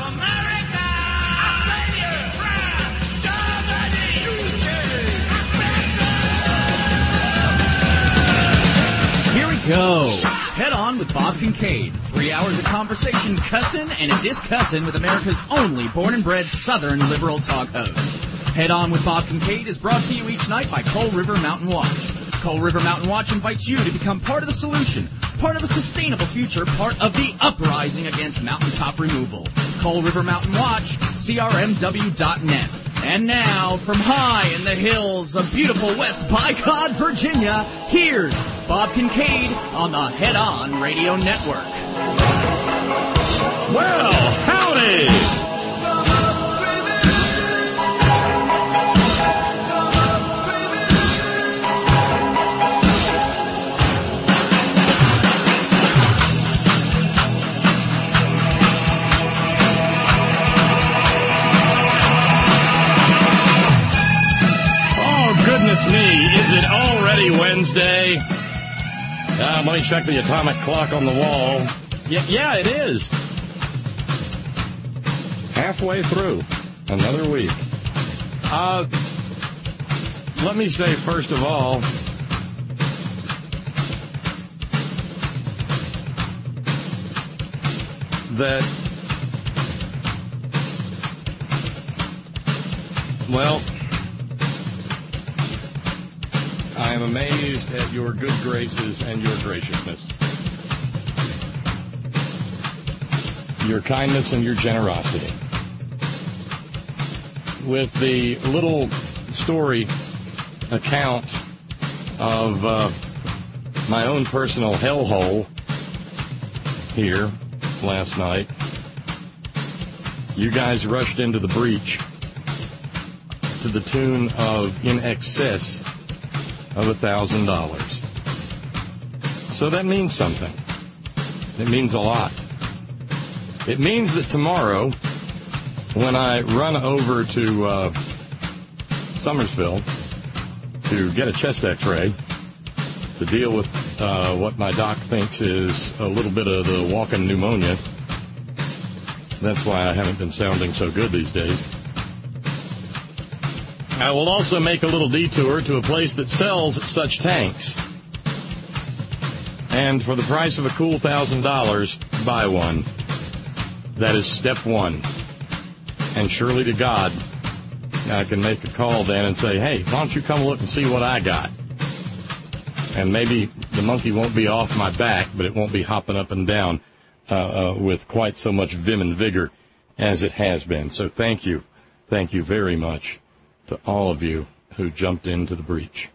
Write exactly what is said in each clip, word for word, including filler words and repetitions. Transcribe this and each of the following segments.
America! Australia! France! Germany! U K! Here we go. Head On with Bob Kincaid. Three hours of conversation, cussin' and a discussin' with America's only born and bred Southern liberal talk host. Head On with Bob Kincaid is brought to you each night by Coal River Mountain Watch. Coal River Mountain Watch invites you to become part of the solution, part of a sustainable future, part of the uprising against mountaintop removal. Coal River Mountain Watch, C R M W dot net. And now, from high in the hills of beautiful West Bycod, Virginia, here's Bob Kincaid on the Head On Radio Network. Well, howdy! Me, is it already Wednesday? Uh, let me check the atomic clock on the wall. Yeah, yeah, it is. Halfway through another week. Uh, let me say, first of all, that, well, I am amazed at your good graces and your graciousness. Your kindness and your generosity. With the little story account of uh, my own personal hellhole here last night, you guys rushed into the breach to the tune of in excess of a thousand dollars. So that means something. It means a lot. It means that tomorrow, when I run over to uh, Summersville to get a chest x-ray to deal with uh, what my doc thinks is a little bit of the walking pneumonia, that's why I haven't been sounding so good these days, I will also make a little detour to a place that sells such tanks. And for the price of a cool one thousand dollars, buy one. That is step one. And surely to God, I can make a call then and say, hey, why don't you come look and see what I got? And maybe the monkey won't be off my back, but it won't be hopping up and down uh, uh, with quite so much vim and vigor as it has been. So thank you. Thank you very much to all of you who jumped into the breach.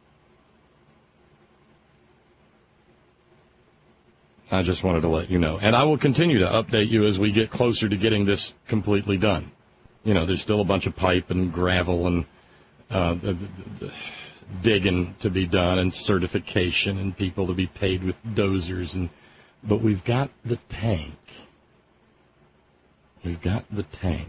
I just wanted to let you know. And I will continue to update you as we get closer to getting this completely done. You know, there's still a bunch of pipe and gravel and uh, the, the, the digging to be done and certification and people to be paid with dozers. And but we've got the tank. We've got the tank.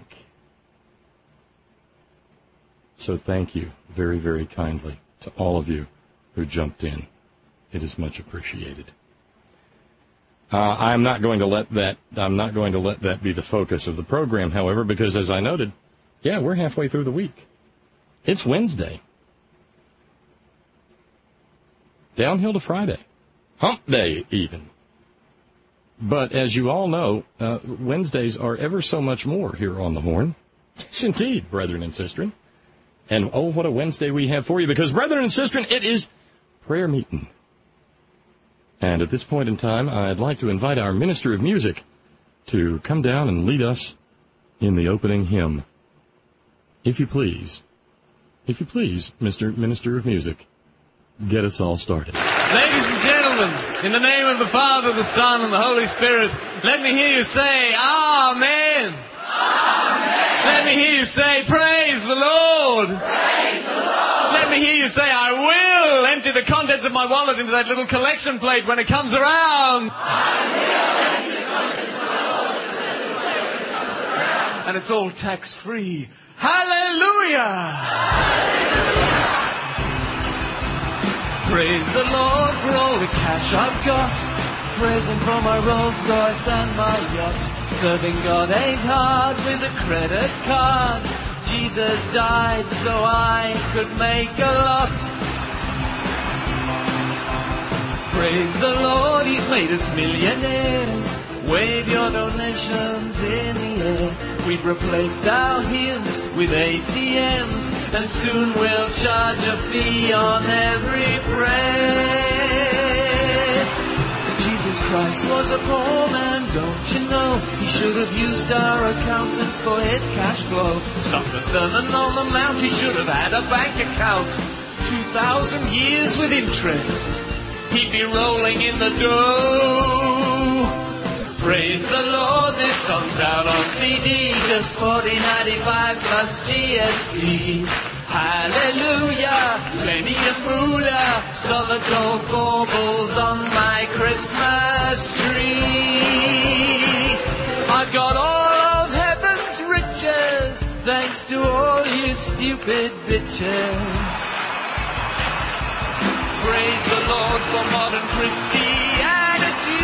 So thank you very, very kindly to all of you who jumped in. It is much appreciated. Uh, I'm not going to let that. I'm not going to let that be the focus of the program, however, because as I noted, yeah, we're halfway through the week. It's Wednesday. Downhill to Friday. Hump day, even. But as you all know, uh, Wednesdays are ever so much more here on the Horn. Yes, indeed, brethren and sistren. And, oh, what a Wednesday we have for you, because, brethren and sistren, it is prayer meeting. And at this point in time, I'd like to invite our Minister of Music to come down and lead us in the opening hymn. If you please, if you please, Mister Minister of Music, get us all started. Ladies and gentlemen, in the name of the Father, the Son, and the Holy Spirit, let me hear you say, Amen. Amen. Let me hear you say, praise the Lord. Praise the Lord. Let me hear you say, I will empty the contents of my wallet into that little collection plate when it comes around. I will empty the contents of my wallet into that little plate when it comes around. And it's all tax-free. Hallelujah. Hallelujah. Praise the Lord for all the cash I've got. Praise Him for my Rolls Royce and my yacht. Serving God ain't hard with a credit card. Jesus died so I could make a lot. Praise the Lord, He's made us millionaires. Wave your donations in the air. We've replaced our hymns with A T Ms, and soon we'll charge a fee on every prayer. Jesus Christ was a poor man, don't you know? He should have used our accountants for his cash flow. Stop the Sermon on the Mount, he should have had a bank account. Two thousand years with interest, he'd be rolling in the dough. Praise the Lord, this song's out on C D, just forty ninety-five plus G S T. Hallelujah, plenty of moolah, solid gold baubles on my Christmas tree. I've got all of heaven's riches, thanks to all you stupid bitches. Praise the Lord for modern Christianity.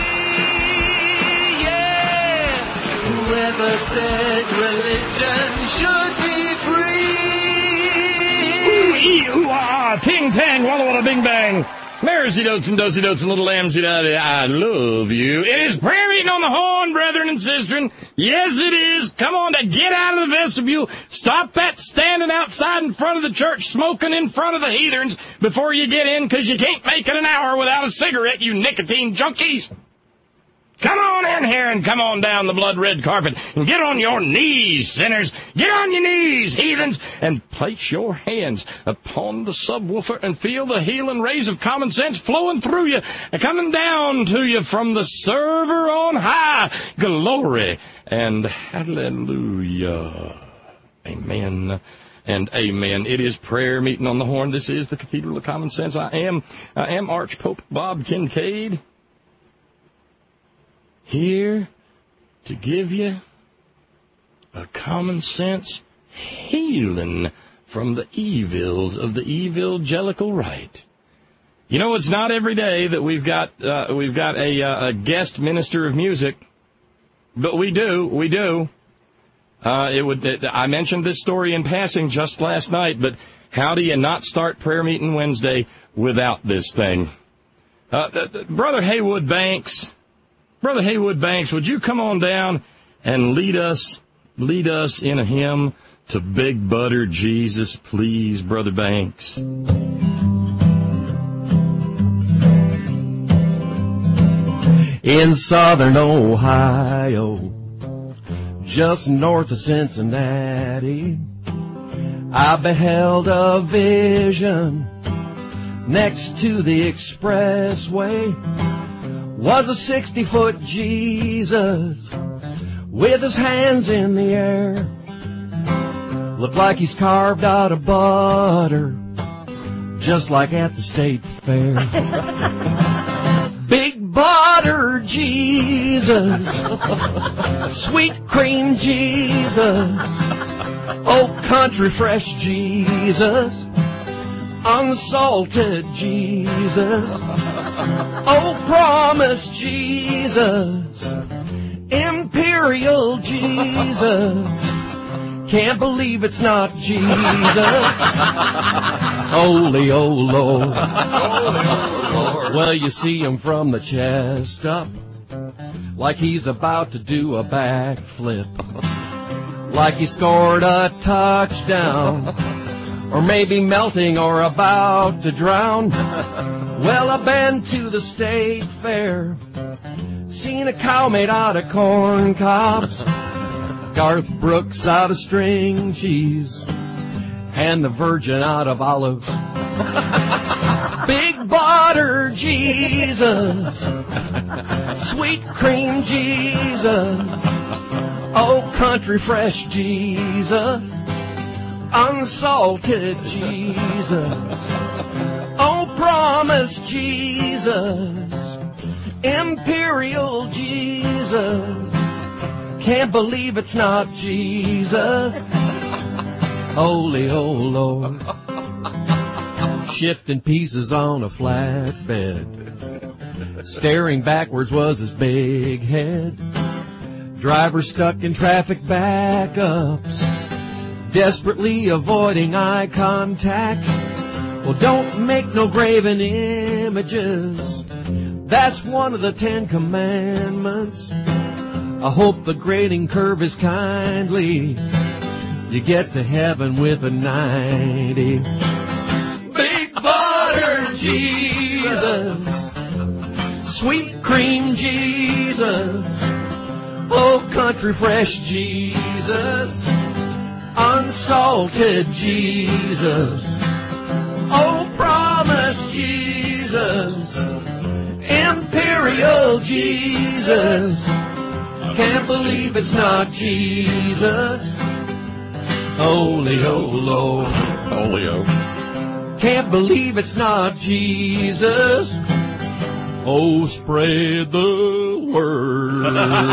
Whoever said religion should be free? Ooh, ee, ooh, ah, ting, tang, walla, walla, bing, bang. Mercy dotes and dosey dotes and little lambsy daddy, I love you. It is prayer meeting on the horn, brethren and sistren. Yes, it is. Come on, to get out of the vestibule. Stop that standing outside in front of the church smoking in front of the heathens before you get in, because you can't make it an hour without a cigarette, you nicotine junkies. Come on in here and come on down the blood-red carpet and get on your knees, sinners. Get on your knees, heathens, and place your hands upon the subwoofer and feel the healing rays of common sense flowing through you and coming down to you from the server on high. Glory and hallelujah. Amen and amen. It is prayer meeting on the horn. This is the Cathedral of Common Sense. I am, I am Archpope Bob Kincaid, here to give you a common sense healing from the evils of the evangelical right. You know, it's not every day that we've got uh, we've got a, uh, a guest minister of music, but we do, we do. Uh, it would. It, I mentioned this story in passing just last night, but how do you not start prayer meeting Wednesday without this thing? Uh, th- th- Brother Haywood Banks. Brother Haywood Banks, would you come on down and lead us, lead us in a hymn to Big Butter Jesus, please, Brother Banks? In southern Ohio, just north of Cincinnati, I beheld a vision next to the expressway. Was a sixty-foot Jesus with his hands in the air. Looked like he's carved out of butter, just like at the state fair. Big butter Jesus, sweet cream Jesus, oh country fresh Jesus, unsalted Jesus, oh promise Jesus, imperial Jesus, can't believe it's not Jesus, holy oh Lord. Well, you see him from the chest up, like he's about to do a backflip, like he scored a touchdown, or maybe melting or about to drown. Well, I've been to the state fair, seen a cow made out of corn cobs, Garth Brooks out of string cheese, and the Virgin out of olives. Big butter Jesus, sweet cream Jesus, oh country fresh Jesus, unsalted Jesus, oh promise Jesus, imperial Jesus, can't believe it's not Jesus, holy oh Lord. Shipped in pieces on a flatbed, staring backwards was his big head. Drivers stuck in traffic backups, desperately avoiding eye contact. Well, don't make no graven images. That's one of the Ten Commandments. I hope the grading curve is kindly. You get to heaven with a ninety. Big butter Jesus, sweet cream Jesus, oh country fresh Jesus, unsalted Jesus, oh promise Jesus, imperial Jesus, can't believe it's not Jesus. Holy, oh, Lord. Holy, oh. Can't believe it's not Jesus. Oh, spread the word.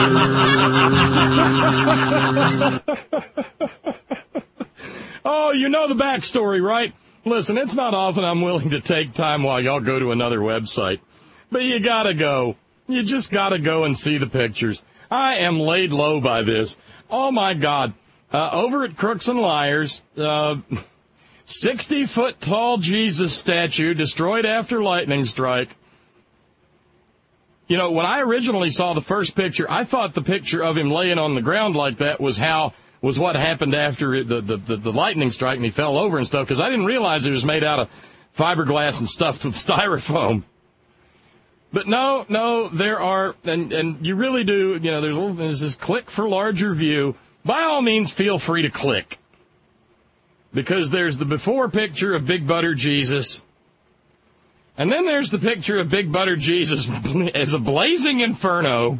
Oh, you know the backstory, right? Listen, it's not often I'm willing to take time while y'all go to another website. But you gotta go. You just gotta go and see the pictures. I am laid low by this. Oh, my God. Uh, over at Crooks and Liars, uh, sixty-foot-tall Jesus statue destroyed after lightning strike. You know, when I originally saw the first picture, I thought the picture of him laying on the ground like that was how was what happened after the, the, the, the lightning strike and he fell over and stuff, because I didn't realize it was made out of fiberglass and stuffed with styrofoam. But no, no, there are, and, and you really do, you know, there's, a little, there's this click for larger view. By all means, feel free to click. Because there's the before picture of Big Butter Jesus. And then there's the picture of Big Butter Jesus as a blazing inferno.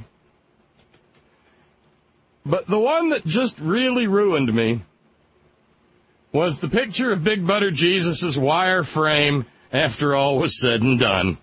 But the one that just really ruined me was the picture of Big Butter Jesus' wire frame after all was said and done.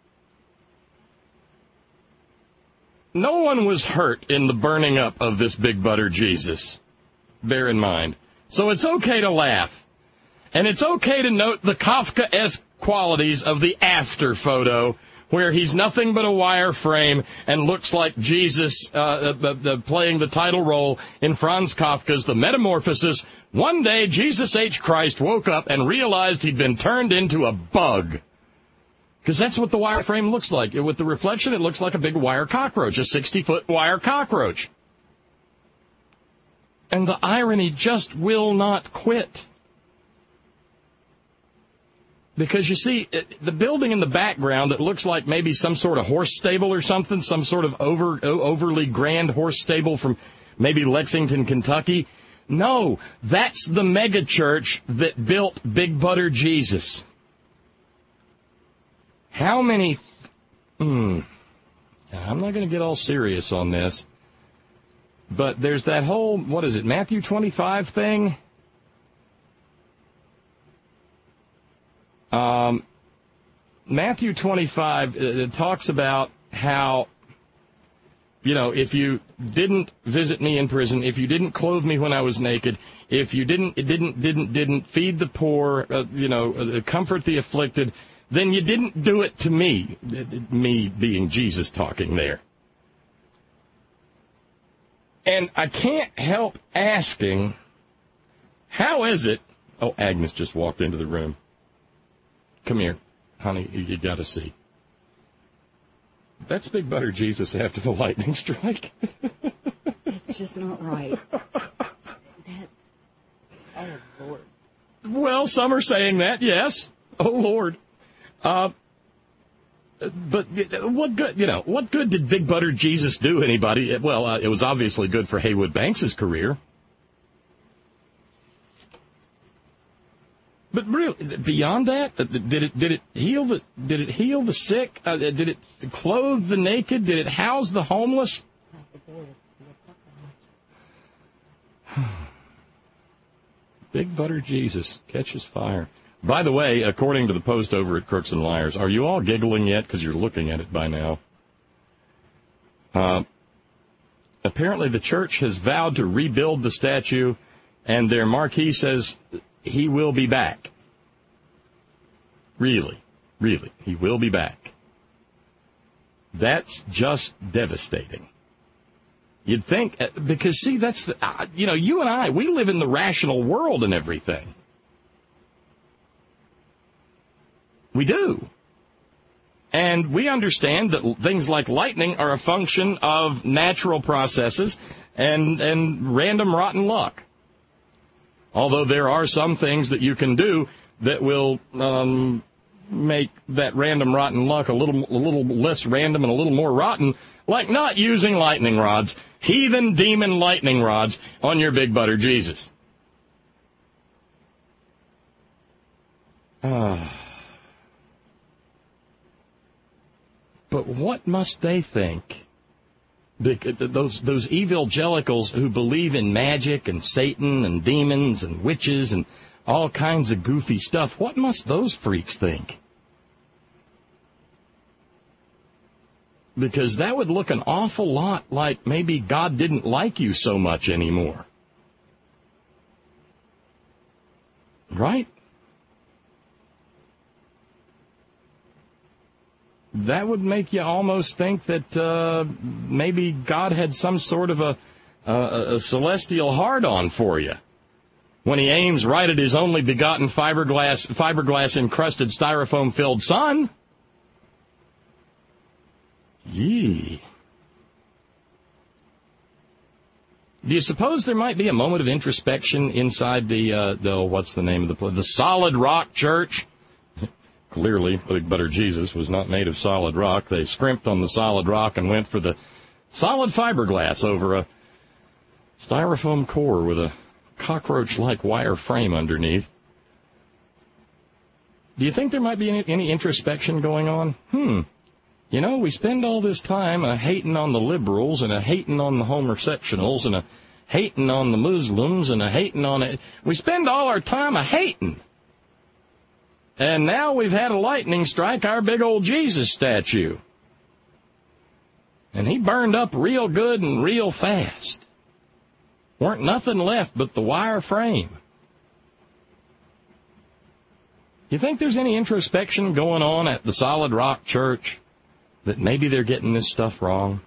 No one was hurt in the burning up of this Big Butter Jesus. Bear in mind. So it's okay to laugh. And it's okay to note the Kafka-esque qualities of the after photo, where he's nothing but a wire frame and looks like Jesus uh, uh, uh, playing the title role in Franz Kafka's The Metamorphosis. One day, Jesus H. Christ woke up and realized he'd been turned into a bug. Because that's what the wire frame looks like. With the reflection, it looks like a big wire cockroach, a sixty-foot wire cockroach. And the irony just will not quit. Because, you see, it, the building in the background that looks like maybe some sort of horse stable or something, some sort of over, overly grand horse stable from maybe Lexington, Kentucky. No, that's the mega church that built Big Butter Jesus. How many... Hmm, I'm not going to get all serious on this. But there's that whole, what is it, Matthew twenty-five thing? Um, Matthew twenty-five it talks about how, you know, if you didn't visit me in prison, if you didn't clothe me when I was naked, if you didn't didn't didn't didn't feed the poor, uh, you know, uh, comfort the afflicted, then you didn't do it to me. Me being Jesus talking there. And I can't help asking, how is it... Oh, Agnes just walked into the room. Come here, honey, you, you got to see. That's Big Butter Jesus after the lightning strike. That's just not right. That's... Oh, Lord. Well, some are saying that, yes. Oh, Lord. Uh, but what good, you know, what good did Big Butter Jesus do anybody? Well, uh, it was obviously good for Haywood Banks' career. But really, beyond that, did it did it heal the did it heal the sick? Uh, did it clothe the naked? Did it house the homeless? Big Butter Jesus catches fire. By the way, according to the post over at Crooks and Liars, are you all giggling yet? Because you're looking at it by now. Uh, apparently, the church has vowed to rebuild the statue, and their marquee says he will be back. Really, really, he will be back. That's just devastating. You'd think, because, see, that's, the, uh, you know, you and I, we live in the rational world and everything. We do. And we understand that things like lightning are a function of natural processes and, and random rotten luck. Although there are some things that you can do that will um, make that random rotten luck a little, a little less random and a little more rotten, like not using lightning rods, heathen demon lightning rods on your big butter Jesus. Ah. But what must they think? Those those evangelicals who believe in magic and Satan and demons and witches and all kinds of goofy stuff, what must those freaks think? Because that would look an awful lot like maybe God didn't like you so much anymore. Right? That would make you almost think that uh, maybe God had some sort of a, a, a celestial hard-on for you when he aims right at his only begotten fiberglass, fiberglass-encrusted, styrofoam-filled son. Yee. Do you suppose there might be a moment of introspection inside the, uh, the what's the name of the place? The Solid Rock Church? Clearly, Big Butter Jesus was not made of solid rock. They scrimped on the solid rock and went for the solid fiberglass over a styrofoam core with a cockroach-like wire frame underneath. Do you think there might be any, any introspection going on? Hmm. You know, we spend all this time a hating on the liberals and a hating on the homosexuals and a hating on the Muslims and a hating on it. We spend all our time a hating. And now we've had a lightning strike our big old Jesus statue. And he burned up real good and real fast. Weren't nothing left but the wire frame. You think there's any introspection going on at the Solid Rock Church that maybe they're getting this stuff wrong?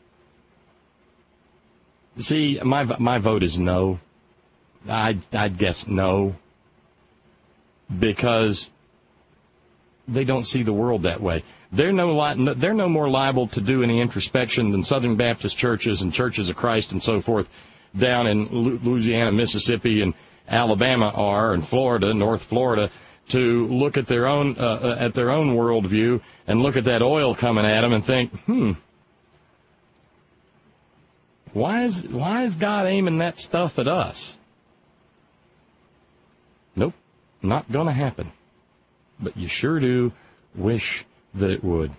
See, my my vote is no. I'd, I'd guess no. Because they don't see the world that way. They're no li- they're no more liable to do any introspection than Southern Baptist churches and Churches of Christ and so forth down in Louisiana, Mississippi, and Alabama are, and Florida, North Florida, to look at their own uh, at their own worldview and look at that oil coming at them and think, hmm, why is why is God aiming that stuff at us? Nope, not going to happen. But you sure do wish that it would.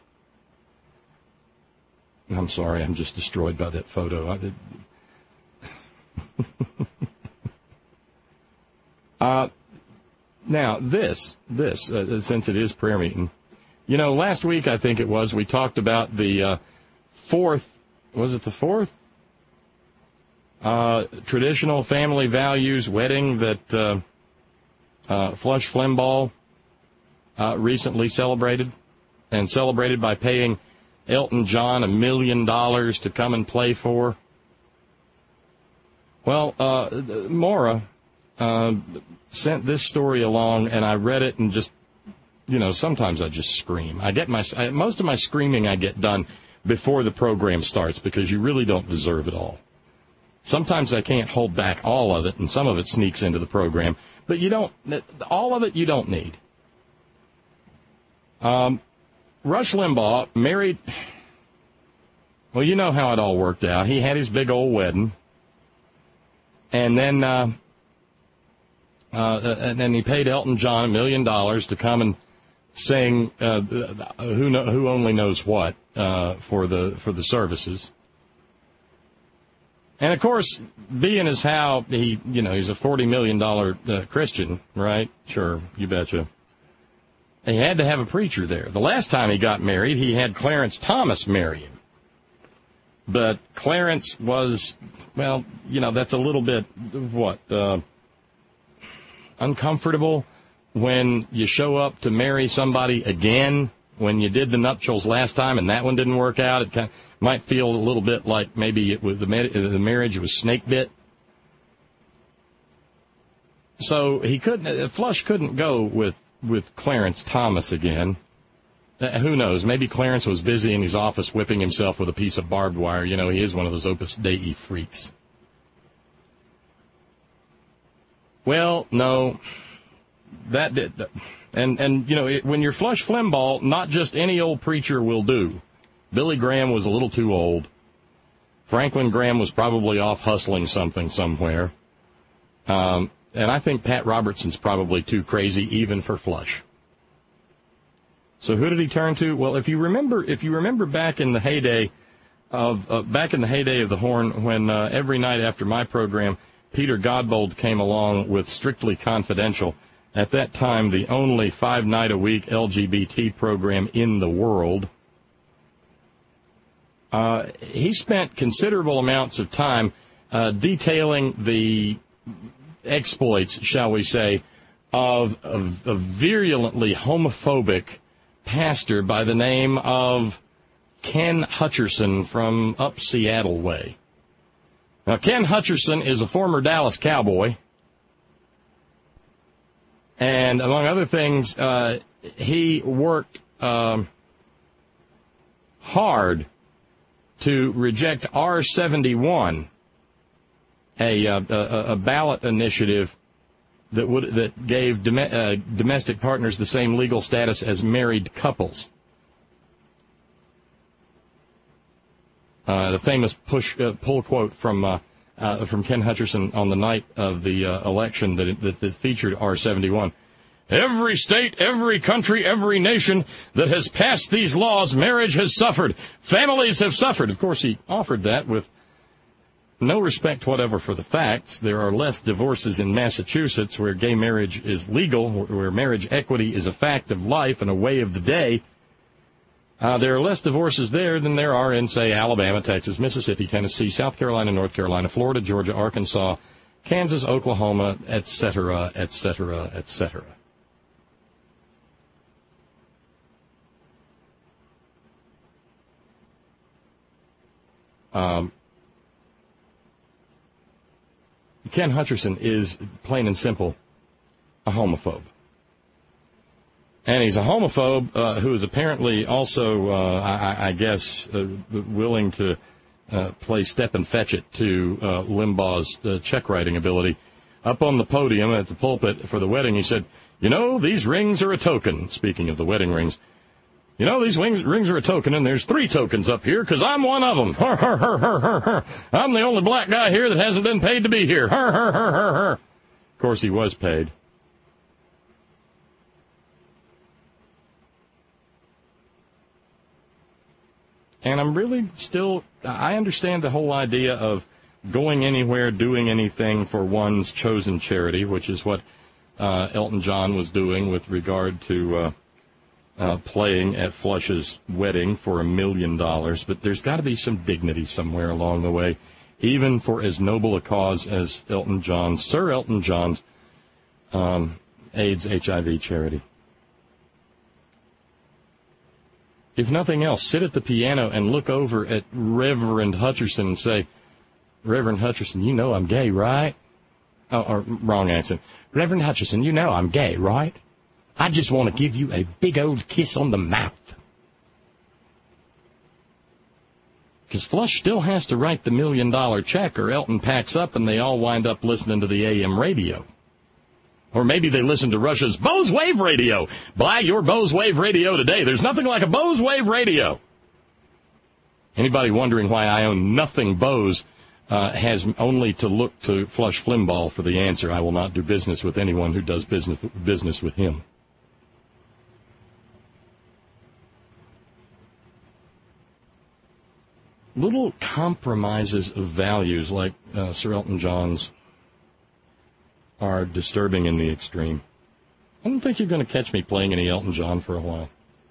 I'm sorry, I'm just destroyed by that photo. I did. uh, now, this, this, uh, since it is prayer meeting, you know, last week, I think it was, we talked about the uh, fourth, was it the fourth? Uh, traditional family values wedding that uh, uh, Flush Flimbaugh Uh, recently celebrated, and celebrated by paying Elton John a million dollars to come and play for. Well, uh, Maura uh, sent this story along, and I read it and just, you know, sometimes I just scream. I get my I, most of my screaming I get done before the program starts because you really don't deserve it all. Sometimes I can't hold back all of it, and some of it sneaks into the program, but you don't. All of it you don't need. Um, Rush Limbaugh married, well, you know how it all worked out. He had his big old wedding, and then uh, uh, and then he paid Elton John a million dollars to come and sing uh, who know, who only knows what uh, for the for the services. And of course, being as how he, you know, he's a forty million dollar uh, Christian, right? Sure, you betcha. He had to have a preacher there. The last time he got married, he had Clarence Thomas marry him. But Clarence was, well, you know, that's a little bit, what, uh, uncomfortable when you show up to marry somebody again when you did the nuptials last time and that one didn't work out, it kind of might feel a little bit like maybe it was the, the marriage was snake bit. So he couldn't, Flush couldn't go with, with Clarence Thomas again. Uh, who knows? Maybe Clarence was busy in his office whipping himself with a piece of barbed wire. You know, he is one of those Opus Dei freaks. Well, no, that did, and, and you know, it, when you're Flush Flimbaugh, not just any old preacher will do. Billy Graham was a little too old. Franklin Graham was probably off hustling something somewhere. Um, and I think Pat Robertson's probably too crazy even for Flush. So who did he turn to? Well, if you remember, if you remember back in the heyday of uh, back in the heyday of the Horn, when uh, every night after my program, Peter Godbold came along with Strictly Confidential. At that time, the only five-night-a-week L G B T program in the world. Uh, he spent considerable amounts of time uh, detailing the exploits, shall we say, of a virulently homophobic pastor by the name of Ken Hutcherson from up Seattle way. Now, Ken Hutcherson is a former Dallas Cowboy, and among other things, uh, he worked um, hard to reject R seventy-one, a, uh, a, a ballot initiative that would that gave dom- uh, domestic partners the same legal status as married couples. Uh, the famous push uh, pull quote from uh, uh, from Ken Hutcherson on the night of the uh, election that, it, that that featured R seventy-one. Every state, every country, every nation that has passed these laws, marriage has suffered. Families have suffered. Of course, he offered that with no respect whatever for the facts. There are less divorces in Massachusetts, where gay marriage is legal, where marriage equity is a fact of life and a way of the day. Uh, there are less divorces there than there are in, say, Alabama, Texas, Mississippi, Tennessee, South Carolina, North Carolina, Florida, Georgia, Arkansas, Kansas, Oklahoma, et cetera, et cetera, et cetera. Um, Ken Hutcherson is, plain and simple, a homophobe. And he's a homophobe uh, who is apparently also, uh, I, I guess, uh, willing to uh, play step and fetch it to uh, Limbaugh's uh, check writing ability. Up on the podium at the pulpit for the wedding, he said, you know, these rings are a token, speaking of the wedding rings. You know, these wings, rings are a token, and there's three tokens up here, because I'm one of them. Her, her, her, her, her, her. I'm the only black guy here that hasn't been paid to be here. Her, her, her, her, her. Of course, he was paid. And I'm really still, I understand the whole idea of going anywhere, doing anything for one's chosen charity, which is what uh, Elton John was doing with regard to uh, uh, playing at Flush's wedding for a million dollars. But there's got to be some dignity somewhere along the way, even for as noble a cause as Elton John's, Sir Elton John's um, AIDS H I V charity. If nothing else, sit at the piano and look over at Reverend Hutcherson and say, Reverend Hutcherson, you know I'm gay, right? Oh, or wrong accent. Reverend Hutcherson, you know I'm gay, right? I just want to give you a big old kiss on the mouth. Because Flush still has to write the million-dollar check, or Elton packs up and they all wind up listening to the A M radio. Or maybe they listen to Russia's Bose Wave radio. Buy your Bose Wave radio today. There's nothing like a Bose Wave radio. Anybody wondering why I own nothing Bose uh, has only to look to Flush Flimbaugh for the answer. I will not do business with anyone who does business business with him. Little compromises of values like uh, Sir Elton John's are disturbing in the extreme. I don't think you're going to catch me playing any Elton John for a while.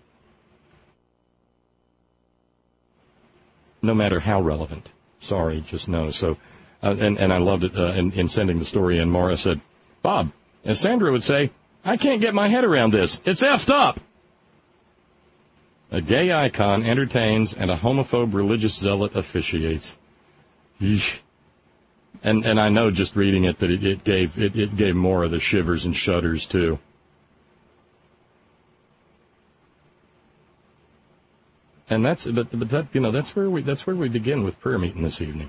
No matter how relevant. Sorry, just no. So, uh, and, and I loved it uh, in, in sending the story in. Maura said, Bob, as Sandra would say, I can't get my head around this. It's effed up. A gay icon entertains and a homophobe religious zealot officiates. Yeesh. And and I know just reading it that it, it gave it, it gave more of the shivers and shudders too. And that's but but that you know that's where we that's where we begin with prayer meeting this evening.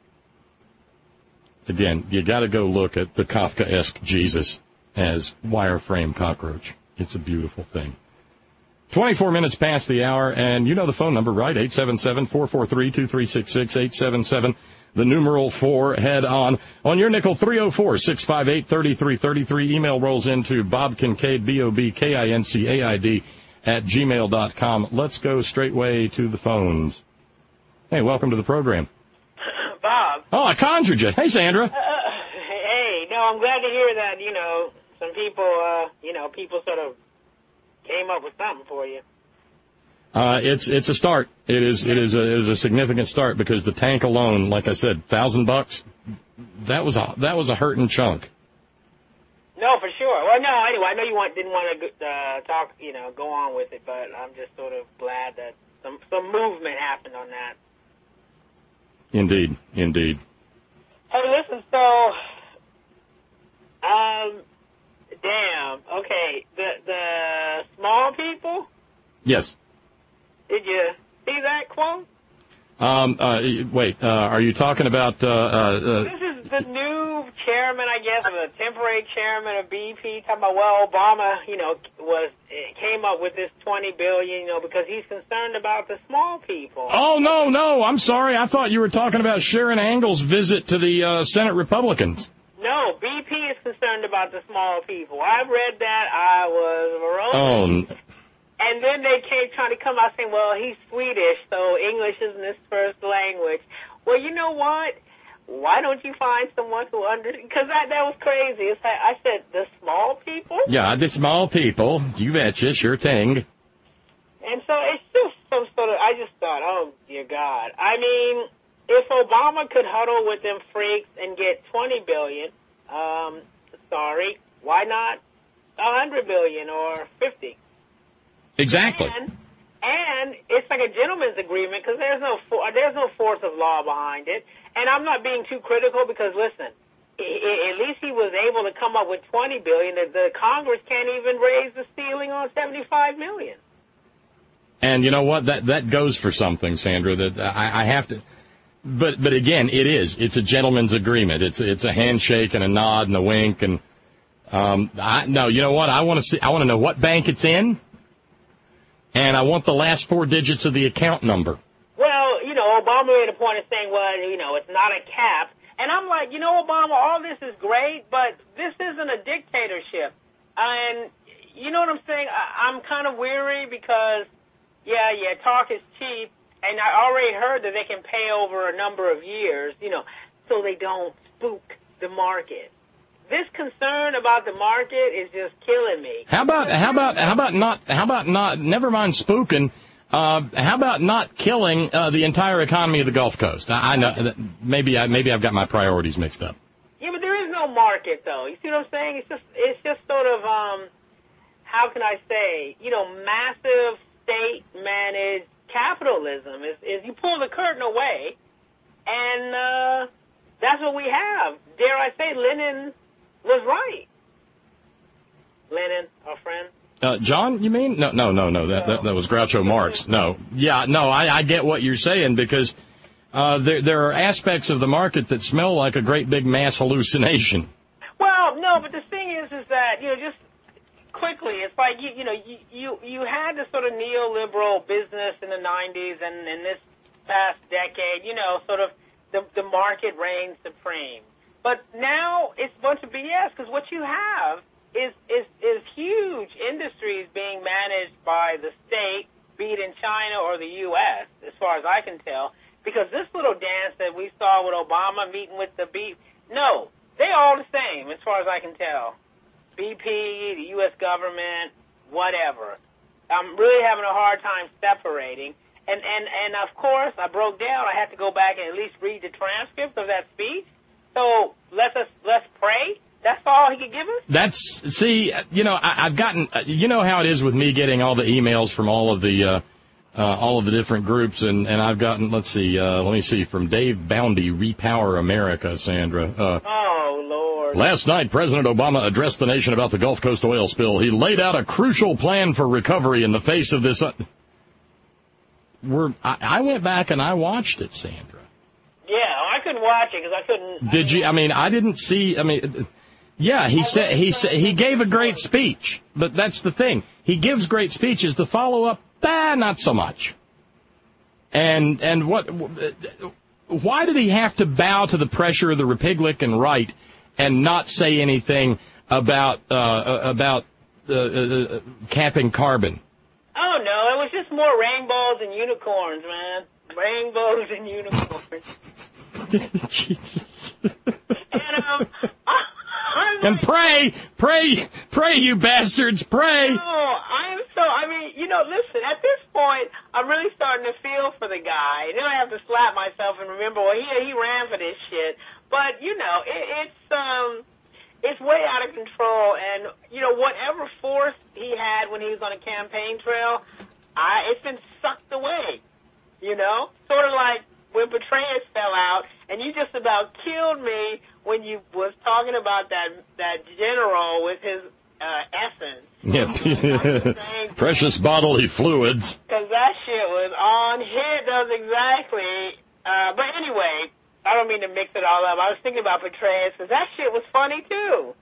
Again, you got to go look at the Kafkaesque Jesus as wireframe cockroach. It's a beautiful thing. twenty-four minutes past the hour, and you know the phone number, right? eight seven seven, four four three, two three six six, eight seven seven, the numeral four, head on. On your nickel, three oh four, six five eight, three three three three. Email rolls into Bob Kincaid, B O B K I N C A I D, at gmail dot com. Let's go straightway to the phones. Hey, welcome to the program. Bob. Oh, I conjured you. Hey, Sandra. Uh, hey, no, I'm glad to hear that, you know, some people, uh, you know, people sort of came up with something for you. Uh, it's it's a start. It is it is a it is a significant start because the tank alone, like I said, thousand bucks. That was a that was a hurting chunk. No, for sure. Well, no, anyway, I know you want, didn't want to uh, talk, you know, go on with it, but I'm just sort of glad that some some movement happened on that. Indeed, indeed. Hey, listen, so, um, damn, okay, the the small people. Yes. Did you see that quote? Um. Uh. Wait. Uh. Are you talking about? Uh. uh This is the new chairman, I guess, or the temporary chairman of B P, talking about, well, Obama, you know, was came up with this twenty billion, you know, because he's concerned about the small people. Oh no, no! I'm sorry. I thought you were talking about Sharon Angle's visit to the uh, Senate Republicans. No, B P is concerned about the small people. I read that. I was morose. Oh. And then they came trying to come out saying, well, he's Swedish, so English isn't his first language. Well, you know what? Why don't you find someone who understands? Because that, that was crazy. It's like, I said, the small people? Yeah, the small people. You betcha, sure thing. And so it's just some sort of, I just thought, oh, dear God. I mean, if Obama could huddle with them freaks and get twenty billion dollars, um, sorry, why not one hundred billion dollars or fifty? Exactly. And, and it's like a gentleman's agreement because there's no for, there's no force of law behind it. And I'm not being too critical because, listen, I, I, at least he was able to come up with twenty billion dollars. The, the Congress can't even raise the ceiling on seventy-five million dollars. And you know what? That that goes for something, Sandra. That I, I have to. But but again, it is. It's a gentleman's agreement. It's it's a handshake and a nod and a wink and um. I, no, you know what? I want to see. I want to know what bank it's in. And I want the last four digits of the account number. Well, you know, Obama made a point of saying, well, you know, it's not a cap. And I'm like, you know, Obama, all this is great, but this isn't a dictatorship. And you know what I'm saying? I, I'm kind of weary because, yeah, yeah, talk is cheap. And I already heard that they can pay over a number of years, you know, so they don't spook the market. This concern about the market is just killing me. How about how about how about not how about not never mind spooking? Uh, how about not killing uh, the entire economy of the Gulf Coast? I, I know that maybe I maybe I've got my priorities mixed up. Yeah, but there is no market though. You see what I'm saying? It's just it's just sort of um, how can I say? You know, massive state managed capitalism is is you pull the curtain away, and uh, that's what we have. Dare I say, Lenin was right. Lenin, our friend. Uh, John, you mean? No, no, no, no. That that, that was Groucho Marx. No, yeah, no. I, I get what you're saying because uh, there there are aspects of the market that smell like a great big mass hallucination. Well, no, but the thing is, is that you know, just quickly, it's like you you know, you you, you had this sort of neoliberal business in the nineties, and in this past decade, you know, sort of the the market reigned supreme. But now it's a bunch of B S because what you have is, is is huge industries being managed by the state, be it in China or the U S, as far as I can tell. Because this little dance that we saw with Obama meeting with the B, no, they all the same as far as I can tell. B P, the U S government, whatever. I'm really having a hard time separating. And, and, and of course, I broke down. I had to go back and at least read the transcript of that speech. So let's us let's pray. That's all he could give us. That's see, you know, I, I've gotten, you know how it is with me getting all the emails from all of the uh, uh, all of the different groups, and, and I've gotten, let's see, uh, let me see, from Dave Boundy, Repower America, Sandra. Uh, Oh, Lord. Last night, President Obama addressed the nation about the Gulf Coast oil spill. He laid out a crucial plan for recovery in the face of this. Uh, we're, I, I went back and I watched it, Sandra. Yeah, I couldn't watch it because I couldn't. Did you? I mean, I didn't see. I mean, yeah, he said he said he gave a great speech, but that's the thing. He gives great speeches. The follow up, ah, not so much. And and what? Why did he have to bow to the pressure of the Republican right and not say anything about uh, about uh, uh, capping carbon? Oh no, it was just more rainbows and unicorns, man. Rainbows and unicorns. Jesus. And um, I, and pray, pray, pray, you bastards, pray. No, I am so. I mean, you know, listen. At this point, I'm really starting to feel for the guy. Then I have to slap myself and remember, well, he he ran for this shit. But you know, it, it's um, it's way out of control. And you know, whatever force he had when he was on a campaign trail, I it's been sucked away. You know, sort of like when Petraeus fell out, and you just about killed me when you was talking about that that general with his uh, essence. Yeah, precious bodily fluids. Because that shit was on hit. That was exactly. Uh, but anyway, I don't mean to mix it all up. I was thinking about Petraeus because that shit was funny too.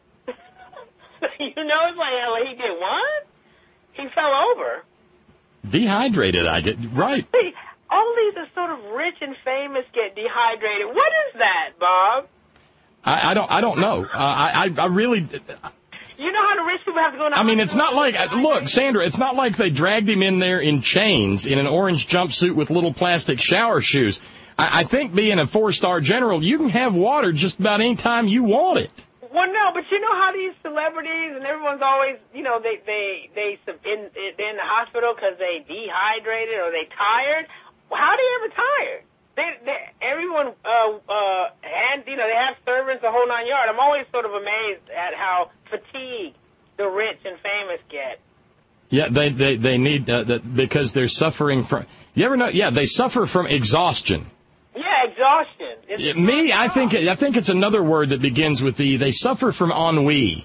You know, it's like, like he did what? He fell over. Dehydrated, I get right. See, all these are sort of rich and famous get dehydrated. What is that, Bob? I, I don't. I don't know. Uh, I, I. I really. You know how the rich people have to go. I mean, it's not like look, Sandra. It's not like they dragged him in there in chains in an orange jumpsuit with little plastic shower shoes. I, I think being a four-star general, you can have water just about any time you want it. Well, no, but you know how these celebrities and everyone's always, you know, they they they in they're in the hospital because they dehydrated or they tired. How are they ever tired? They, they, everyone, uh, uh, and, you know, they have servants, the whole nine yards. I'm always sort of amazed at how fatigued the rich and famous get. Yeah, they, they, they need, uh, that because they're suffering from, you ever know, yeah, they suffer from exhaustion. Yeah, exhaustion. It's Me, I think, I think it's another word that begins with E. They suffer from ennui.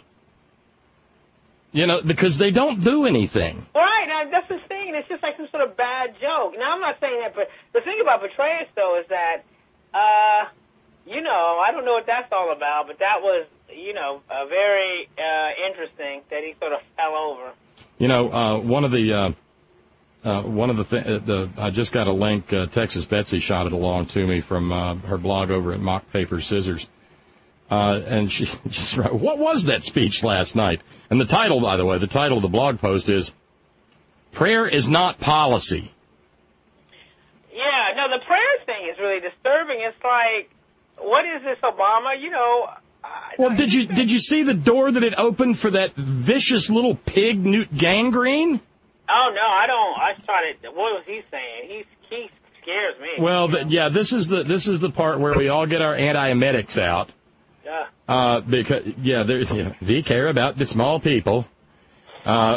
You know, because they don't do anything. Right, now, that's the thing. It's just like some sort of bad joke. Now, I'm not saying that, but the thing about Petraeus, though, is that, uh, you know, I don't know what that's all about, but that was, you know, uh, very uh, interesting that he sort of fell over. You know, uh, one of the, uh, uh, one of the, th- uh, the, I just got a link, uh, Texas Betsy shot it along to me from uh, her blog over at Mock Paper Scissors. Uh, and she, she's right. What was that speech last night? And the title, by the way, the title of the blog post is Prayer is Not Policy. Yeah, no, the prayer thing is really disturbing. It's like, what is this, Obama? You know. Well, did you did you see the door that it opened for that vicious little pig, Newt Gingrich? Oh, no, I don't. I started. What was he saying? He, he scares me. Well, the, yeah, this is the this is the part where we all get our antiemetics out. Yeah. Uh, because yeah, there's yeah, we care about the small people. Uh,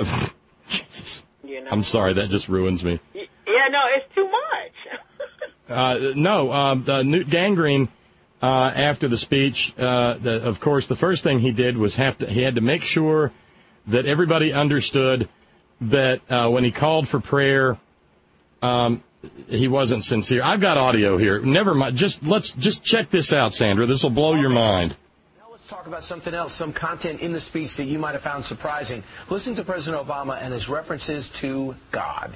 you know. I'm sorry, that just ruins me. Yeah, no, it's too much. uh, no, uh, uh, Newt Gingrich, uh, after the speech, uh, the, of course, the first thing he did was have to he had to make sure that everybody understood that uh, when he called for prayer, um, he wasn't sincere. I've got audio here. Never mind. Just let's just check this out, Sandra. This will blow your mind. Now let's talk about something else, some content in the speech that you might have found surprising. Listen to President Obama and his references to God.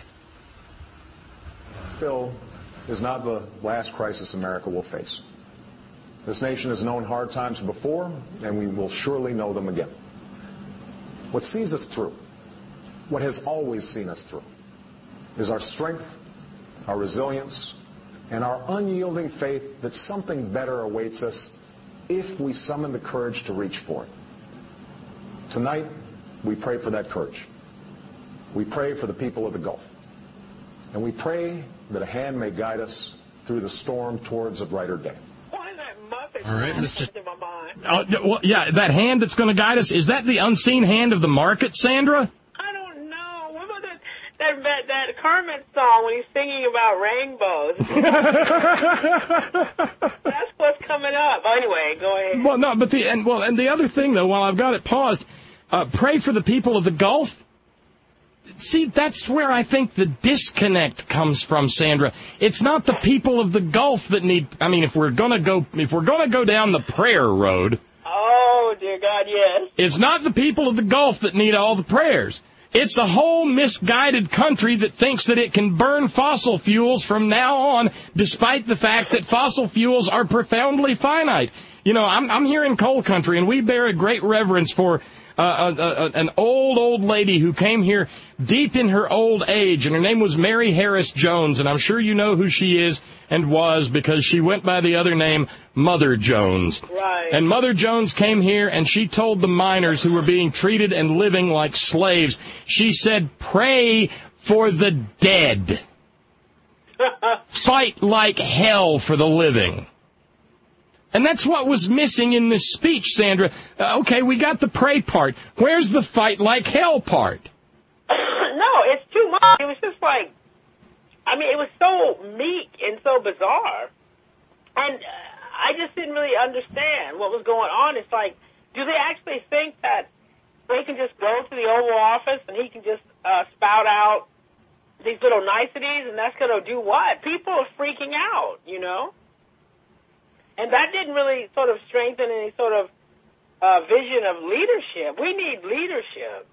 Phil is not the last crisis America will face. This nation has known hard times before, and we will surely know them again. What sees us through, what has always seen us through, is our strength, our resilience, and our unyielding faith that something better awaits us if we summon the courage to reach for it. Tonight, we pray for that courage. We pray for the people of the Gulf. And we pray that a hand may guide us through the storm towards a brighter day. All right, Mister Oh, well, yeah, that hand that's going to guide us, is that the unseen hand of the market, Sandra? I don't know. What about that, that, that, that Kermit song when he's singing about rainbows. That's what's coming up. Anyway, go ahead. Well, no, but the and well, and the other thing though, while I've got it paused, uh, pray for the people of the Gulf. See, that's where I think the disconnect comes from, Sandra. It's not the people of the Gulf that need. I mean, if we're gonna go, if we're gonna go down the prayer road. Oh dear God, yes. It's not the people of the Gulf that need all the prayers. It's a whole misguided country that thinks that it can burn fossil fuels from now on, despite the fact that fossil fuels are profoundly finite. You know, I'm, I'm here in coal country, and we bear a great reverence for uh, a, a, an old, old lady who came here deep in her old age, and her name was Mary Harris Jones, and I'm sure you know who she is and was because she went by the other name Mother Jones. Right. And Mother Jones came here, and she told the miners who were being treated and living like slaves, she said, pray for the dead. Fight like hell for the living. And that's what was missing in this speech, Sandra. Uh, okay, we got the pray part. Where's the fight like hell part? No, it's too much. It was just like, I mean, it was so meek and so bizarre. And uh, I just didn't really understand what was going on. It's like, do they actually think that they can just go to the Oval Office and he can just uh, spout out these little niceties and that's going to do what? People are freaking out, you know? And that didn't really sort of strengthen any sort of uh, vision of leadership. We need leadership.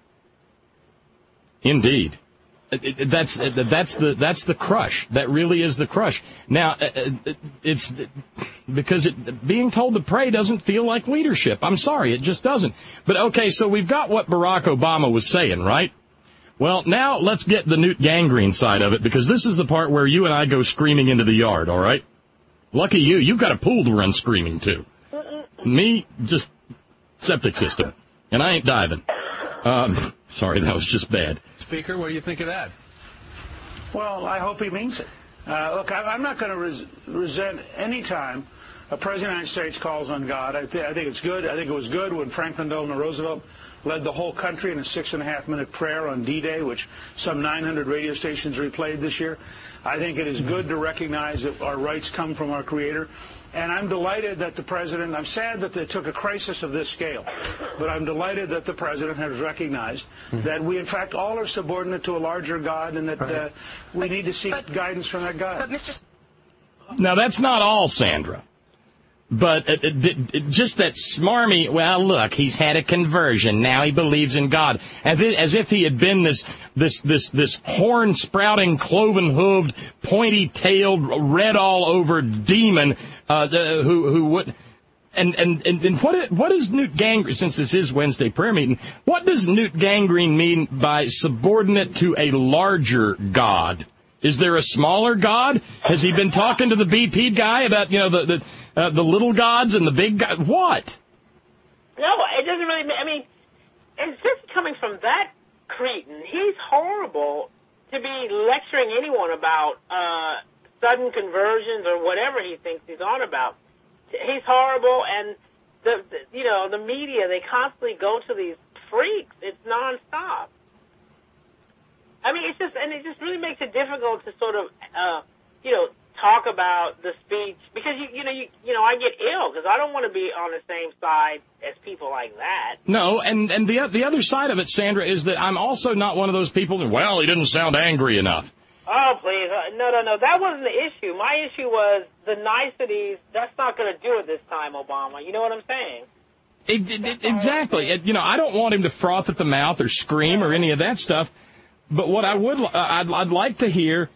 Indeed. It, it, that's it, that's the that's the crush. That really is the crush. Now, it, it's because it, being told to pray doesn't feel like leadership. I'm sorry, it just doesn't. But okay, so we've got what Barack Obama was saying, right? Well, now let's get the Newt Gingrich side of it, because this is the part where you and I go screaming into the yard, all right? Lucky you, you've got a pool to run screaming to. Me, just septic system. And I ain't diving. Um, sorry, that was just bad. Speaker, what do you think of that? Well, I hope he means it. Uh, look, I, I'm not going to res- resent any time a President of the United States calls on God. I, th- I think it's good. I think it was good when Franklin Delano Roosevelt led the whole country in a six-and-a-half-minute prayer on D-Day, which some nine hundred radio stations replayed this year. I think it is good to recognize that our rights come from our Creator. And I'm delighted that the President, I'm sad that they took a crisis of this scale, but I'm delighted that the President has recognized mm-hmm. that we, in fact, all are subordinate to a larger God and that uh, we but, need to seek but, guidance from that God. But Mister Now, that's not all, Sandra. But it, it, it, just that smarmy, well, look, he's had a conversion. Now he believes in God. As if, as if he had been this this this this horn-sprouting, cloven-hooved, pointy-tailed, red-all-over demon uh, the, who who would... And, and, and, and what, what does Newt Gingrich, since this is Wednesday prayer meeting, what does Newt Gingrich mean by subordinate to a larger God? Is there a smaller God? Has he been talking to the B P guy about, you know, the the, uh, the little gods and the big gods? What? No, it doesn't really, I mean, and just coming from that cretin, he's horrible to be lecturing anyone about uh, sudden conversions or whatever he thinks he's on about. He's horrible, and, the, the you know, the media, they constantly go to these freaks. It's nonstop. I mean, it's just, and it just really makes it difficult to sort of, uh, you know, talk about the speech because you, you know, you, you know, I get ill because I don't want to be on the same side as people like that. No, and and the the other side of it, Sandra, is that I'm also not one of those people that, well, he didn't sound angry enough. Oh, please, uh, no, no, no, that wasn't the issue. My issue was the niceties. That's not going to do it this time, Obama. You know what I'm saying? It, it, it, exactly. It, you know, I don't want him to froth at the mouth or scream or any of that stuff. But what I would, uh, I'd, I'd like to hear,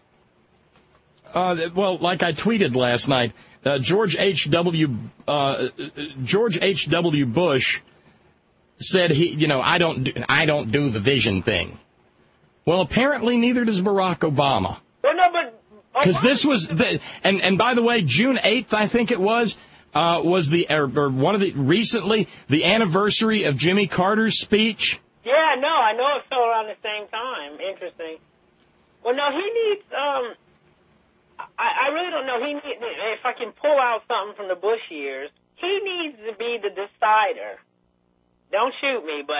uh, well, like I tweeted last night, uh, George H W. Uh, George H W. Bush said he, you know, I don't, do, I don't do the vision thing. Well, apparently neither does Barack Obama. Well, no, but because this was, the, and and by the way, June eighth, I think it was, uh, was the or, or one of the recently the anniversary of Jimmy Carter's speech. Yeah, no, I know it fell around the same time. Interesting. Well, no, he needs, um, I, I really don't know. He need, if I can pull out something from the Bush years, he needs to be the decider. Don't shoot me, but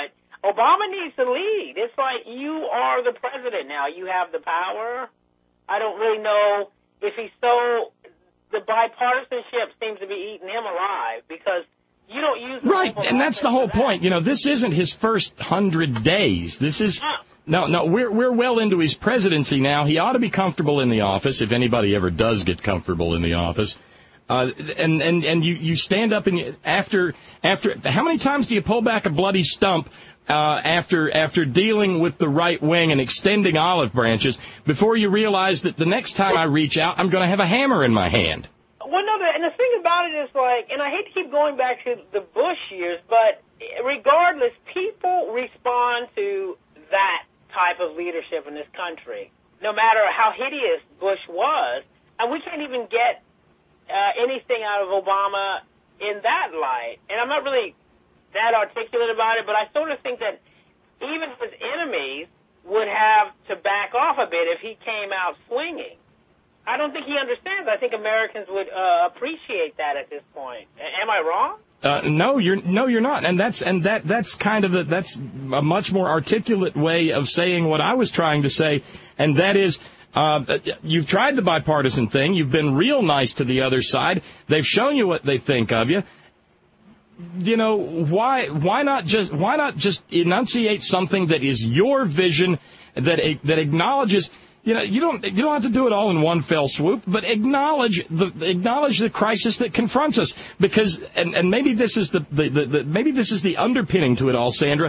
Obama needs to lead. It's like you are the president now. You have the power. I don't really know if he's so... The bipartisanship seems to be eating him alive because you don't use... Right, and that's the whole point. You know, this isn't his first hundred days. This is... No, no, we're we're well into his presidency now. He ought to be comfortable in the office, if anybody ever does get comfortable in the office. Uh, and and and you, you stand up and you, after after how many times do you pull back a bloody stump uh, after after dealing with the right wing and extending olive branches before you realize that the next time I reach out, I'm going to have a hammer in my hand? Well, no, and the thing about it is like, and I hate to keep going back to the Bush years, but regardless, people respond to that type of leadership in this country, no matter how hideous Bush was. And we can't even get uh, anything out of Obama in that light. And I'm not really that articulate about it, but I sort of think that even his enemies would have to back off a bit if he came out swinging. I don't think he understands. I think Americans would uh, appreciate that at this point. Am I wrong? Uh, no, you're no, you're not, and that's and that that's kind of the, that's a much more articulate way of saying what I was trying to say, and that is, uh, you've tried the bipartisan thing. You've been real nice to the other side. They've shown you what they think of you. You know, why why not just why not just enunciate something that is your vision, that that acknowledges. You know, you don't you don't have to do it all in one fell swoop, but acknowledge the acknowledge the crisis that confronts us. Because and, and maybe this is the, the, the, the maybe this is the underpinning to it all, Sandra.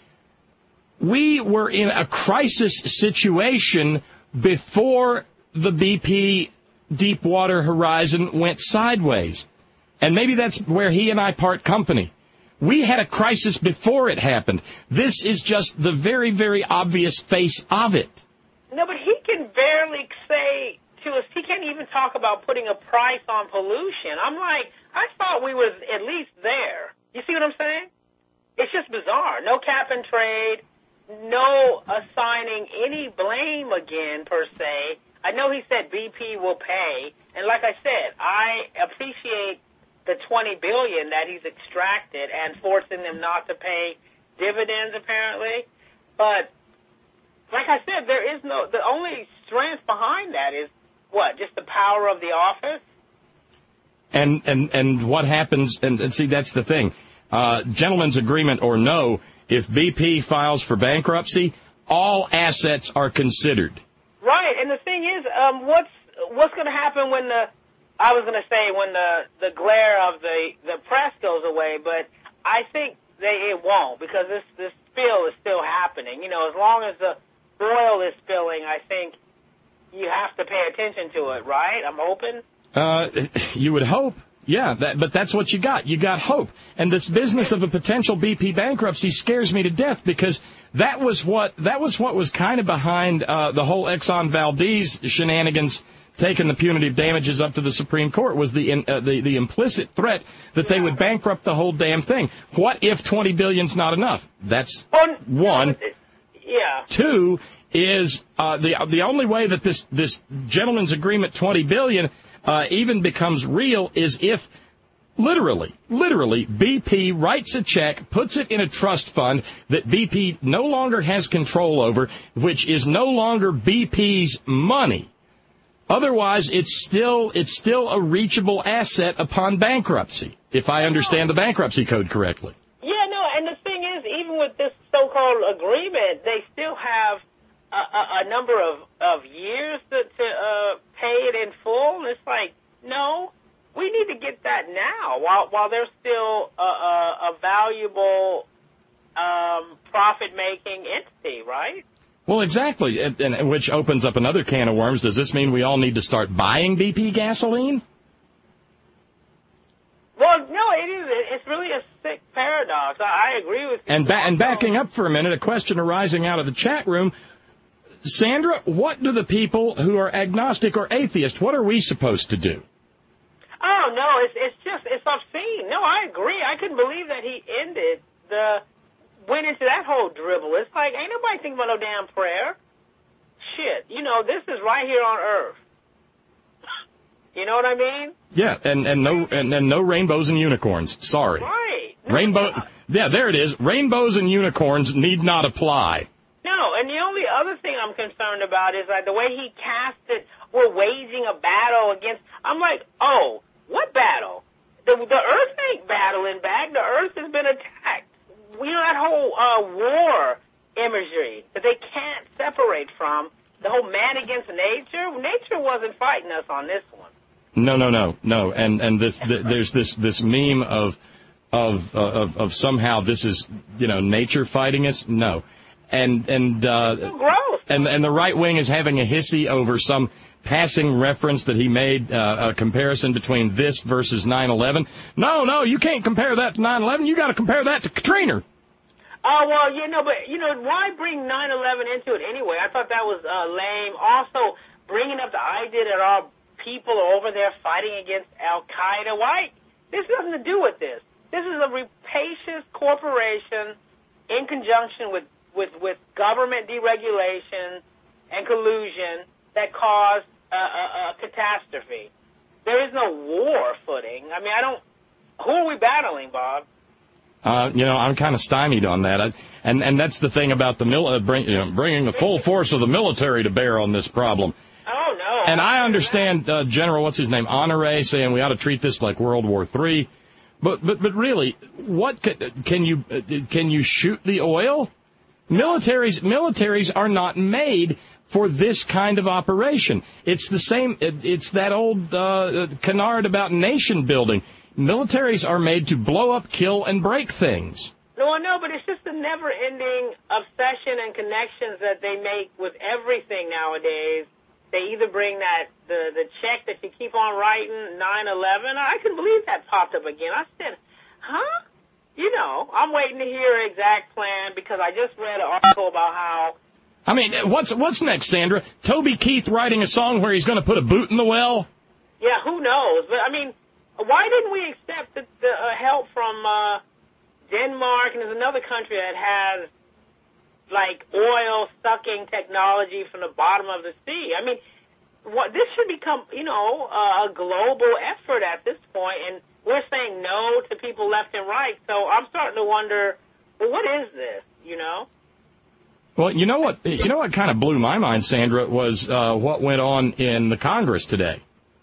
We were in a crisis situation before the B P Deepwater Horizon went sideways, and maybe that's where he and I part company. We had a crisis before it happened. This is just the very very obvious face of it. No, but he can barely say to us, he can't even talk about putting a price on pollution. I'm like, I thought we was at least there. You see what I'm saying? It's just bizarre. No cap and trade, no assigning any blame again, per se. I know he said B P will pay, and like I said, I appreciate the twenty billion dollars that he's extracted and forcing them not to pay dividends, apparently, but like I said, there is no, the only strength behind that is, what, just the power of the office? And and, and what happens, and, and see, that's the thing. Uh, gentleman's agreement or no, if B P files for bankruptcy, all assets are considered. Right, and the thing is, um, what's what's going to happen when the, I was going to say when the, the glare of the, the press goes away, but I think they it won't, because this, this spill is still happening. You know, as long as the oil is spilling, I think you have to pay attention to it, right? I'm hoping. Uh, you would hope, yeah, that, but that's what you got. You got hope. And this business of a potential B P bankruptcy scares me to death, because that was what that was what was kind of behind uh, the whole Exxon Valdez shenanigans, taking the punitive damages up to the Supreme Court, was the in, uh, the, the implicit threat that they would bankrupt the whole damn thing. What if twenty billion dollars is not enough? That's one. Yeah. Two is uh, the the only way that this this gentleman's agreement twenty billion dollars uh, even becomes real is if literally literally B P writes a check, puts it in a trust fund that B P no longer has control over, which is no longer B P's money. Otherwise, it's still it's still a reachable asset upon bankruptcy, if I understand the bankruptcy code correctly. Yeah, no, and the thing is, even with this so-called agreement, they still have a, a, a number of, of years to, to uh, pay it in full. And it's like, no, we need to get that now while while there's still a, a, a valuable um, profit-making entity, right? Well, exactly, and, and which opens up another can of worms. Does this mean we all need to start buying B P gasoline? Well, no, it is. It's really a sick paradox. I, I agree with you. And, ba- and backing up for a minute, a question arising out of the chat room. Sandra, what do the people who are agnostic or atheist, what are we supposed to do? Oh, no, it's it's just, it's obscene. No, I agree. I couldn't believe that he ended the, went into that whole dribble. It's like, ain't nobody thinking about no damn prayer. Shit. You know, this is right here on Earth. You know what I mean? Yeah, and, and no and, and no rainbows and unicorns. Sorry. Right. Rainbow, yeah, there it is. Rainbows and unicorns need not apply. No, and the only other thing I'm concerned about is like the way he cast it. We're waging a battle against. I'm like, oh, what battle? The the Earth ain't battling back. The Earth has been attacked. You know that whole uh, war imagery that they can't separate from. The whole man against nature. Nature wasn't fighting us on this one. No, no, no, no. And and this th- there's this this meme of of uh, of of somehow this is you know nature fighting us. No. And and uh, gross. and and the right wing is having a hissy over some passing reference that he made uh, a comparison between this versus nine eleven. No, no, you can't compare that to nine eleven. You got to compare that to Katrina. Oh well, you know, but you know, why bring nine eleven into it anyway? I thought that was uh, lame. Also, bringing up the idea that our people are over there fighting against Al Qaeda. Why? This has nothing to do with this. This is a rapacious corporation in conjunction with. with with government deregulation and collusion that caused a, a, a catastrophe. There is no war footing. I mean, I don't... Who are we battling, Bob? Uh, you know, I'm kind of stymied on that. I, and, and that's the thing about the mil- uh, bring, you know, bringing the full force of the military to bear on this problem. Oh, no. And I understand uh, General, what's his name, Honore, saying we ought to treat this like World War Three. But, but, but really, what can, can you uh, can you shoot the oil? Militaries militaries are not made for this kind of operation. It's the same. It, it's that old uh, canard about nation building. Militaries are made to blow up, kill, and break things. No, I know, but it's just a never-ending obsession and connections that they make with everything nowadays. They either bring that the the check that you keep on writing, nine eleven. I couldn't believe that popped up again. I said, huh? You know, I'm waiting to hear an exact plan because I just read an article about how... I mean, what's what's next, Sandra? Toby Keith writing a song where he's going to put a boot in the well? Yeah, who knows? But, I mean, why didn't we accept the, the uh, help from uh, Denmark? And there's another country that has, like, oil-sucking technology from the bottom of the sea. I mean, what, this should become, you know, uh, a global effort at this point, and we're saying no to people left and right. So I'm starting to wonder, well, what is this, you know? Well, you know what? You know what kind of blew my mind, Sandra, was uh, what went on in the Congress today.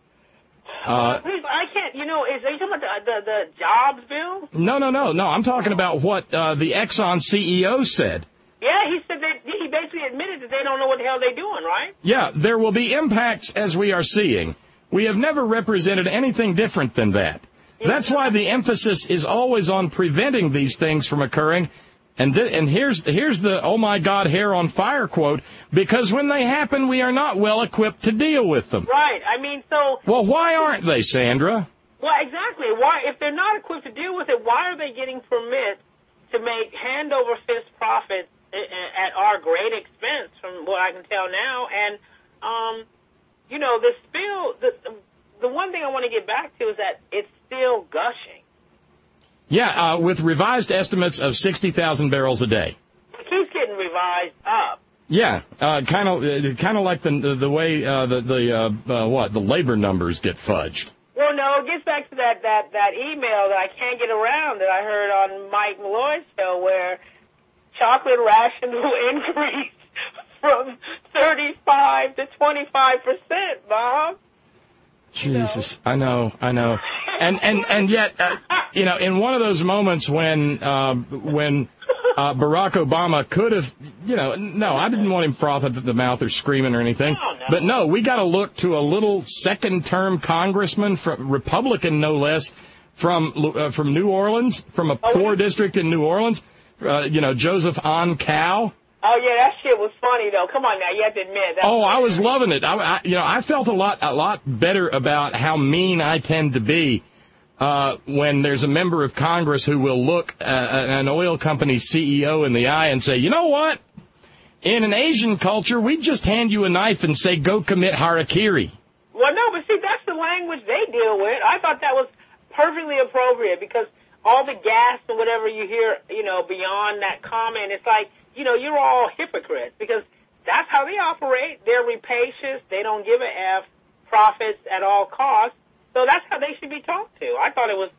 Uh, I can't, you know, is, are you talking about the, the, the jobs bill? No, no, no, no. I'm talking about what uh, the Exxon C E O said. Yeah, he said that he basically admitted that they don't know what the hell they're doing, right? Yeah, there will be impacts as we are seeing. We have never represented anything different than that. That's why the emphasis is always on preventing these things from occurring. And th- and here's here's the oh my God hair on fire quote, because when they happen we are not well equipped to deal with them. Right. I mean, so Well, why aren't they, Sandra? Well, exactly. Why if they're not equipped to deal with it, why are they getting permit to make hand over fist profits at our great expense from what I can tell now? And um you know, the spill the the one thing I want to get back to is that it's still gushing. Yeah, uh, with revised estimates of sixty thousand barrels a day. It keeps getting revised up. Yeah, kind of, uh, kind of like the the way uh, the the uh, uh, what the labor numbers get fudged. Well, no, it gets back to that that that email that I can't get around that I heard on Mike Malloy's show where chocolate rations will increase from thirty-five to twenty-five percent, Bob. Jesus, I know, I know, and and and yet, uh, you know, in one of those moments when uh, when uh, Barack Obama could have, you know, no, I didn't want him frothing at the mouth or screaming or anything, oh, no. but no, we got to look to a little second-term congressman, from Republican no less, from uh, from New Orleans, from a oh, poor yeah. district in New Orleans, uh, you know, Joseph Oncow. Oh, yeah, that shit was funny, though. Come on now, you have to admit. That oh, was I was loving it. I, I, you know, I felt a lot, a lot better about how mean I tend to be uh, when there's a member of Congress who will look uh, an oil company C E O in the eye and say, you know what? In an Asian culture, we just hand you a knife and say, go commit harakiri. Well, no, but see, that's the language they deal with. I thought that was perfectly appropriate because all the gas and whatever you hear, you know, beyond that comment, it's like, you know, you're all hypocrites because that's how they operate. They're rapacious. They don't give a F, profits at all costs. So that's how they should be talked to. I thought it was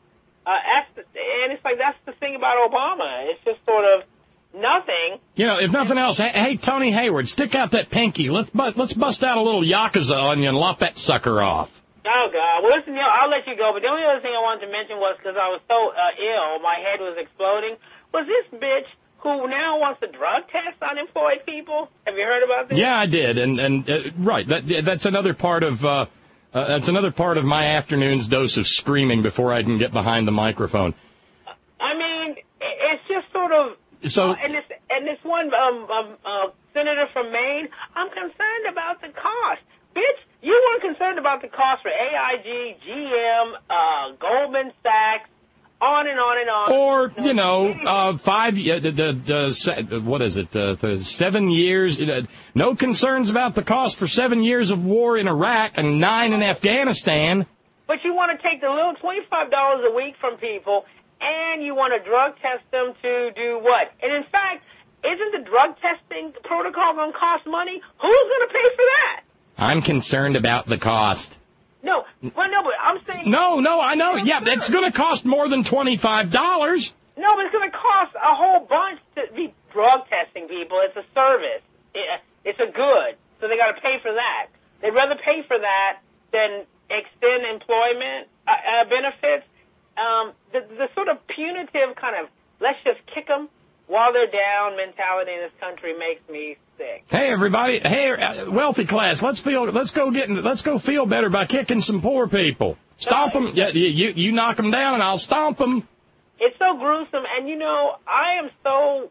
Uh, that's the, and it's like that's the thing about Obama. It's just sort of nothing. You know, if nothing else, hey, hey Tony Hayward, stick out that pinky. Let's bu- let's bust out a little Yakuza on you and lop that sucker off. Oh, God. Well, listen, you know, I'll let you go. But the only other thing I wanted to mention was, because I was so uh, ill, my head was exploding, was this bitch who now wants to drug test unemployed people. Have you heard about this? Yeah, I did. And, and uh, right, that that's another part of... Uh, Uh, that's another part of my afternoon's dose of screaming before I can get behind the microphone. I mean, it's just sort of... So, uh, and, this, and this one um, um, uh, senator from Maine, I'm concerned about the cost. Bitch, you weren't concerned about the cost for A I G, G M, uh, Goldman Sachs, on and on and on. Or, you know, uh, five, uh, the, the, the, what is it, uh, the seven years, uh, no concerns about the cost for seven years of war in Iraq and nine in Afghanistan. But you want to take the little twenty-five dollars a week from people, and you want to drug test them to do what? And in fact, isn't the drug testing protocol going to cost money? Who's going to pay for that? I'm concerned about the cost. No, well, no, but I'm saying... No, no, I know. Yeah, it's going to cost more than twenty-five dollars. No, but it's going to cost a whole bunch to be drug testing people. It's a service. It, it's a good. So they got to pay for that. They'd rather pay for that than extend employment uh, uh, benefits. Um, the, the sort of punitive kind of, let's just kick them while they're down mentality in this country makes me sick. Hey, everybody! Hey, uh, wealthy class, let's feel. Let's go get. Let's go feel better by kicking some poor people. Stomp them. Yeah, you you knock them down, and I'll stomp them. It's so gruesome, and you know, I am so.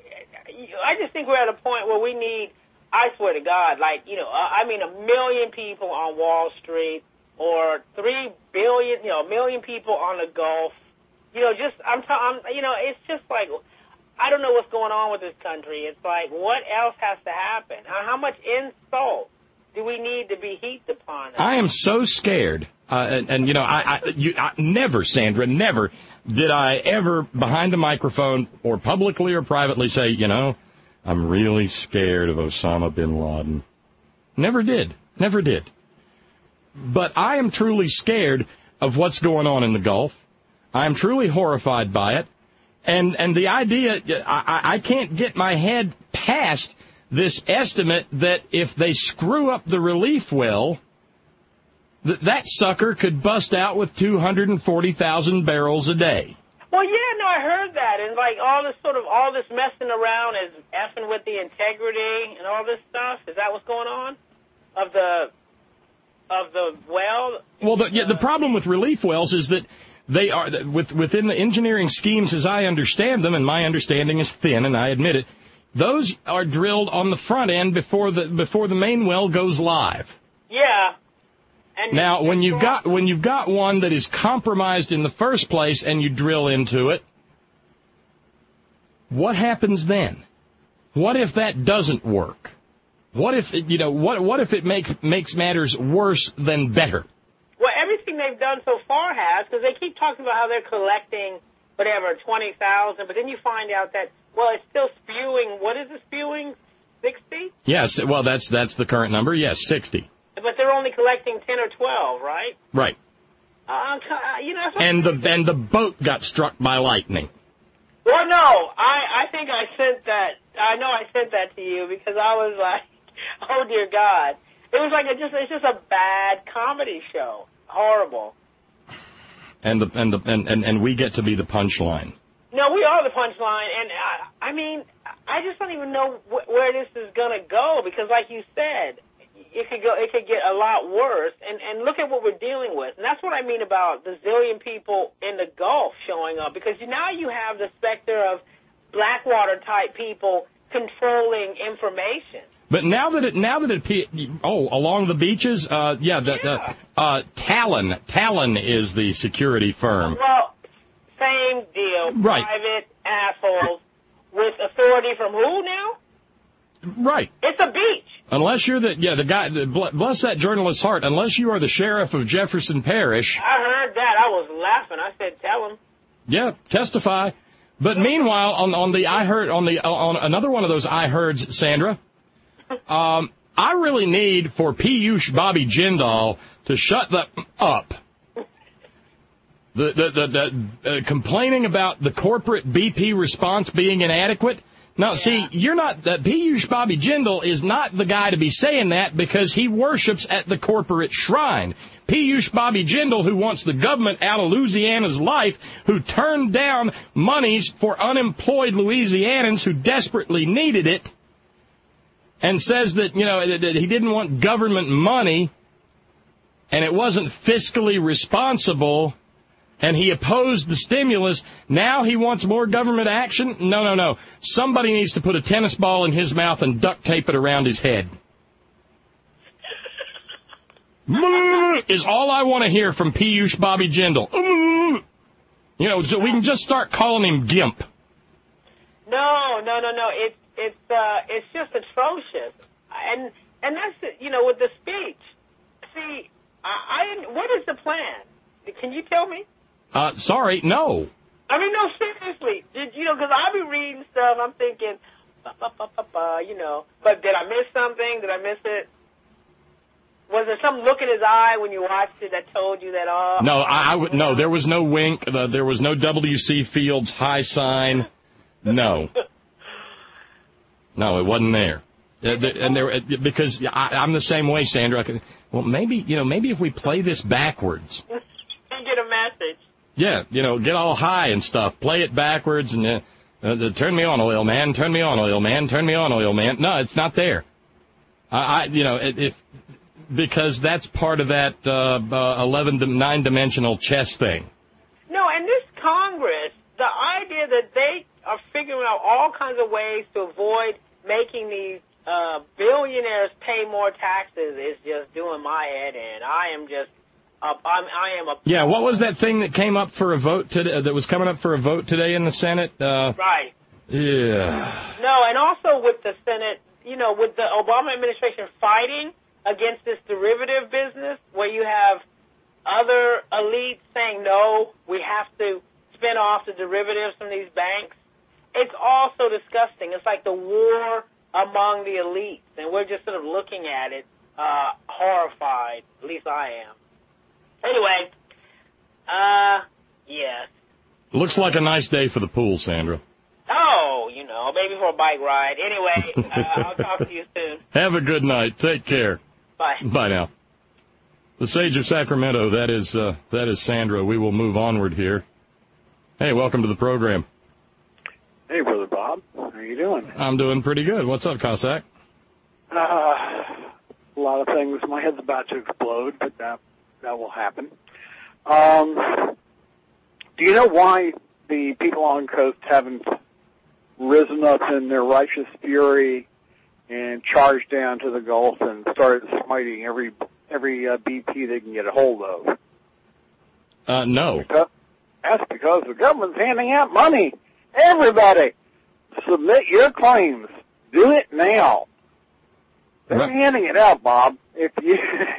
I just think we're at a point where we need. I swear to God, like you know, I mean, a million people on Wall Street, or three billion, you know, a million people on the Gulf. You know, just I'm. T- I'm you know, it's just like. I don't know what's going on with this country. It's like, what else has to happen? How much insult do we need to be heaped upon us? I am so scared. Uh, and, and, you know, I, I, you, I never, Sandra, never did I ever behind the microphone or publicly or privately say, you know, I'm really scared of Osama bin Laden. Never did. Never did. But I am truly scared of what's going on in the Gulf. I am truly horrified by it. And and the idea, I, I can't get my head past this estimate that if they screw up the relief well, that that sucker could bust out with two hundred forty thousand barrels a day. Well, yeah, no, I heard that. And, like, all this sort of, all this messing around is effing with the integrity and all this stuff. Is that what's going on? Of the, of the well? Well, the, yeah, the problem with relief wells is that they are, with, within the engineering schemes as I understand them, and my understanding is thin, and I admit it, those are drilled on the front end before the before the main well goes live. Yeah. And now, when you've got when you've got one that is compromised in the first place and you drill into it, what happens then? What if that doesn't work? What if you know what what if it make, makes matters worse than better? Well, everything they've done so far has, because they keep talking about how they're collecting, whatever, twenty thousand, but then you find out that, well, it's still spewing, what is it spewing, sixty? Yes, well, that's that's the current number, yes, sixty. But they're only collecting ten or twelve, right? Right. Uh, you know, and the and the boat got struck by lightning. Well, no, I, I think I sent that, I know I sent that to you, because I was like, oh, dear God. It was like a, just it's just a bad comedy show. Horrible. And the and the and, and, and we get to be the punchline. No, we are the punchline, and I, I mean, I just don't even know wh- where this is gonna go because, like you said, it could go, it could get a lot worse. And and look at what we're dealing with, and that's what I mean about the zillion people in the Gulf showing up because now you have the specter of Blackwater type people controlling information. But now that it, now that it, oh, along the beaches, uh, yeah, the, yeah. the, uh, Talon, Talon is the security firm. Well, same deal. Right. Private assholes with authority from who now? Right. It's a beach. Unless you're the, yeah, the guy, the, bless that journalist's heart, unless you are the sheriff of Jefferson Parish. I heard that. I was laughing. I said, tell him. Yeah, testify. But meanwhile, on, on the, I heard, on the, on another one of those I heards, Sandra, Um, I really need for Piyush Bobby Jindal to shut the up. The The, the, the, the uh, complaining about the corporate B P response being inadequate. Now, yeah. see, you're not, uh, Piyush Bobby Jindal is not the guy to be saying that because he worships at the corporate shrine. Piyush Bobby Jindal, who wants the government out of Louisiana's life, who turned down monies for unemployed Louisianans who desperately needed it, and says that, you know, that he didn't want government money, and it wasn't fiscally responsible, and he opposed the stimulus. Now he wants more government action? No, no, no. Somebody needs to put a tennis ball in his mouth and duct tape it around his head. Is all I want to hear from Piyush Bobby Jindal. You know, so we can just start calling him Gimp. No, no, no, no. It's it's uh, it's just atrocious, and and that's it, you know, with the speech. See, I, I what is the plan? Can you tell me? Uh, sorry, no. I mean, no, seriously. Did you know? Because I be reading stuff. I'm thinking, bah, bah, bah, bah, bah, you know. But did I miss something? Did I miss it? Was there some look in his eye when you watched it that told you that? Oh, no, I, I would no. There was no wink. Uh, there was no W C Fields high sign. No, no, it wasn't there. Uh, and there because I, I'm the same way, Sandra. I could, well, maybe you know, maybe if we play this backwards, you get a message. Yeah, you know, get all high and stuff. Play it backwards and uh, uh, turn me on, oil man. Turn me on, oil man. Turn me on, oil man. No, it's not there. I, I you know, if. Because that's part of that uh, uh, eleven nine-dimensional chess thing. No, and this Congress, the idea that they are figuring out all kinds of ways to avoid making these uh, billionaires pay more taxes is just doing my head in. I am just, uh, I'm, I am a... Yeah, what was that thing that came up for a vote today, that was coming up for a vote today in the Senate? Uh, right. Yeah. No, and also with the Senate, you know, with the Obama administration fighting against this derivative business where you have other elites saying, no, we have to spin off the derivatives from these banks. It's all so disgusting. It's like the war among the elites, and we're just sort of looking at it uh, horrified. At least I am. Anyway, uh, yes. Looks like a nice day for the pool, Sandra. Oh, you know, maybe for a bike ride. Anyway, uh, I'll talk to you soon. Have a good night. Take care. Bye. Bye now. The Sage of Sacramento, that is uh, that is Sandra. We will move onward here. Hey, welcome to the program. Hey, Brother Bob. How are you doing? I'm doing pretty good. What's up, Cossack? Uh, a lot of things. My head's about to explode, but that that will happen. Um, do you know why the people on the coast haven't risen up in their righteous fury and charged down to the Gulf and started smiting every every uh, B P they can get a hold of? Uh, no. Because, that's because the government's handing out money. Everybody, submit your claims. Do it now. They're right. handing it out, Bob. If you,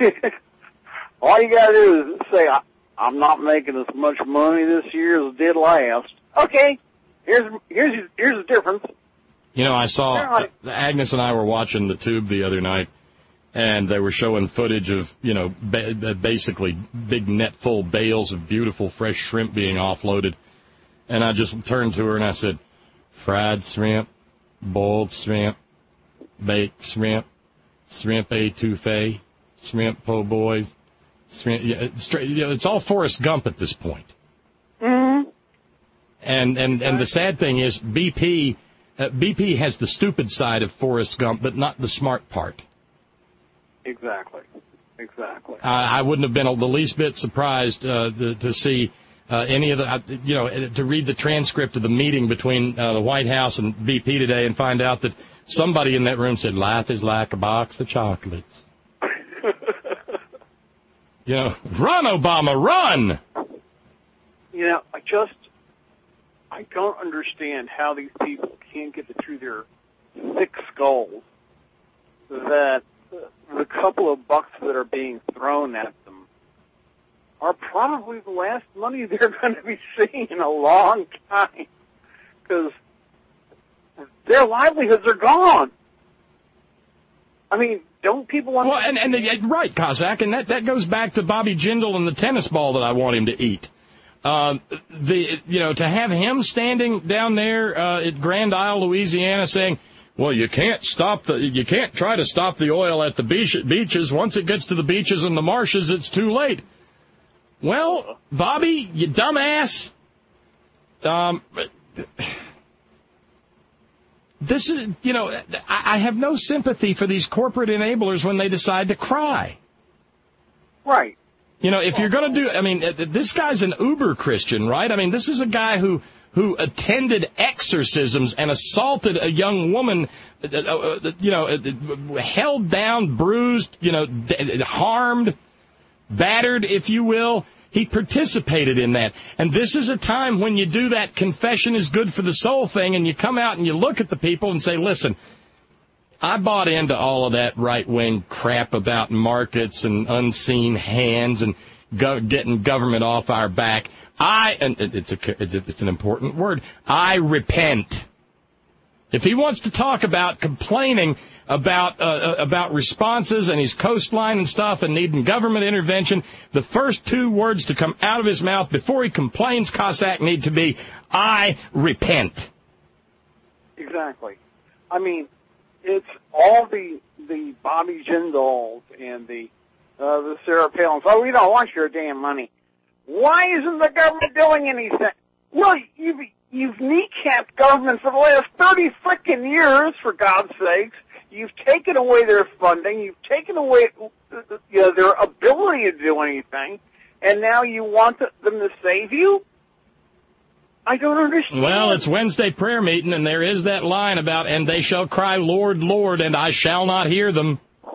all you got to do is say, I'm not making as much money this year as I did last. Okay, here's here's here's the difference. You know, I saw, uh, Agnes and I were watching the Tube the other night, and they were showing footage of, you know, ba- basically big net full bales of beautiful fresh shrimp being offloaded. And I just turned to her and I said, fried shrimp, boiled shrimp, baked shrimp, shrimp etouffee, shrimp po' boys, shrimp, yeah, straight, you know, it's all Forrest Gump at this point. Mm-hmm. And, and, and the sad thing is B P... Uh, B P has the stupid side of Forrest Gump, but not the smart part. Exactly. Exactly. Uh, I wouldn't have been the least bit surprised uh, to, to see uh, any of the, uh, you know, to read the transcript of the meeting between uh, the White House and B P today and find out that somebody in that room said, life is like a box of chocolates. You know, run, Obama, run! You know, I just... I don't understand how these people can't get it through their thick skulls that the couple of bucks that are being thrown at them are probably the last money they're going to be seeing in a long time, because their livelihoods are gone. I mean, don't people want well, to... Well, and, and, right, Cossack, and that, that goes back to Bobby Jindal and the tennis ball that I want him to eat. Uh, the you know to have him standing down there uh, at Grand Isle, Louisiana, saying, "Well, you can't stop the you can't try to stop the oil at the beach, beaches. Once it gets to the beaches and the marshes, it's too late." Well, Bobby, you dumbass. Um, this is you know I, I have no sympathy for these corporate enablers when they decide to cry. Right. You know, if you're going to do, I mean, this guy's an uber Christian, right? I mean, this is a guy who, who attended exorcisms and assaulted a young woman, you know, held down, bruised, you know, harmed, battered, if you will. He participated in that. And this is a time when you do that confession is good for the soul thing, and you come out and you look at the people and say, listen, I bought into all of that right-wing crap about markets and unseen hands and go, getting government off our back. I, and it's, a, it's an important word, I repent. If he wants to talk about complaining about uh, about responses and his coastline and stuff and needing government intervention, the first two words to come out of his mouth before he complains, Cossack, need to be, I repent. Exactly. I mean, it's all the the Bobby Jindals and the uh, the Sarah Palins. Oh, we don't want your damn money. Why isn't the government doing anything? Well, you've you've kneecapped government for the last thirty frickin' years. For God's sakes, you've taken away their funding. You've taken away you know, their ability to do anything, and now you want them to save you. I don't understand. Well, it's Wednesday prayer meeting, and there is that line about, and they shall cry, Lord, Lord, and I shall not hear them.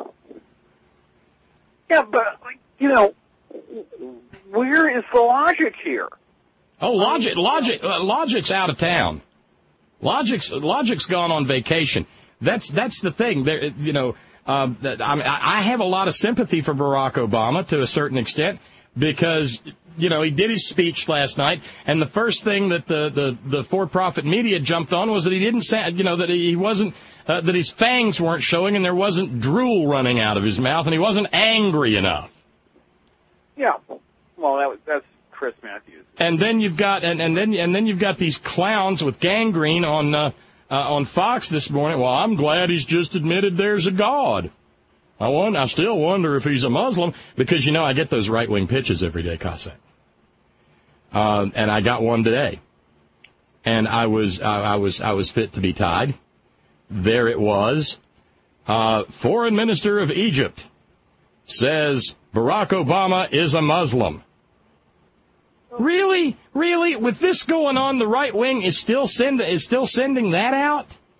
Yeah, but, you know, where is the logic here? Oh, logic, logic, uh, logic's out of town. Logic's, logic's gone on vacation. That's that's the thing. There, you know, um, that, I, mean, I have a lot of sympathy for Barack Obama to a certain extent, because, you know, he did his speech last night, and the first thing that the, the, the for-profit media jumped on was that he didn't say, you know, that he wasn't, uh, that his fangs weren't showing and there wasn't drool running out of his mouth and he wasn't angry enough. Yeah, well, that was, that's Chris Matthews. And then you've got, and, and then, and then you've got these clowns with gangrene on, uh, uh, on Fox this morning. Well, I'm glad he's just admitted there's a God. I wonder, I still wonder if he's a Muslim, because, you know, I get those right-wing pitches every day, Cossack. Uh, and I got one today. And I was, I, I was, I was fit to be tied. There it was. Uh, Foreign Minister of Egypt says Barack Obama is a Muslim. Really? Really? With this going on, the right wing is still send, is still sending that out?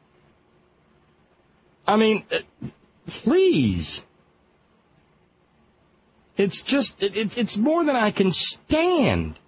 I mean, uh, please. It's just, it, it's more than I can stand.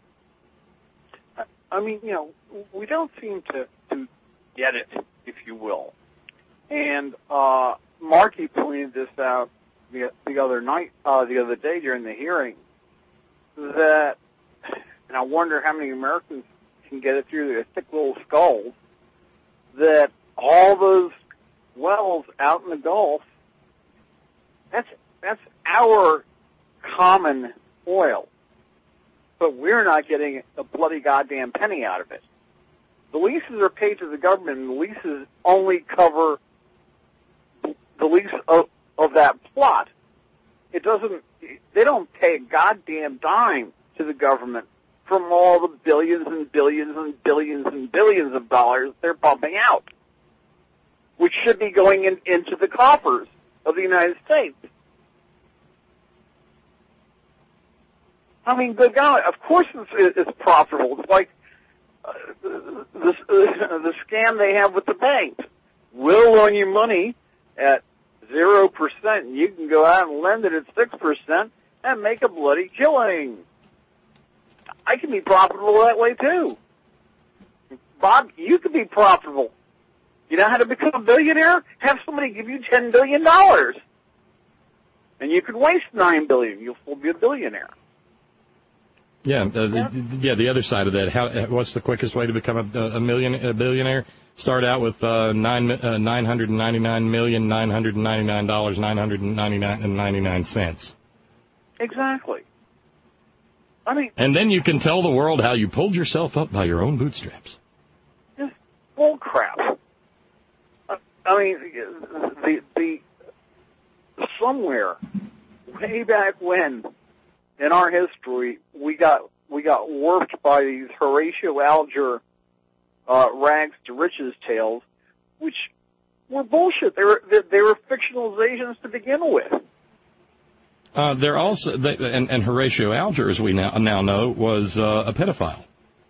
I mean, you know, we don't seem to, to get it, if you will. And uh, Markey pointed this out the, the other night, uh, the other day during the hearing, that, and I wonder how many Americans can get it through their thick little skulls, that all those wells out in the Gulf, that's that's our common oil. But we're not getting a bloody goddamn penny out of it. The leases are paid to the government, and the leases only cover the lease of, of that plot. It doesn't, they don't pay a goddamn dime to the government from all the billions and billions and billions and billions of dollars they're pumping out, which should be going in, into the coffers of the United States. I mean, good God, of course it's, it's profitable. It's like uh, the, uh, the scam they have with the banks. We'll loan you money at zero percent, and you can go out and lend it at six percent and make a bloody killing. I can be profitable that way, too. Bob, you can be profitable. You know how to become a billionaire? Have somebody give you ten billion dollars. And you can waste nine billion dollars. You'll still be a billionaire. Yeah, uh, the, yeah. The other side of that. How? What's the quickest way to become a, a million a billionaire? Start out with uh, nine uh, nine hundred ninety nine million nine hundred ninety nine dollars nine hundred ninety nine and ninety nine cents. Exactly. I mean, and then you can tell the world how you pulled yourself up by your own bootstraps. Just bull crap. I mean, the the somewhere way back when in our history we got we got warped by these Horatio Alger uh, rags to riches tales, which were bullshit. They were they, they were fictionalizations to begin with. Uh, they're also, they, and, and Horatio Alger, as we now now know, was uh, a pedophile.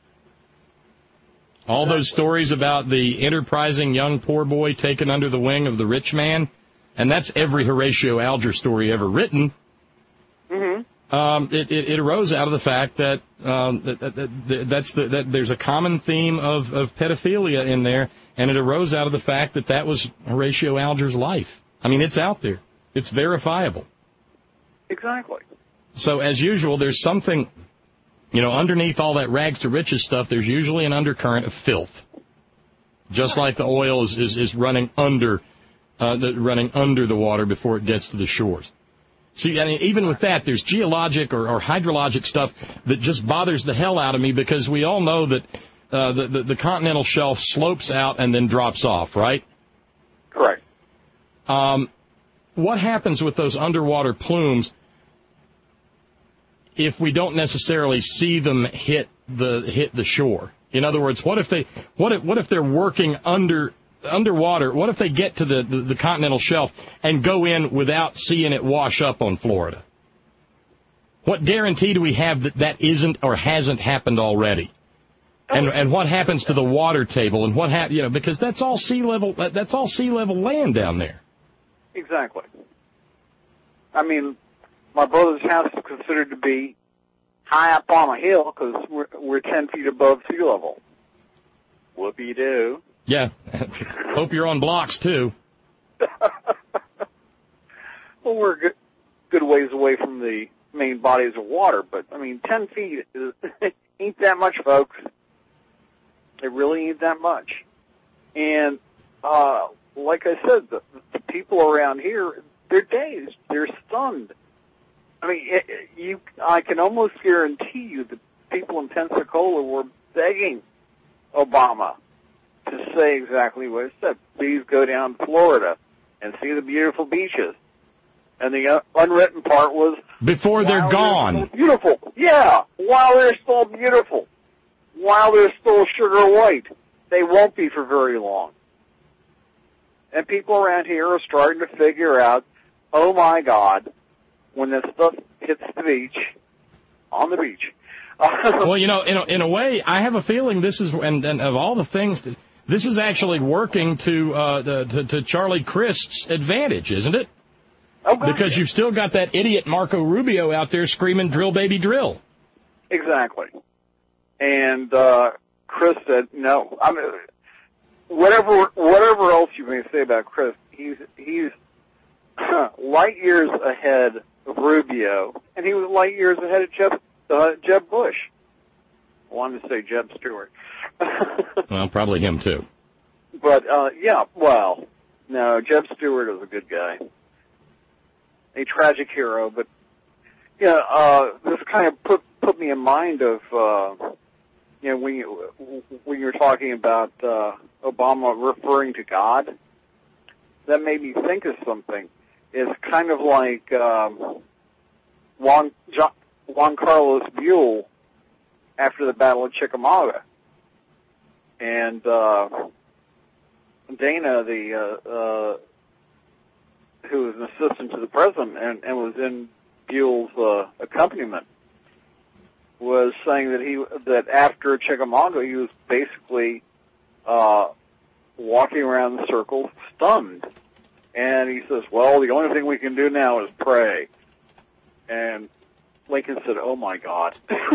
All those stories about the enterprising young poor boy taken under the wing of the rich man, and that's every Horatio Alger story ever written. Mm-hmm. Um, it, it, it arose out of the fact that, um, that, that, that that's the, that there's a common theme of, of pedophilia in there, and it arose out of the fact that that was Horatio Alger's life. I mean, it's out there. It's verifiable. Exactly. So, as usual, there's something, you know, underneath all that rags to riches stuff, there's usually an undercurrent of filth. Just like the oil is, is, is running under uh, the, running under the water before it gets to the shores. See, I mean, even with that, there's geologic or, or hydrologic stuff that just bothers the hell out of me, because we all know that uh, the, the, the continental shelf slopes out and then drops off, right? Correct. Um, what happens with those underwater plumes if we don't necessarily see them hit the hit the shore? In other words, what if they what if what if they're working under underwater? What if they get to the, the, the continental shelf and go in without seeing it wash up on Florida? What guarantee do we have that that isn't or hasn't happened already? And and what happens to the water table, and what hap- you know, because that's all sea level that's all sea level land down there. Exactly. I mean, my brother's house is considered to be high up on a hill because we're, we're ten feet above sea level. Whoopie-doo. Yeah. Hope you're on blocks, too. Well, we're a good, good ways away from the main bodies of water, but, I mean, ten feet is, ain't that much, folks. It really ain't that much. And, uh, like I said, the, the people around here, they're dazed. They're stunned. I mean, it, it, you. I can almost guarantee you that people in Pensacola were begging Obama to say exactly what it said. Please go down to Florida and see the beautiful beaches. And the uh, unwritten part was... Before they're gone. They're beautiful. Yeah, while they're still beautiful. While they're still sugar white. They won't be for very long. And people around here are starting to figure out, oh my God, when this stuff hits the beach, on the beach. Well, you know, in a, in a way, I have a feeling this is, and, and of all the things, that, this is actually working to, uh, the, to to Charlie Crist's advantage, isn't it? Oh, God, because yeah. you've still got that idiot Marco Rubio out there screaming, drill, baby, drill. Exactly. And uh, Chris said, no. I mean, whatever whatever else you may say about Chris, he's he's light years ahead of Rubio, and he was light years ahead of Jeb, uh, Jeb Bush. I wanted to say Jeb Stewart. Well, probably him, too. But, uh, yeah, well, no, Jeb Stewart is a good guy. A tragic hero, but, yeah, uh, this kind of put put me in mind of, uh, you know, when you, when you were talking about uh, Obama referring to God, that made me think of something. It's kind of like um, Juan, John, Juan Carlos Buell after the Battle of Chickamauga. And uh, Dana, the uh, uh, who was an assistant to the president and, and was in Buell's uh, accompaniment, was saying that he that after Chickamauga he was basically uh, walking around in circles, stunned. And he says, well, the only thing we can do now is pray. And Lincoln said, oh, my God.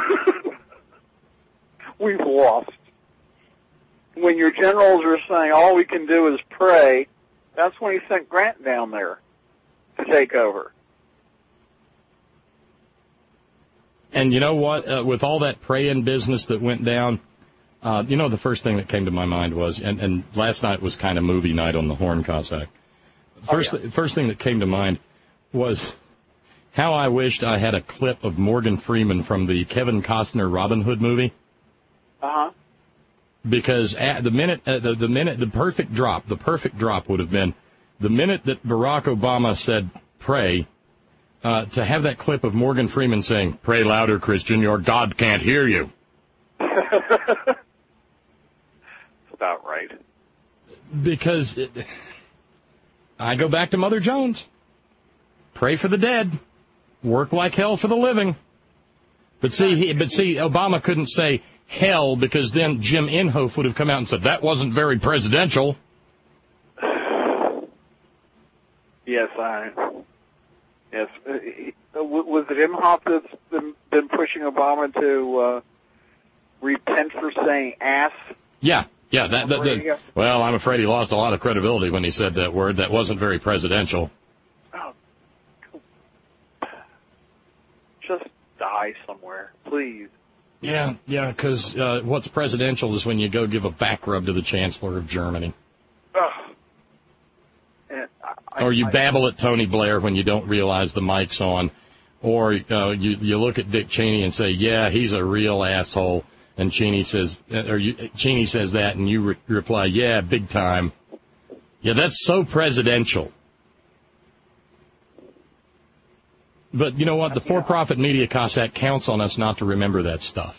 We've lost. When your generals are saying all we can do is pray, that's when he sent Grant down there to take over. And you know what? Uh, with all that praying business that went down, uh, you know, the first thing that came to my mind was, and, and last night was kind of movie night on the Horn Cossack. First, oh, yeah. th- first thing that came to mind was, how I wished I had a clip of Morgan Freeman from the Kevin Costner Robin Hood movie. Uh-huh. Because at the minute, uh, the, the minute, the perfect drop, the perfect drop would have been the minute that Barack Obama said, pray, uh, to have that clip of Morgan Freeman saying, pray louder, Christian, your God can't hear you. That's about right. Because it, I go back to Mother Jones. Pray for the dead. Work like hell for the living. But see, he, but see, Obama couldn't say hell because then Jim Inhofe would have come out and said, that wasn't very presidential. Yes, I... Yes. Uh, was it Imhoff that's been, been pushing Obama to uh, repent for saying ass? Yeah, yeah. That, that, that, well, I'm afraid he lost a lot of credibility when he said that word. That wasn't very presidential. Oh. Just die somewhere, please. Yeah, yeah, because uh, what's presidential is when you go give a back rub to the Chancellor of Germany. Ugh. And I, or you I, babble at Tony Blair when you don't realize the mic's on. Or uh, you, you look at Dick Cheney and say, yeah, he's a real asshole. And Cheney says, or you, Cheney says that, and you re- reply, yeah, big time. Yeah, that's so presidential. But you know what? The for-profit media, Cossack, counts on us not to remember that stuff.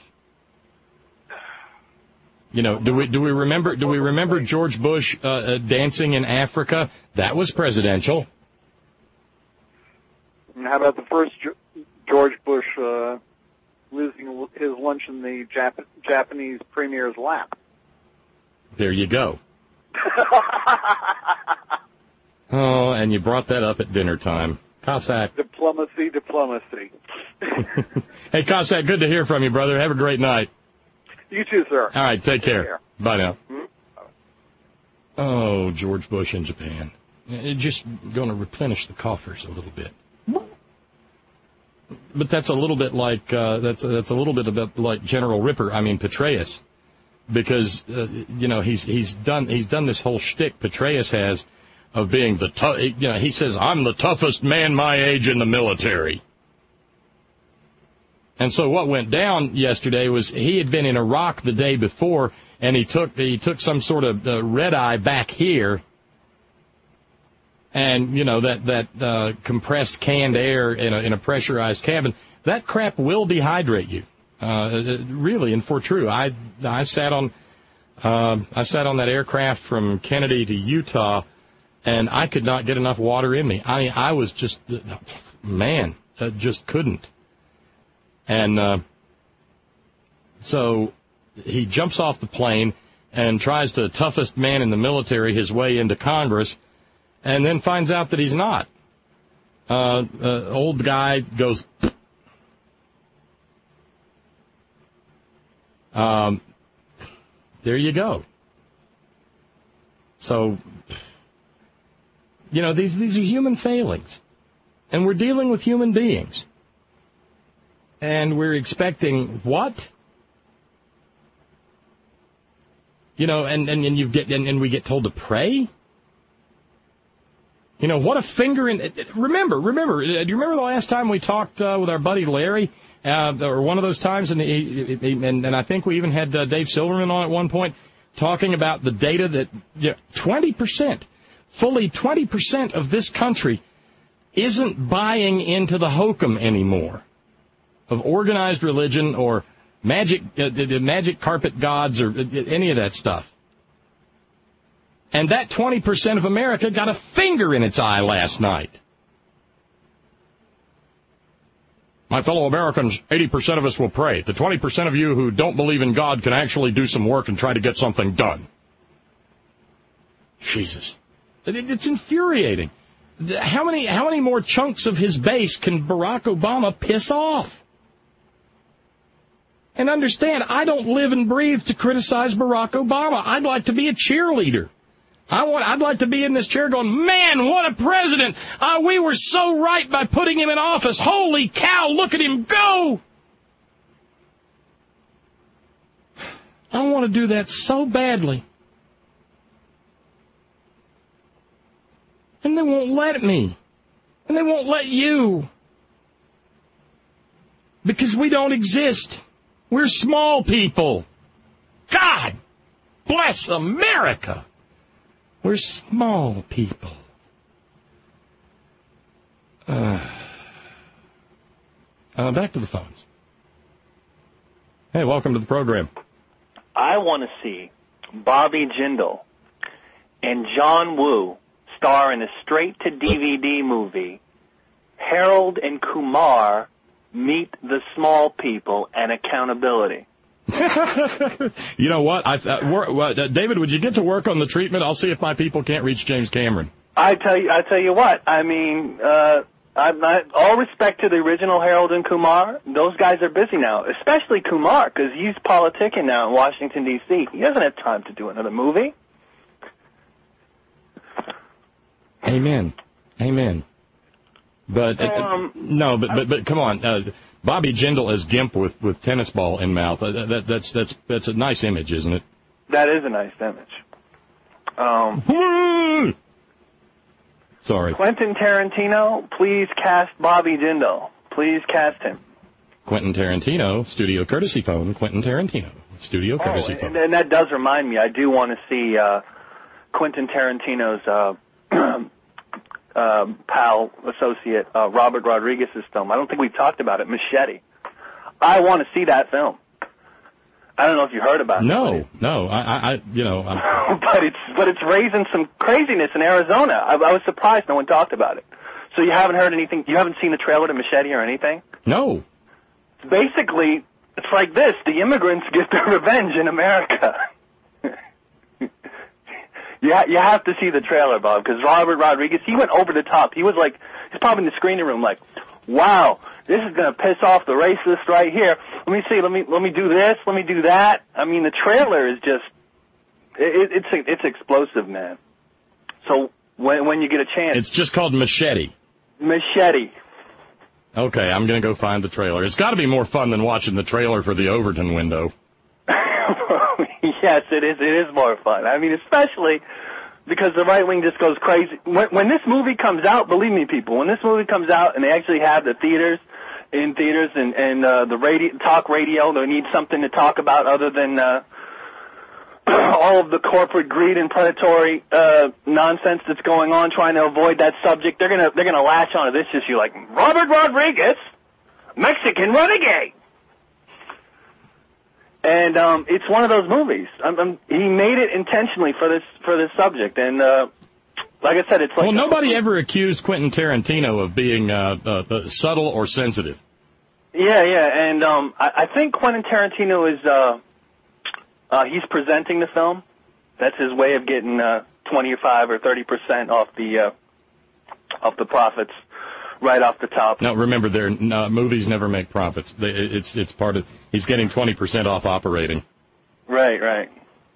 You know, do we do we remember do we remember George Bush uh, uh, dancing in Africa? That was presidential. And how about the first George Bush uh, losing his lunch in the Jap- Japanese premier's lap? There you go. Oh, and you brought that up at dinner time. Cossack. Diplomacy, diplomacy. Hey, Cossack, good to hear from you, brother. Have a great night. You too, sir. All right, take, take care. care. Bye now. Mm-hmm. Oh, George Bush in Japan. It's just going to replenish the coffers a little bit. But that's a little bit like uh, that's that's a little bit about like General Ripper. I mean Petraeus, because uh, you know he's he's done he's done this whole shtick Petraeus has of being the tough. You know, he says I'm the toughest man my age in the military. And so what went down yesterday was he had been in Iraq the day before, and he took he took some sort of uh, red eye back here. And, you know, that, that uh, compressed canned air in a, in a pressurized cabin, that crap will dehydrate you. Uh, really, and for true. I I sat on uh, I sat on that aircraft from Kennedy to Utah, and I could not get enough water in me. I mean, I was just, man, uh, just couldn't. And uh, so he jumps off the plane and tries to toughest man in the military his way into Congress, and then finds out that he's not. Uh, uh, old guy goes, um, there you go. So, you know, these these are human failings. And we're dealing with human beings. And we're expecting what? You know, and, and, and you get and, and we get told to pray? You know, what a finger in... Remember, remember, do you remember the last time we talked uh, with our buddy Larry? Uh, or one of those times, and, he, he, and, and I think we even had uh, Dave Silverman on at one point, talking about the data that you know, twenty percent, fully twenty percent of this country isn't buying into the hokum anymore of organized religion or magic, uh, the magic carpet gods or any of that stuff. And that twenty percent of America got a finger in its eye last night. My fellow Americans, eighty percent of us will pray. The twenty percent of you who don't believe in God can actually do some work and try to get something done. Jesus. It's infuriating. How many, how many more chunks of his base can Barack Obama piss off? And understand, I don't live and breathe to criticize Barack Obama. I'd like to be a cheerleader. I want, I'd like to be in this chair going, man, what a president! Uh, we were so right by putting him in office. Holy cow, look at him go! I want to do that so badly. And they won't let me. And they won't let you. Because we don't exist. We're small people. God bless America. We're small people. Uh, uh, back to the phones. Hey, welcome to the program. I want to see Bobby Jindal and John Woo star in a straight-to-D V D movie, Harold and Kumar Meet the Small People and Accountability. You know what? I, uh, wor- uh, David, would you get to work on the treatment? I'll see if my people can't reach James Cameron. I tell you, I tell you what. I mean, uh, I'm not, all respect to the original Harold and Kumar. Those guys are busy now, especially Kumar, because he's politicking now in Washington D C. He doesn't have time to do another movie. Amen. Amen. But uh, um, no, but but but come on, uh, Bobby Jindal as Gimp with, with tennis ball in mouth. Uh, that, that's that's that's a nice image, isn't it? That is a nice image. Um, Sorry. Quentin Tarantino, please cast Bobby Jindal. Please cast him. Quentin Tarantino, studio courtesy phone. Quentin Tarantino, studio courtesy oh, phone. And, and that does remind me, I do want to see uh, Quentin Tarantino's uh, uh, pal, associate, uh, Robert Rodriguez's film. I don't think we've talked about it, Machete. I want to see that film. I don't know if you heard about no, it. No, no, I, I, you know. I'm... but it's but it's raising some craziness in Arizona. I, I was surprised no one talked about it. So you haven't heard anything? You haven't seen the trailer to Machete or anything? No. Basically, it's like this: the immigrants get their revenge in America. you ha- you have to see the trailer, Bob, because Robert Rodriguez, he went over the top. He was like, he's probably in the screening room, like, wow. This is going to piss off the racist right here. Let me see. Let me let me do this. Let me do that. I mean, the trailer is just it, it's it's explosive, man. So when when you get a chance, it's just called Machete. Machete. Okay, I'm going to go find the trailer. It's got to be more fun than watching the trailer for the Overton window. Yes, it is. It is more fun. I mean, especially because the right wing just goes crazy. When, when this movie comes out, believe me, people, when this movie comes out and they actually have the theaters. In theaters and, and uh, the radio, talk radio, they need something to talk about other than uh, all of the corporate greed and predatory uh, nonsense that's going on, trying to avoid that subject. They're gonna they're gonna latch onto this issue like Robert Rodriguez, Mexican renegade, and um, it's one of those movies. I'm, I'm, he made it intentionally for this for this subject, and uh, like I said, it's like well, nobody a, ever accused Quentin Tarantino of being uh, uh, uh, subtle or sensitive. Yeah, yeah, and um, I, I think Quentin Tarantino is uh, uh, he's presenting the film. That's his way of getting uh, twenty-five or thirty percent off the uh, off the profits right off the top. No, remember, their uh, movies never make profits. They, it's it's part of he's getting twenty percent off operating. Right, right.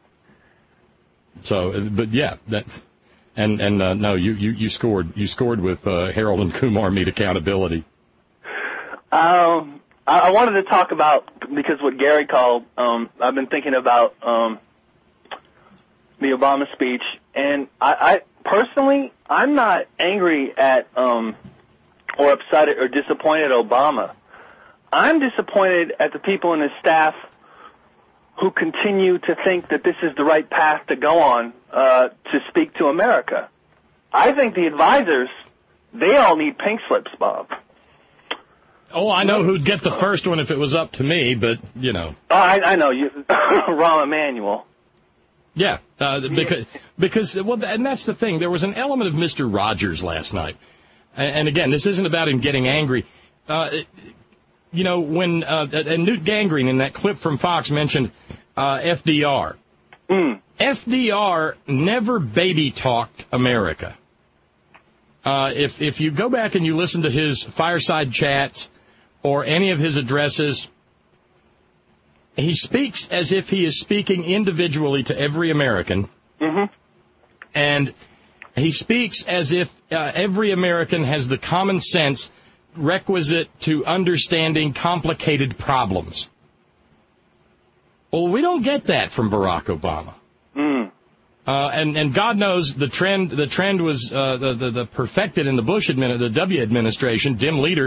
So, but yeah, that. And and uh, no, you, you, you scored you scored with uh, Harold and Kumar Meet Accountability. Um, I, I wanted to talk about because what Gary called. Um, I've been thinking about um, the Obama speech, and I, I personally, I'm not angry at um, or upset or disappointed at Obama. I'm disappointed at the people in his staff who continue to think that this is the right path to go on uh, to speak to America. I think the advisors, they all need pink slips, Bob. Oh, I know who'd get the first one if it was up to me, but, you know. Oh, I, I know, you, Rahm Emanuel. Yeah, uh, because, because, well, and that's the thing. There was an element of Mister Rogers last night. And, and again, this isn't about him getting angry. Uh, you know, when uh, and Newt Gingrich in that clip from Fox mentioned uh, F D R. Mm. F D R never baby-talked America. Uh, if if you go back and you listen to his fireside chats or any of his addresses, he speaks as if he is speaking individually to every American. Mm-hmm. And he speaks as if uh, every American has the common sense requisite to understanding complicated problems. Well, we don't get that from Barack Obama. Mm. Uh, and, and God knows the trend the trend was uh, the, the, the perfected in the Bush admin, the W administration, dim leader,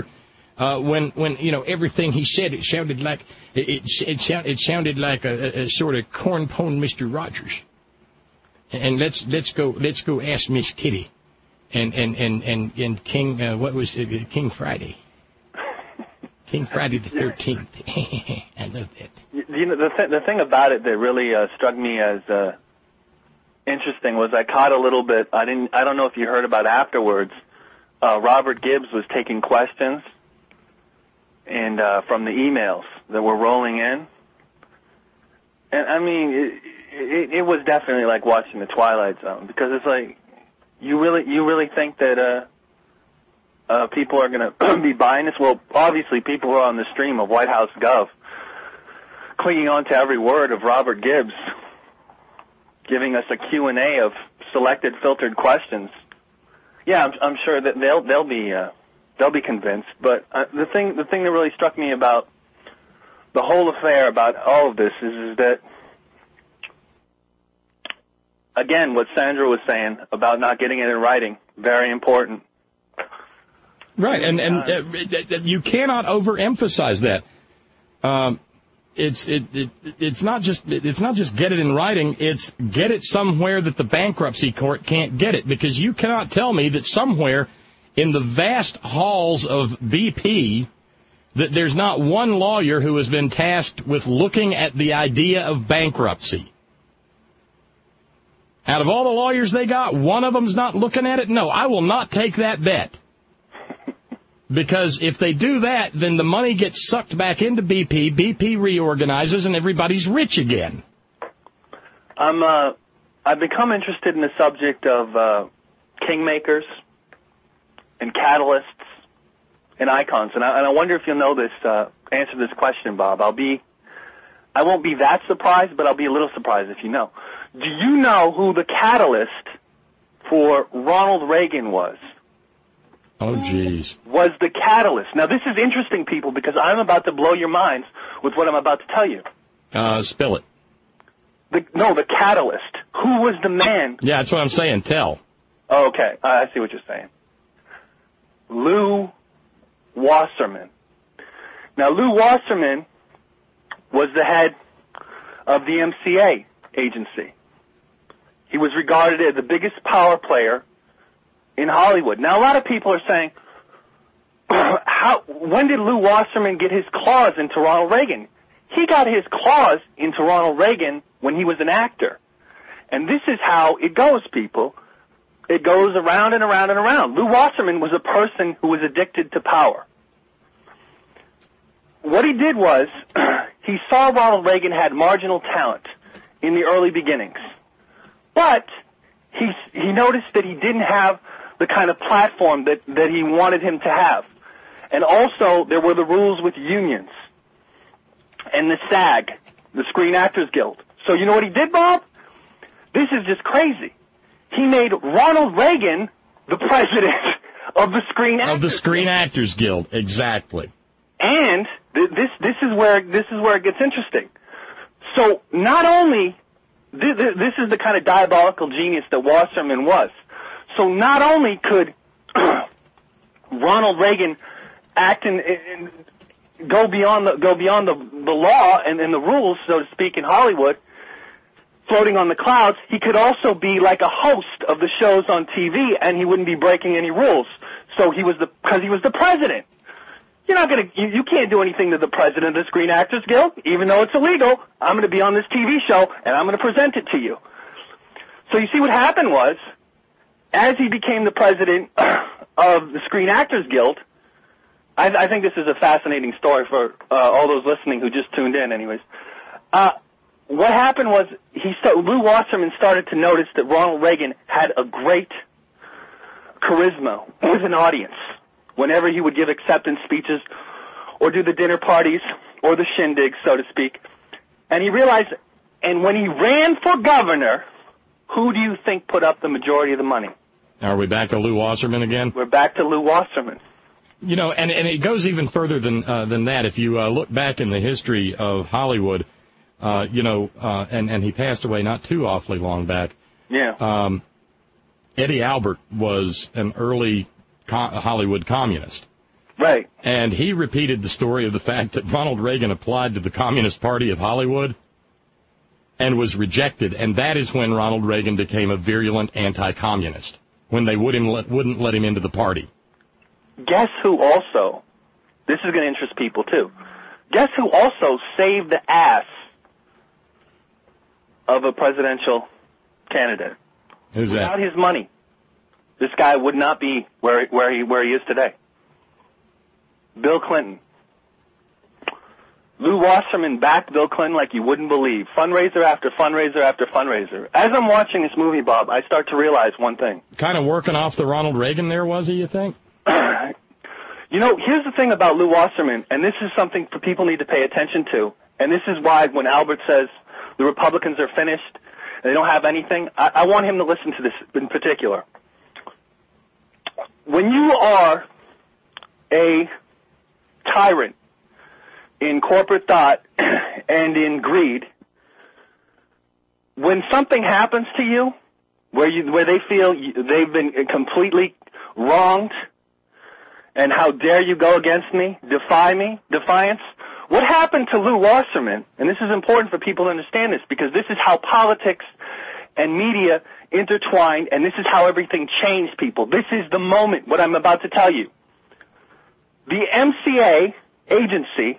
Uh, when, when you know, everything he said, it sounded like it, it, it, sound, it sounded like a, a sort of corn-pone Mister Rogers. And let's let's go let's go ask Miss Kitty, and and and and, and King uh, what was it, King Friday, King Friday the thirteenth. I love that. You know, the th- the thing about it that really uh, struck me as uh, interesting was I caught a little bit. I didn't. I don't know if you heard about afterwards. Uh, Robert Gibbs was taking questions, and uh, from the emails that were rolling in, and I mean. It, It, it was definitely like watching The Twilight Zone, because it's like, you really you really think that uh, uh, people are going to be buying this? Well, obviously people who are on the stream of White House Gov, clinging on to every word of Robert Gibbs, giving us a Q and A of selected, filtered questions. Yeah, I'm, I'm sure that they'll they'll be uh, they'll be convinced. But uh, the thing the thing that really struck me about the whole affair, about all of this, is, is that. Again, what Sandra was saying about not getting it in writing, very important. Right, and and uh, you cannot overemphasize that. Um, it's it, it it's not just it's not just get it in writing. It's get it somewhere that the bankruptcy court can't get it, because you cannot tell me that somewhere in the vast halls of B P that there's not one lawyer who has been tasked with looking at the idea of bankruptcy. Out of all the lawyers they got, one of them's not looking at it? No, I will not take that bet. Because if they do that, then the money gets sucked back into B P, B P reorganizes, and everybody's rich again. I'm, uh, I've become interested in the subject of uh, kingmakers and catalysts and icons, and I, and I wonder if you'll know this, uh, answer this question, Bob. I'll be, I won't be that surprised, but I'll be a little surprised if you know. Do you know who the catalyst for Ronald Reagan was? Oh, jeez. Was the catalyst. Now, this is interesting, people, because I'm about to blow your minds with what I'm about to tell you. Uh, spill it. The, no, the catalyst. Who was the man? Yeah, that's what I'm saying. Tell. Oh, okay. I see what you're saying. Lew Wasserman. Now, Lew Wasserman was the head of the M C A agency. He was regarded as the biggest power player in Hollywood. Now, a lot of people are saying, how, when did Lew Wasserman get his claws into Ronald Reagan? He got his claws into Ronald Reagan when he was an actor. And this is how it goes, people. It goes around and around and around. Lew Wasserman was a person who was addicted to power. What he did was, he saw Ronald Reagan had marginal talent in the early beginnings. But he he noticed that he didn't have the kind of platform that, that he wanted him to have. And also, there were the rules with unions and the SAG, the Screen Actors Guild. So you know what he did, Bob? This is just crazy. He made Ronald Reagan the president of the Screen Actors Of the Screen Actors Guild, exactly. And th- this this is where this is where it gets interesting. So not only th- th- this is the kind of diabolical genius that Wasserman was. So not only could Ronald Reagan act and, and go beyond the go beyond the, the law and, and the rules, so to speak, in Hollywood, floating on the clouds, he could also be like a host of the shows on T V, and he wouldn't be breaking any rules. So he was the because he was the president. You're not going to, you, you can't do anything to the president of the Screen Actors Guild, even though it's illegal. I'm going to be on this T V show, and I'm going to present it to you. So you see what happened was, as he became the president of the Screen Actors Guild, I, I think this is a fascinating story for uh, all those listening who just tuned in anyways. Uh, what happened was, he start, Lew Wasserman started to notice that Ronald Reagan had a great charisma with an audience. Whenever he would give acceptance speeches or do the dinner parties or the shindigs, so to speak. And he realized, and when he ran for governor, who do you think put up the majority of the money? Are we back to Lew Wasserman again? We're back to Lew Wasserman. You know, and, and it goes even further than uh, than that. If you uh, look back in the history of Hollywood, uh, you know, uh, and, and he passed away not too awfully long back. Yeah. Um, Eddie Albert was an early co- Hollywood communist. Right. And he repeated the story of the fact that Ronald Reagan applied to the Communist Party of Hollywood and was rejected, and that is when Ronald Reagan became a virulent anti-communist, when they wouldn't let, wouldn't let him into the party. Guess who also, this is going to interest people too, guess who also saved the ass of a presidential candidate? Who's that? Without his money, this guy would not be where, where, he, where he is today. Bill Clinton. Lou Wasserman backed Bill Clinton like you wouldn't believe. Fundraiser after fundraiser after fundraiser. As I'm watching this movie, Bob, I start to realize one thing. Kind of working off the Ronald Reagan there, was he, you think? You know, here's the thing about Lou Wasserman, and this is something for people need to pay attention to, and this is why when Albert says the Republicans are finished, they don't have anything, I, I want him to listen to this in particular. When you are a tyrant in corporate thought and in greed, when something happens to you where you where they feel you, they've been completely wronged, and how dare you go against me, defy me, defiance. What happened to Lou Wasserman, and this is important for people to understand this because this is how politics and media intertwined, and this is how everything changed people. This is the moment, what I'm about to tell you. The M C A agency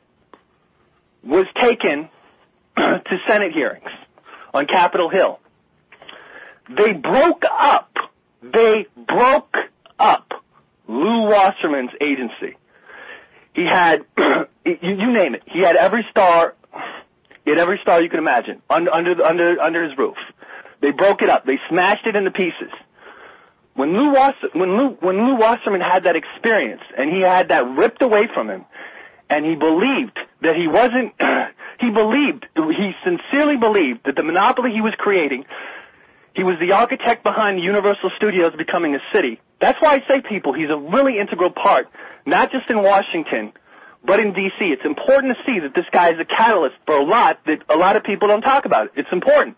was taken to Senate hearings on Capitol Hill. They broke up, they broke up Lou Wasserman's agency. He had, you, you name it, he had every star, he had every star you could imagine under, under, under, under his roof. They broke it up, they smashed it into pieces. When Lou, Wasser, when, Lou, when Lou Wasserman had that experience and he had that ripped away from him, and he believed that he wasn't, he believed, he sincerely believed that the monopoly he was creating, he was the architect behind Universal Studios becoming a city. That's why I say, people, he's a really integral part, not just in Washington, but in D C It's important to see that this guy is a catalyst for a lot that a lot of people don't talk about. It's important.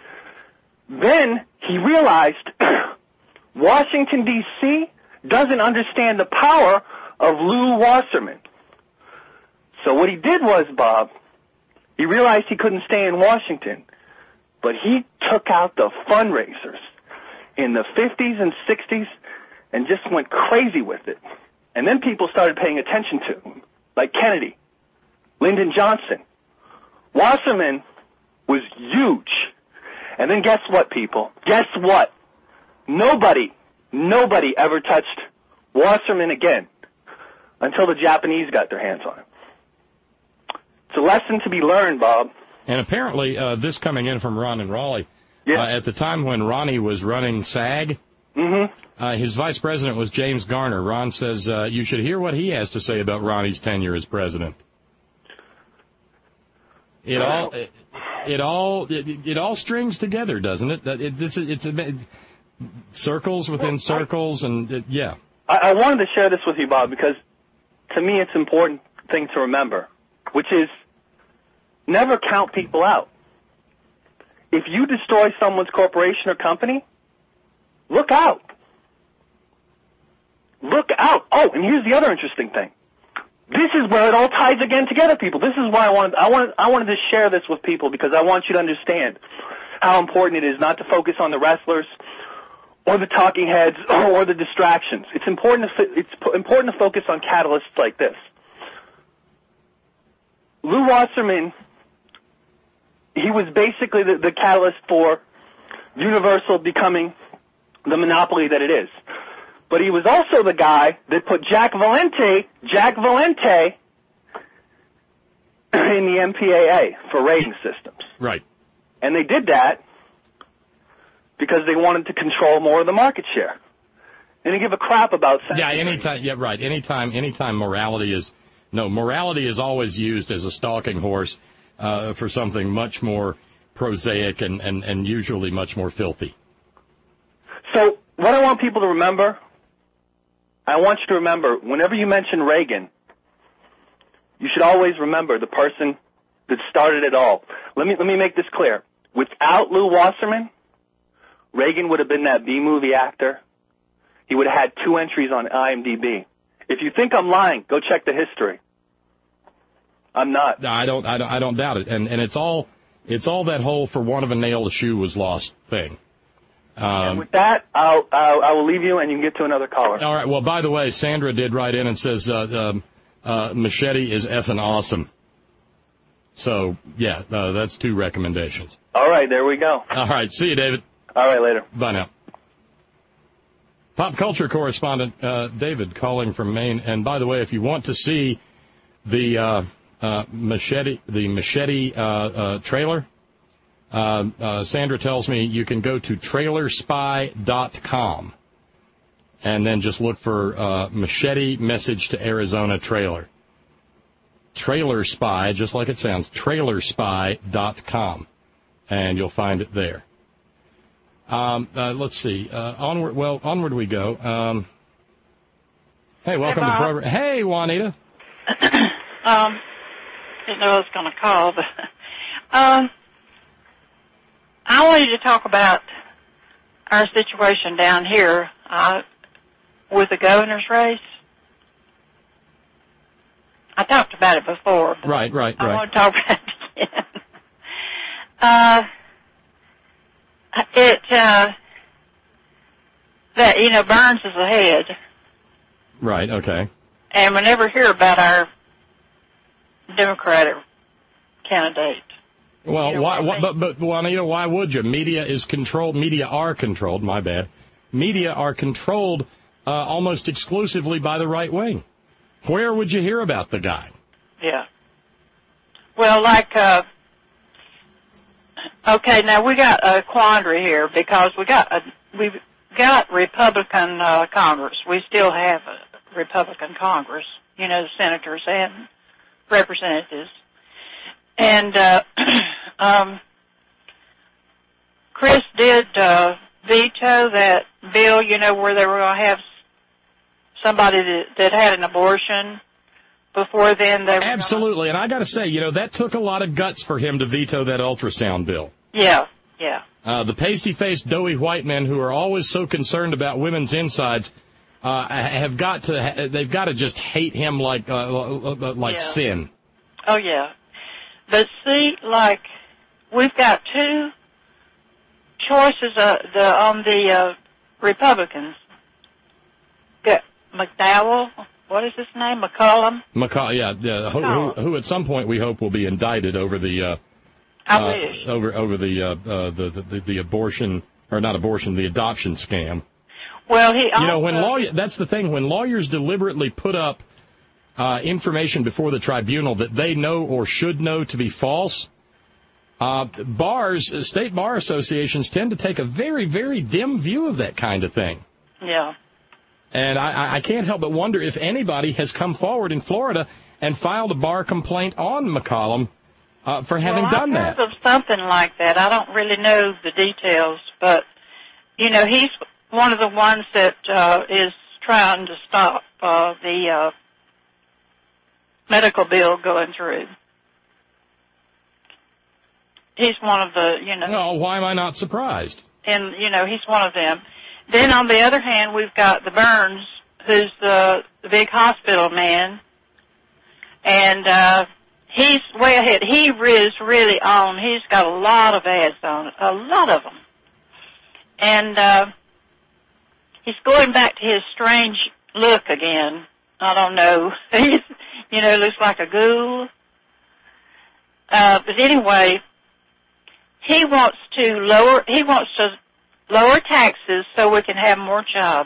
Then he realized Washington, D C doesn't understand the power of Lou Wasserman. So what he did was, Bob, he realized he couldn't stay in Washington, but he took out the fundraisers in the fifties and sixties and just went crazy with it. And then people started paying attention to him, like Kennedy, Lyndon Johnson. Wasserman was huge. And then guess what, people? Guess what? Nobody, nobody ever touched Wasserman again until the Japanese got their hands on him. It's a lesson to be learned, Bob. And apparently, uh, this coming in from Ron in Raleigh, yeah. uh, at the time when Ronnie was running SAG, mm-hmm. uh, his vice president was James Garner. Ron says uh, you should hear what he has to say about Ronnie's tenure as president. It all, it, it all, it, it all strings together, doesn't it? It this is it's a, circles within circles, and it, yeah. I, I wanted to share this with you, Bob, because to me it's an important thing to remember, which is never count people out. If you destroy someone's corporation or company, look out. Look out. Oh, and here's the other interesting thing. This is where it all ties again together, people. This is why I wanted, I wanted, I wanted to share this with people, because I want you to understand how important it is not to focus on the wrestlers or the talking heads or the distractions. It's important to, it's important to focus on catalysts like this. Lou Wasserman, he was basically the, the catalyst for Universal becoming the monopoly that it is. But he was also the guy that put Jack Valente, Jack Valente in the M P A A for rating systems. Right. And they did that because they wanted to control more of the market share. They didn't give a crap about censoring. Yeah, anytime, yeah, right. Anytime, anytime morality is, no, morality is always used as a stalking horse uh, for something much more prosaic and, and, and usually much more filthy. So what I want people to remember, I want you to remember, whenever you mention Reagan, you should always remember the person that started it all. Let me let me make this clear. Without Lou Wasserman, Reagan would have been that B-movie actor. He would have had two entries on I M D B. If you think I'm lying, go check the history. I'm not. No, I don't. I don't. I don't doubt it. And and it's all it's all that whole "for want of a nail, the shoe was lost" thing. Um, and with that, I'll, I'll I will leave you, and you can get to another caller. All right. Well, by the way, Sandra did write in and says uh, um, uh, Machete is effing awesome. So yeah, uh, that's two recommendations. All right, there we go. All right. See you, David. All right, later. Bye now. Pop culture correspondent uh, David calling from Maine. And by the way, if you want to see the uh, uh, machete, the machete uh, uh, trailer, uh, uh, Sandra tells me you can go to trailer spy dot com and then just look for uh, Machete Message to Arizona trailer. Trailer Spy, just like it sounds, trailer spy dot com, and you'll find it there. Um, uh, let's see. Uh, onward. Well, onward we go. Um, hey, welcome Hey, to the Bob. program. Hey, Juanita. Um, didn't know I was going to call, but um, I wanted to talk about our situation down here uh, with the governor's race. I talked about it before. But Right, right, I right. want to talk about it again. Uh, it uh, that you know Burns is ahead, Right. Okay. and we never hear about our Democratic candidate. Well, You know why? what I why mean? but but Juanita, why would you? Media is controlled. Media are controlled. My bad. Media are controlled uh, almost exclusively by the right wing. Where would you hear about the guy? Yeah. Well, like, uh, okay, now we got a quandary here because we got a, we've got Republican uh, Congress. We still have a Republican Congress, you know, senators and representatives. And uh, um, Chris did uh, veto that bill, you know, where they were going to have somebody that, that had an abortion. Before then, they were Absolutely, and I got to say, you know, that took a lot of guts for him to veto that ultrasound bill. Yeah, yeah. Uh, the pasty-faced, doughy white men who are always so concerned about women's insides uh, have got to they've got to just hate him like uh, like Yeah. sin. Oh, yeah. But see, like, we've got two choices uh, the, on the uh, Republicans. Got McDowell, what is his name, McCollum? McCall, yeah, yeah who, who, who at some point we hope will be indicted over the uh, I uh, wish. over over the, uh, uh, the the the abortion or not abortion, the adoption scam. Well, he You know, when also- lawyer, that's the thing. When lawyers deliberately put up uh, information before the tribunal that they know or should know to be false, uh, bars, uh, state bar associations tend to take a very, very dim view of that kind of thing. Yeah. And I, I can't help but wonder if anybody has come forward in Florida and filed a bar complaint on McCollum uh, for having well, done I've that. heard of something like that. I don't really know the details, but, you know, he's one of the ones that uh, is trying to stop uh, the uh, medical bill going through. He's one of the, you know. Oh, why am I not surprised? And, you know, he's one of them. Then on the other hand, we've got the Burns, who's the, the big hospital man. And uh, he's way ahead. He is really on. He's got a lot of ads on, a lot of them. And uh, he's going back to his strange look again. I don't know. He's, you know, looks like a ghoul. Uh, but anyway, he wants to lower, he wants to lower taxes so we can have more jobs.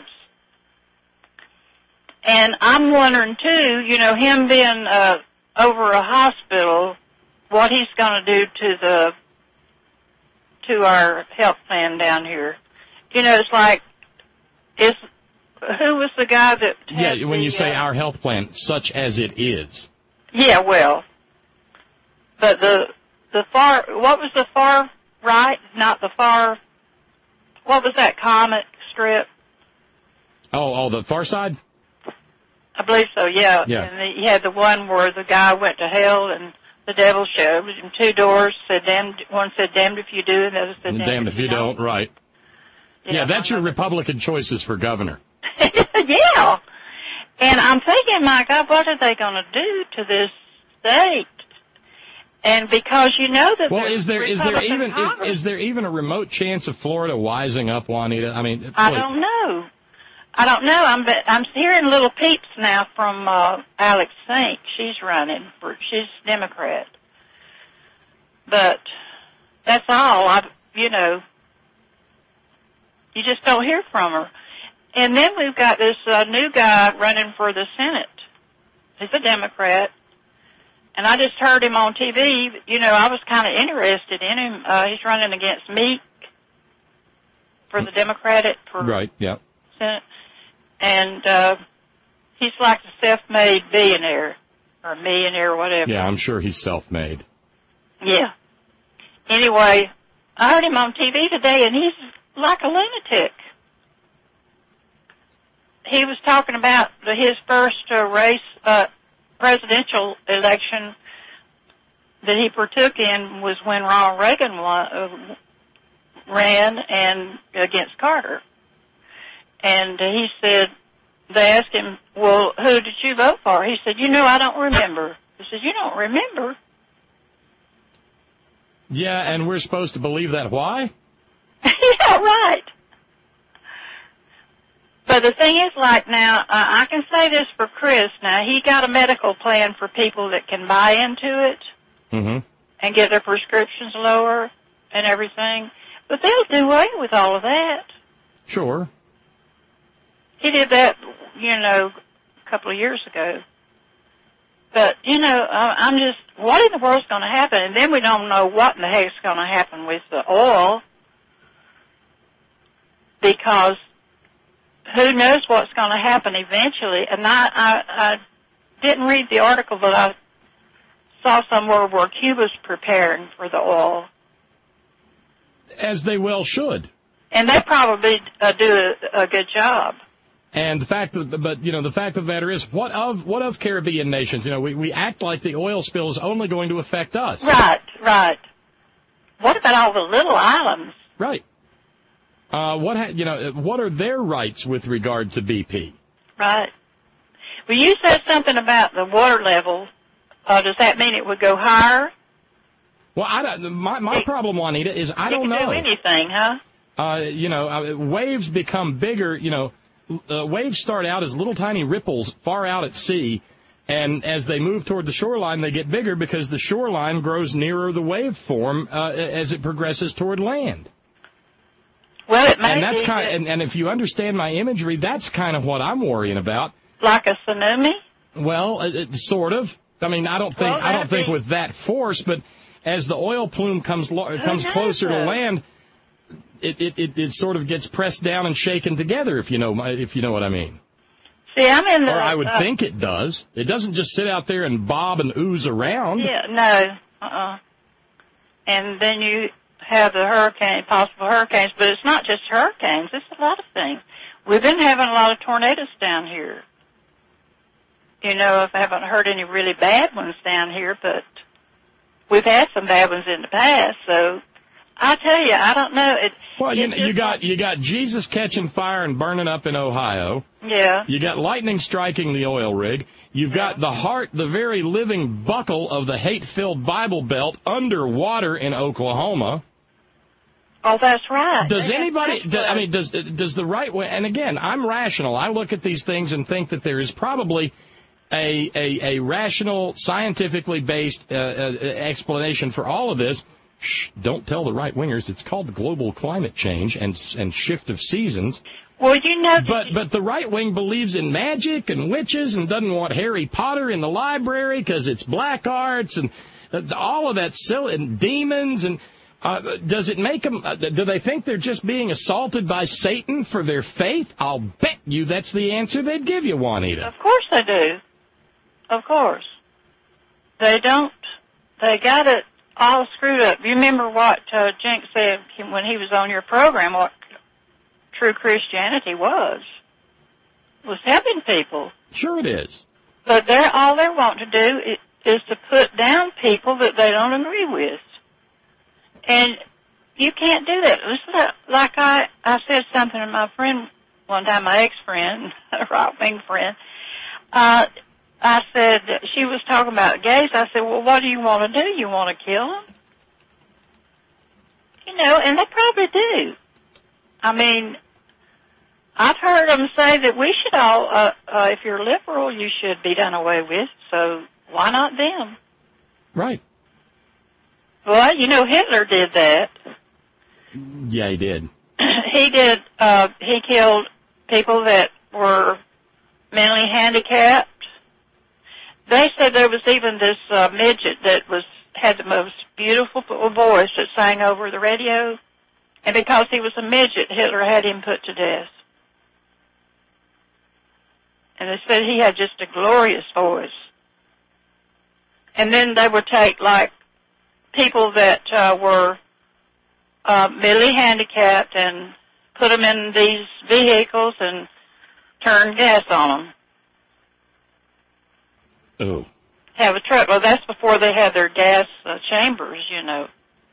And I'm wondering, too, you know, him being uh, over a hospital, what he's going to do to the to our health plan down here. You know, it's like, is who was the guy that Yeah, had when the, you say uh, our health plan, such as it is. Yeah, well, but the the far, what was the far right, not the far, what was that comic strip? Oh, oh, the Far Side? I believe so, yeah. Yeah. And the, you had the one where the guy went to hell and the devil showed him two doors, said damned, one said damned if you do, and the other said damned, Damned if you don't, right. Yeah, Yeah, that's your Republican choices for governor. yeah. And I'm thinking, my God, what are they going to do to this state? And because you know that well, there's is there is there Republican even Congress, is, is there even a remote chance of Florida wising up, Juanita? I mean, I boy, don't know. I don't know. I'm I'm hearing little peeps now from uh, Alex Sink. She's running for she's Democrat, but that's all. I you know you just don't hear from her. And then we've got this uh, new guy running for the Senate. He's a Democrat. And I just heard him on T V. You know, I was kind of interested in him. Uh, he's running against Meek for the Democratic for right, yeah. Senate. And uh, he's like a self-made billionaire or millionaire or whatever. Yeah, I'm sure he's self-made. Yeah. Anyway, I heard him on T V today, and he's like a lunatic. He was talking about the, his first uh, race, uh, presidential election that he partook in was when Ronald Reagan won, uh, ran and against Carter. And uh, he said, they asked him, well, who did you vote for? He said, you know, I don't remember. He said, you don't remember? Yeah, and we're supposed to believe that. Why? Yeah, right. But the thing is, like now, uh, I can say this for Chris. Now, he got a medical plan for people that can buy into it Mm-hmm. and get their prescriptions lower and everything. But they'll do away with all of that. Sure. He did that, you know, a couple of years ago. But, you know, I'm just, what in the world's going to happen? And then we don't know what in the heck's going to happen with the oil, because who knows what's going to happen eventually. And I, I, I didn't read the article, but I saw somewhere where Cuba's preparing for the oil. As they well should. And they probably uh, do a, a good job. And the fact that, but you know, the fact of the matter is, what of what of Caribbean nations? You know, we, we act like the oil spill is only going to affect us. Right, right. What about all the little islands? Right. Uh, what ha- you know, what are their rights with regard to B P? Right. Well, you said something about the water level. Uh, does that mean it would go higher? Well, I don't, my my problem, Juanita, is I it don't can know. do anything, huh? Uh, you know, uh, waves become bigger. You know, uh, waves start out as little tiny ripples far out at sea, and as they move toward the shoreline, they get bigger because the shoreline grows nearer the waveform uh, as it progresses toward land. Well, it may and that's be kind of, and, and if you understand my imagery, that's kind of what I'm worrying about. Like a tsunami? Well, it, it, sort of. I mean, I don't think Well, I don't think be... with that force, but as the oil plume comes lo- comes closer to land, it, it it it sort of gets pressed down and shaken together. If you know my, if you know what I mean. See, I'm in the. Or I would uh, think it does. It doesn't just sit out there and bob and ooze around. Yeah, no. Uh-uh. And then you have the hurricane, possible hurricanes, but it's not just hurricanes. It's a lot of things. We've been having a lot of tornadoes down here. You know, I haven't heard any really bad ones down here, but we've had some bad ones in the past. So I tell you, I don't know. It, well, you, it you got you got Jesus catching fire and burning up in Ohio. Yeah. You got lightning striking the oil rig. You've got yeah. the heart, the very living buckle of the hate-filled Bible Belt underwater in Oklahoma. Oh, that's right. Does anybody? Do, I mean, does does the right way? And again, I'm rational. I look at these things and think that there is probably a a, a rational, scientifically based uh, uh, explanation for all of this. Shh, don't tell the right wingers. It's called global climate change and and shift of seasons. Well, you know. But but the right wing believes in magic and witches and doesn't want Harry Potter in the library because it's black arts and uh, all of that silly and demons and. Uh, does it make them, uh, do they think they're just being assaulted by Satan for their faith? I'll bet you that's the answer they'd give you, Juanita. Of course they do. Of course. They don't, they got it all screwed up. You remember what uh, Jenks said when he was on your program, what true Christianity was, was helping people. Sure it is. But they're, all they're wanting to do is, is to put down people that they don't agree with. And you can't do that. Listen, like I, I said something to my friend one time, my ex-friend, a right-wing friend. uh, I said, she was talking about gays. I said, well, what do you want to do? You want to kill them? You know, and they probably do. I mean, I've heard them say that we should all, uh, uh, if you're liberal, you should be done away with, so why not them? Right. Well, you know, Hitler did that. Yeah, he did. he did, uh, he killed people that were mentally handicapped. They said there was even this uh, midget that was had the most beautiful voice that sang over the radio, and because he was a midget, Hitler had him put to death. And they said he had just a glorious voice. And then they would take, like, people that uh, were uh, mentally handicapped and put them in these vehicles and turn gas on them. Oh. Have a truck. Well, that's before they had their gas uh, chambers, you know.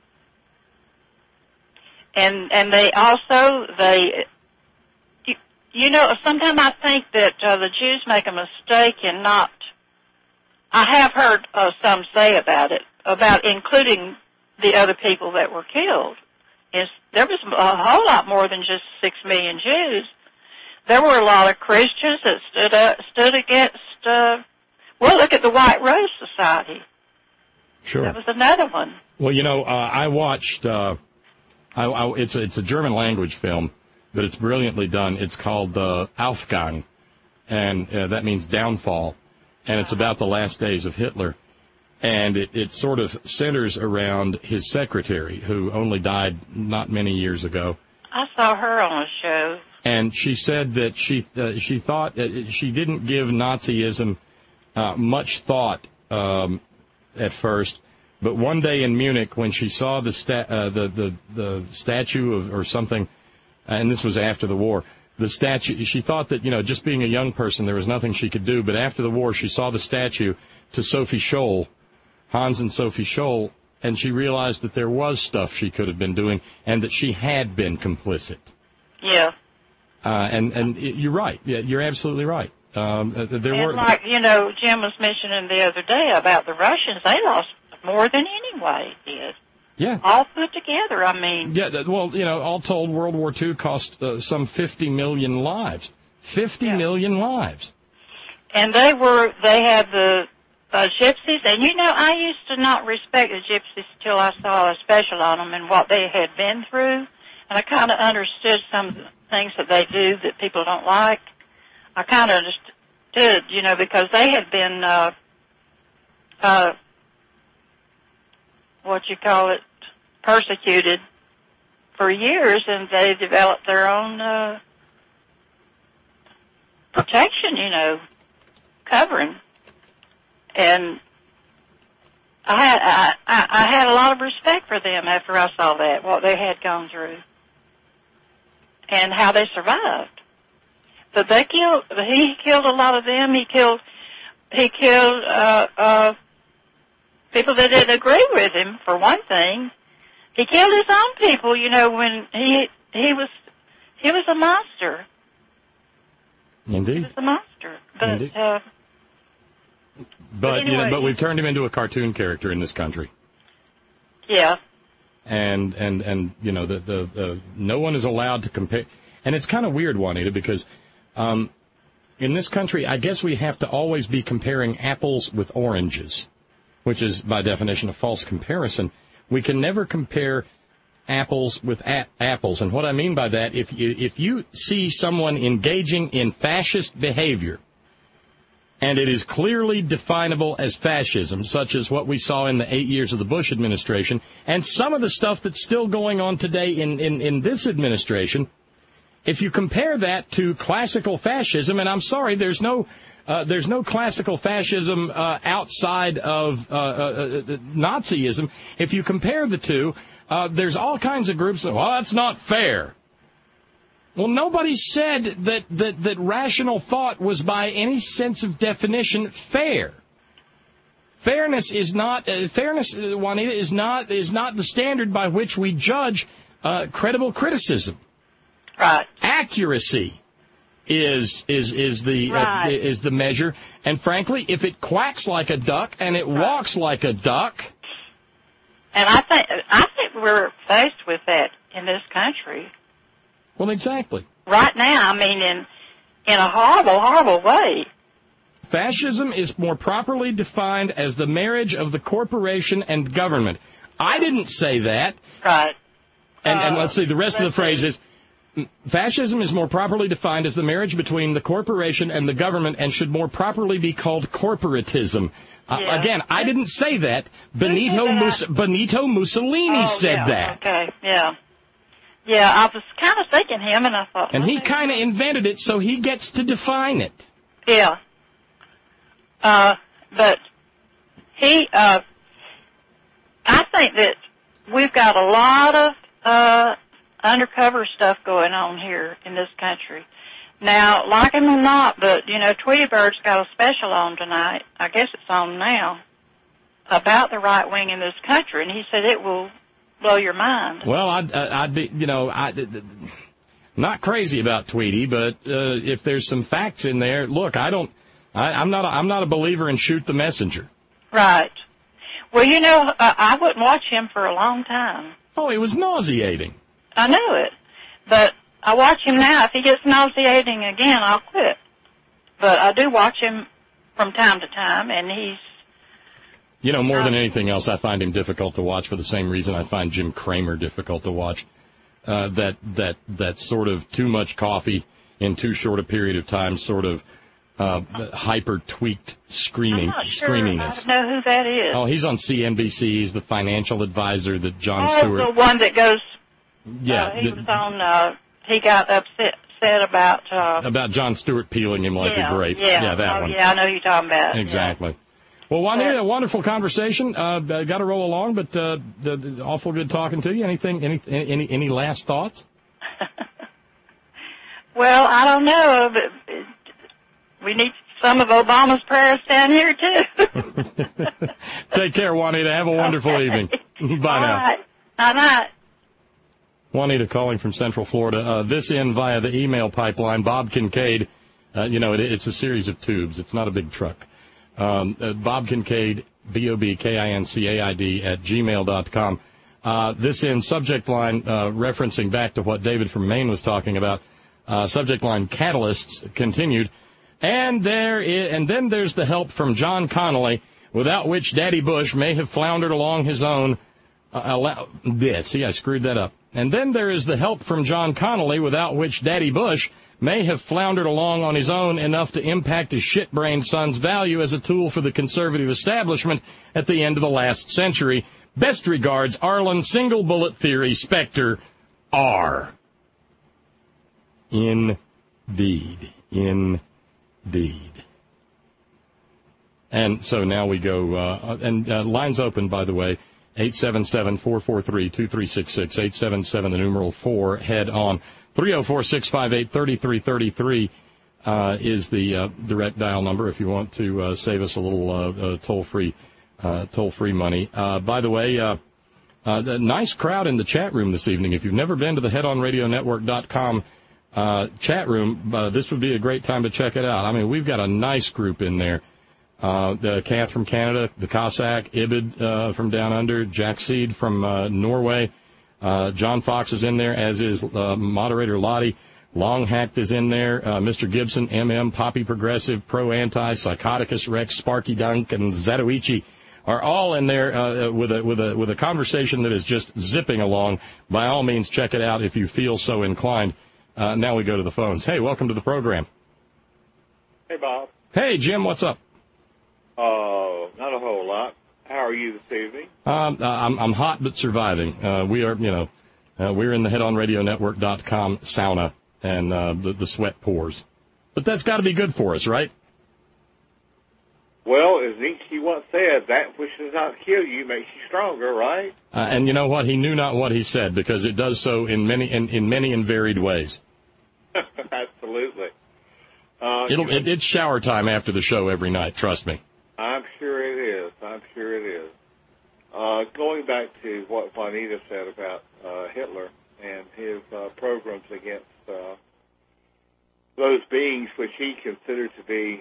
And and they also, they, you, you know, sometimes I think that uh, the Jews make a mistake in not, I have heard uh, some say about it, about including the other people that were killed. Is there was a whole lot more than just six million Jews. There were a lot of Christians that stood up, stood against, uh, well, look at the White Rose Society. Sure. That was another one. Well, you know, uh, I watched, uh, I, I, it's, a, it's a German language film, but it's brilliantly done. It's called uh, Aufgang, and uh, that means downfall, and it's about the last days of Hitler. And it, it sort of centers around his secretary, who only died not many years ago. I saw her on a show. And she said that she uh, she thought uh, she didn't give Nazism uh, much thought um, at first, but one day in Munich when she saw the sta- uh, the, the the statue of or something, and this was after the war, the statue, she thought that, you know, just being a young person there was nothing she could do, but after the war she saw the statue to Sophie Scholl, Hans and Sophie Scholl, and she realized that there was stuff she could have been doing and that she had been complicit. Yeah. Uh, and and you're right. Yeah, you're absolutely right. Um, there and were like, you know, Jim was mentioning the other day about the Russians. They lost more than anybody did. Yeah. All put together, I mean. Yeah, that, well, you know, all told, World War Two cost uh, some fifty million lives. fifty Yeah. million lives. And they were, they had the uh, gypsies, and you know, I used to not respect the gypsies till I saw a special on them and what they had been through, and I kind of understood some of the things that they do that people don't like. I kind of understood, you know, because they had been, uh, uh, what you call it, persecuted for years, and they developed their own uh, protection, you know, covering. And I had I, I, I had a lot of respect for them after I saw that, what they had gone through, and how they survived. But they killed. He killed a lot of them. He killed. He killed uh, uh, people that didn't agree with him. For one thing, he killed his own people. You know, when he he was he was a monster. Indeed. He was a monster. But Indeed. uh, But, but you know, anyway, but we've turned him into a cartoon character in this country. yeah. And and and you know, the the, the no one is allowed to compare. And it's kind of weird, Juanita, because um, in this country, I guess we have to always be comparing apples with oranges, which is by definition a false comparison. We can never compare apples with a- apples. And what I mean by that, if you, if you see someone engaging in fascist behavior, and it is clearly definable as fascism, such as what we saw in the eight years of the Bush administration, and some of the stuff that's still going on today in, in, in this administration, if you compare that to classical fascism, and I'm sorry, there's no uh, there's no classical fascism uh, outside of uh, uh, uh, Nazism. If you compare the two, uh, there's all kinds of groups that, well, that's not fair. Well, nobody said that, that, that rational thought was by any sense of definition fair. Fairness is not uh, fairness, uh, Juanita, is not is not the standard by which we judge uh, credible criticism. Right. Accuracy is is is the Right. uh, is the measure. And frankly, if it quacks like a duck and it walks like a duck, And I think I think we're faced with that in this country well, exactly. right now. I mean, in in a horrible, horrible way. Fascism is more properly defined as the marriage of the corporation and government. I didn't say that. Right. And, and Uh, let's see, the rest of the let's phrase see. is, mm, fascism is more properly defined as the marriage between the corporation and the government and should more properly be called corporatism. Uh, Yeah. again, I didn't say that. Benito, said that? Mus- Benito Mussolini Oh, said yeah. that. Okay. Yeah. Yeah. I was kind of thinking him, and I thought. And he well, kind of invented it, so he gets to define it. Yeah. Uh, but he, uh, I think that we've got a lot of uh, undercover stuff going on here in this country. Now, like him or not, but, you know, Tweety Bird's got a special on tonight. I guess it's on now, about the right wing in this country, and he said it will blow your mind. Well, I'd, uh, I'd be, you know, I, not crazy about Tweety, but uh, if there's some facts in there, look, I don't, I, I'm not, a, I'm not a believer in shoot the messenger. Right. Well, you know, uh, I wouldn't watch him for a long time. Oh, he was nauseating. I knew it. But I watch him now. If he gets nauseating again, I'll quit. But I do watch him from time to time, and he's... You know, more than anything else, I find him difficult to watch for the same reason I find Jim Cramer difficult to watch. Uh, that, that, that sort of too much coffee in too short a period of time, sort of uh, hyper-tweaked screaming, I'm not sure screaminess. I know who that is. Oh, he's on C N B C. He's the financial advisor that Jon Oh, Stewart... the one that goes... Yeah, Uh, he the- was on... Uh, he got upset upset about... Uh, about Jon Stewart peeling him like yeah, a grape. Yeah, that oh, one. yeah, I know who you're talking about. Exactly. Well, Juanita, a wonderful conversation. Uh, got to roll along, but uh, the, the, awful good talking to you. Anything? Any any any last thoughts? Well, I don't know, but we need some of Obama's prayers down here, too. Take care, Juanita. Have a wonderful Okay. evening. Bye All now. right. Night-night. Juanita calling from Central Florida. Uh, this in via the email pipeline. Bob Kincaid. Uh, you know, it, it's a series of tubes. It's not a big truck. Um, uh, Bob Kincaid, B O B K I N C A I D, at gmail dot com. Uh, this in subject line, uh, referencing back to what David from Maine was talking about. Uh, subject line, catalysts continued. And there is, and then there's the help from John Connolly, without which Daddy Bush may have floundered along his own. Uh, allow, yeah, see, I screwed that up. And then there is the help from John Connolly, without which Daddy Bush may have floundered along on his own enough to impact his shit-brained son's value as a tool for the conservative establishment at the end of the last century. Best regards, Arlen, Single Bullet Theory, Spectre, R. Indeed. Indeed. And so now we go, uh, and uh, lines open, by the way, eight seven seven, four four three, two three six six, eight seven seven, the numeral four, head on. three oh four, six five eight, three three three three uh, is the uh, direct dial number if you want to uh, save us a little uh, uh, toll-free uh, toll-free money. Uh, by the way, uh, uh, the nice crowd in the chat room this evening. If you've never been to the head on radio network dot com uh, chat room, uh, this would be a great time to check it out. I mean, we've got a nice group in there. Uh, the Kath from Canada, the Cossack, Ibid uh, from down under, Jack Seed from uh, Norway. Uh, John Fox is in there, as is uh, moderator Lottie. Longhacked is in there. Uh, Mister Gibson, M M, Poppy Progressive, Pro Anti, Psychoticus Rex, Sparky Dunk, and Zatoichi are all in there uh, with a with a with a conversation that is just zipping along. By all means, check it out if you feel so inclined. Uh, now we go to the phones. Hey, welcome to the program. Hey, Bob. Hey, Jim, what's up? Uh, not a whole lot. How are you this evening? Um, uh, I'm, I'm hot but surviving. Uh, we are, you know, uh, we're in the head on radio network dot com sauna, and uh, the, the sweat pours. But that's got to be good for us, right? Well, as Nietzsche once said, that which does not kill you makes you stronger, right? Uh, and you know what? He knew not what he said, because it does so in many in, in many and varied ways. Absolutely. Uh, It'll, it, it's shower time after the show every night, trust me. I'm sure it is. I'm sure it is. Uh, going back to what Juanita said about uh, Hitler and his uh, programs against uh, those beings which he considered to be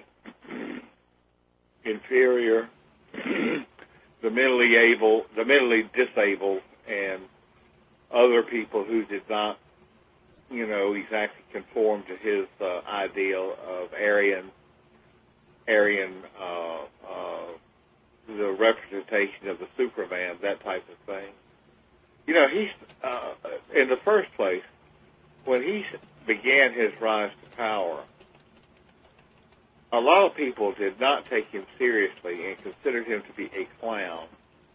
inferior, the mentally able, the mentally disabled, and other people who did not, you know, exactly conform to his uh, ideal of Aryan, Aryan, uh, uh, the representation of the Superman, that type of thing. You know, he's uh, in the first place when he began his rise to power. A lot of people did not take him seriously and considered him to be a clown.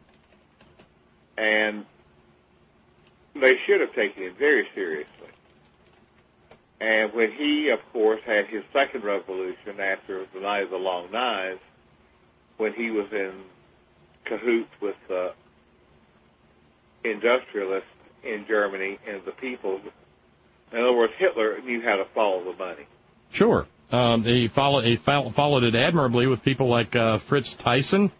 And they should have taken him very seriously. And when he, of course, had his second revolution after the Night of the Long Knives, when he was in cahoots with uh, industrialists in Germany and the people, in other words, Hitler knew how to follow the money. Sure. Um, he followed he fo- followed it admirably with people like uh, Fritz Thyssen.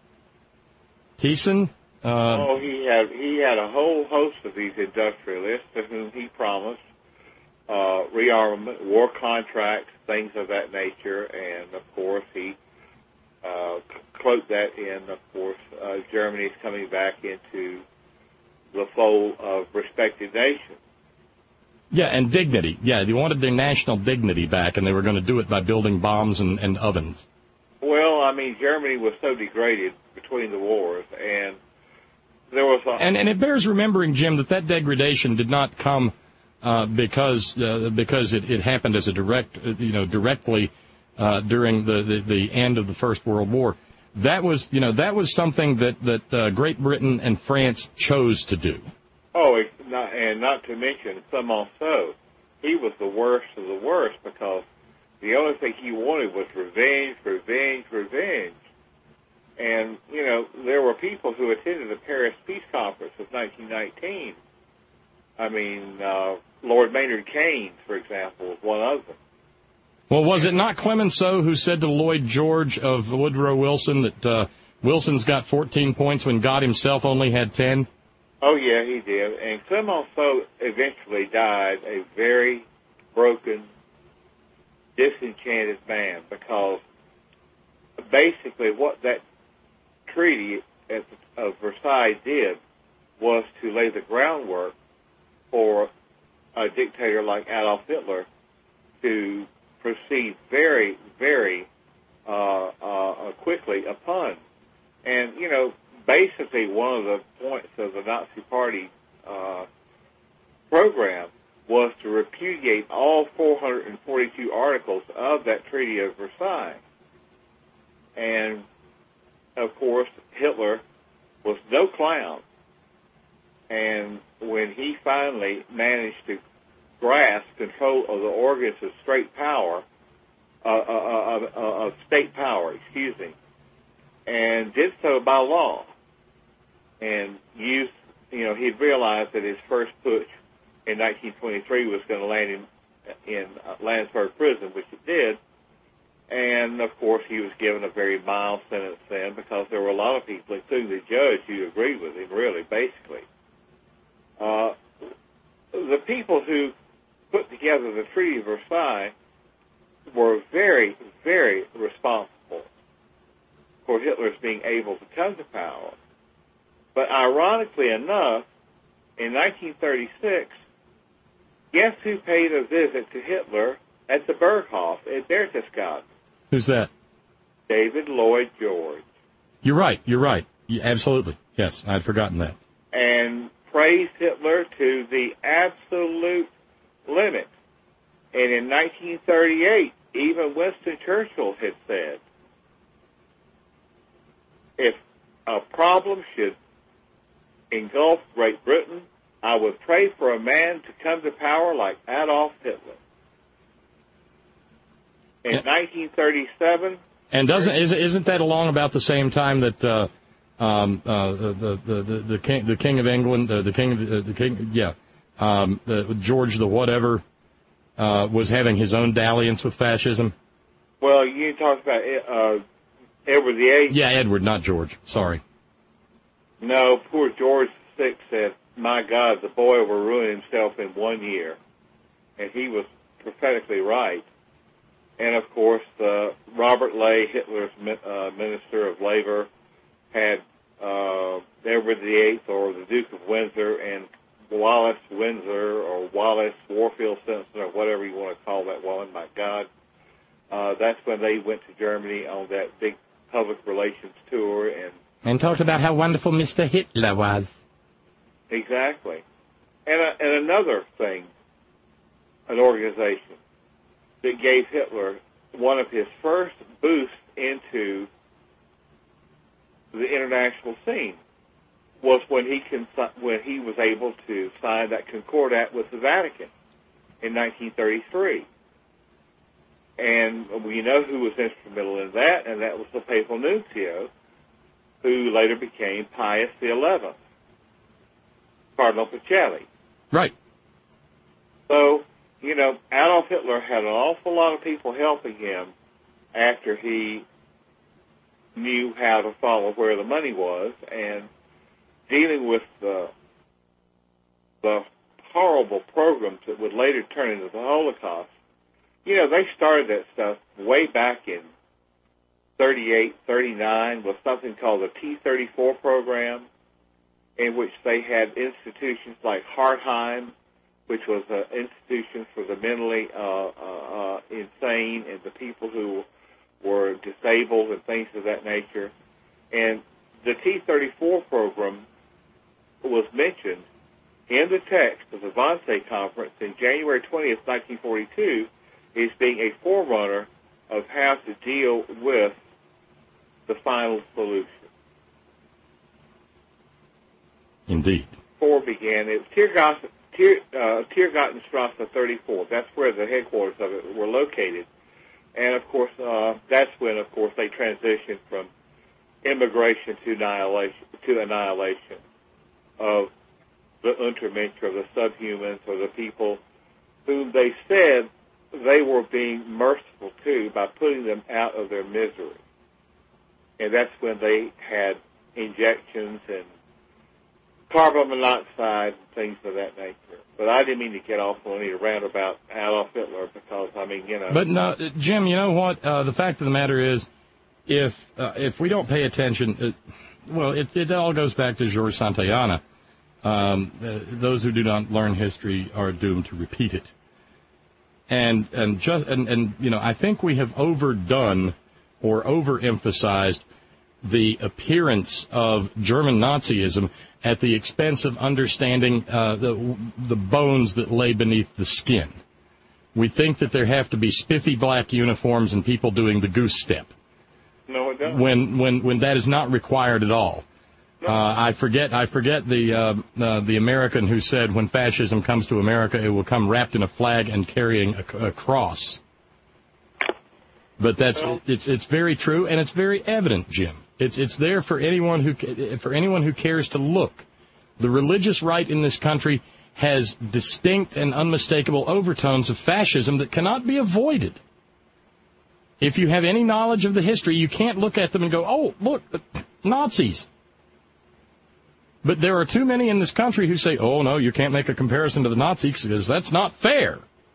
Thyssen. Uh, oh, he had he had a whole host of these industrialists to whom he promised uh, rearmament, war contracts, things of that nature, and of course he uh, cloaked that in, of course, uh, Germany's coming back into the fold of respected nations. Yeah, and dignity. Yeah, they wanted their national dignity back, and they were going to do it by building bombs and, and ovens. Well, I mean, Germany was so degraded between the wars, and there was a... And, and it bears remembering, Jim, that that degradation did not come uh, because uh, because it, it happened as a direct, uh, you know, directly uh, during the, the, the end of the First World War. That was, you know, that was something that, that uh, Great Britain and France chose to do. Oh, it, not, and not to mention Clemenceau. He was the worst of the worst because the only thing he wanted was revenge, revenge, revenge. And, you know, there were people who attended the Paris Peace Conference of nineteen nineteen. I mean, uh, Lord Maynard Keynes, for example, was one of them. Well, was it not Clemenceau who said to Lloyd George of Woodrow Wilson that uh, Wilson's got fourteen points when God himself only had ten? Oh, yeah, he did. And Clemenceau eventually died a very broken, disenchanted man because basically what that treaty at the, of Versailles did was to lay the groundwork for a dictator like Adolf Hitler to proceed very, very uh, uh, quickly upon. And, you know, basically one of the points of the Nazi Party uh, program was to repudiate all four hundred forty-two articles of that Treaty of Versailles. And, of course, Hitler was no clown. And when he finally managed to grasp control of the organs of straight power, uh, uh, uh, uh, of state power, excuse me, and did so by law, and used, you know, he'd realized that his first push in nineteen twenty-three was going to land him in Landsberg prison, which it did, and of course he was given a very mild sentence then because there were a lot of people, including the judge, who agreed with him, really, basically. Uh, the people who put together the Treaty of Versailles were very, very responsible for Hitler's being able to come to power. But ironically enough, in nineteen thirty-six, guess who paid a visit to Hitler at the Berghof at Berchtesgaden? Who's that? David Lloyd George. You're right. You're right. Yeah, absolutely. Yes, I'd forgotten that. And praised Hitler to the absolute limit. And in nineteen thirty-eight, even Winston Churchill had said, if a problem should engulf Great Britain, I would pray for a man to come to power like Adolf Hitler. In yeah. nineteen thirty-seven... And doesn't isn't that along about the same time that uh, um, uh, the, the the the king the king of England, uh, the king of the, the king, yeah, um, the, George the whatever uh, was having his own dalliance with fascism? Well, you talked about uh, Edward the Eighth. Yeah, Edward, not George. Sorry. No, poor George the Sixth said, "My God, the boy will ruin himself in one year," and he was prophetically right. And, of course, uh, Robert Ley, Hitler's uh, Minister of Labor, had uh, Edward the Eighth, or the Duke of Windsor, and Wallace Windsor, or Wallace Warfield Simpson, or whatever you want to call that woman, my God. Uh, that's when they went to Germany on that big public relations tour. And and talked about how wonderful Mister Hitler was. Exactly. And, uh, and another thing, an organization that gave Hitler one of his first boosts into the international scene was when he cons- when he was able to sign that Concordat with the Vatican in nineteen thirty-three. And we know who was instrumental in that, and that was the Papal Nuncio, who later became Pius the Eleventh, Cardinal Pacelli. Right. So, you know, Adolf Hitler had an awful lot of people helping him after he knew how to follow where the money was, and dealing with the, the horrible programs that would later turn into the Holocaust. You know, they started that stuff way back in thirty-eight, thirty-nine with something called the T thirty-four program, in which they had institutions like Hartheim, which was an institution for the mentally uh, uh, uh, insane and the people who were disabled and things of that nature. And the T thirty-four program was mentioned in the text of the Wannsee Conference in January twentieth, nineteen forty-two, as being a forerunner of how to deal with the final solution. Indeed. Before began, it was Tiergarten, Tier, uh, Tiergartenstrasse thirty-four. That's where the headquarters of it were located. And, of course, uh, that's when, of course, they transitioned from immigration to annihilation, to annihilation of the Untermensch, or the subhumans, or the people whom they said they were being merciful to by putting them out of their misery. And that's when they had injections and carbon monoxide and things of that nature. But I didn't mean to get off on any rant about Adolf Hitler because, I mean, you know. But, no, Jim, you know what? Uh, the fact of the matter is, if uh, if we don't pay attention, it, well, it, it all goes back to Georges Santayana. Um, uh, those who do not learn history are doomed to repeat it. And and just and, and you know, I think we have overdone or overemphasized the appearance of German Nazism at the expense of understanding uh, the the bones that lay beneath the skin. We think that there have to be spiffy black uniforms and people doing the goose step. No, it doesn't. When when when that is not required at all. Uh, I forget I forget the uh, uh, the American who said when fascism comes to America, it will come wrapped in a flag and carrying a, a cross. But that's it's it's very true, and it's very evident, Jim. It's it's there for anyone who for anyone who cares to look. The religious right in this country has distinct and unmistakable overtones of fascism that cannot be avoided. If you have any knowledge of the history, you can't look at them and go, "Oh, look, Nazis." But there are too many in this country who say, "Oh no, you can't make a comparison to the Nazis because that's not fair."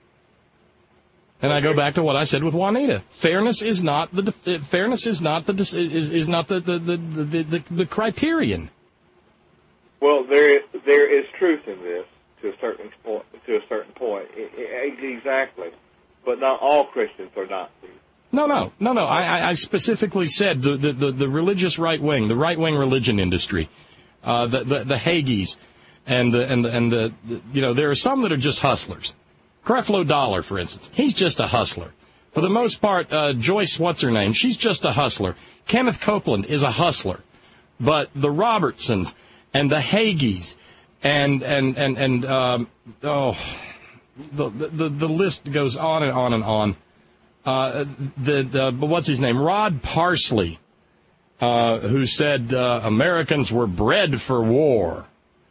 And I go back to what I said with Juanita: fairness is not the fairness is not the is is not the the the the, the, the criterion. Well, there there is truth in this to a certain point. To a certain point, exactly. But not all Christians are Nazis. No, no, no, no. I I specifically said the the the, the religious right wing, the right wing religion industry. Uh, the, the the Hagis, and the and the, and the, the you know there are some that are just hustlers. Creflo Dollar, for instance, he's just a hustler. For the most part, uh, Joyce, what's her name? She's just a hustler. Kenneth Copeland is a hustler, but the Robertsons and the Hagis and and and and um, oh, the, the the list goes on and on and on. Uh, the, the what's his name? Rod Parsley. Uh, who said uh, Americans were bred for war.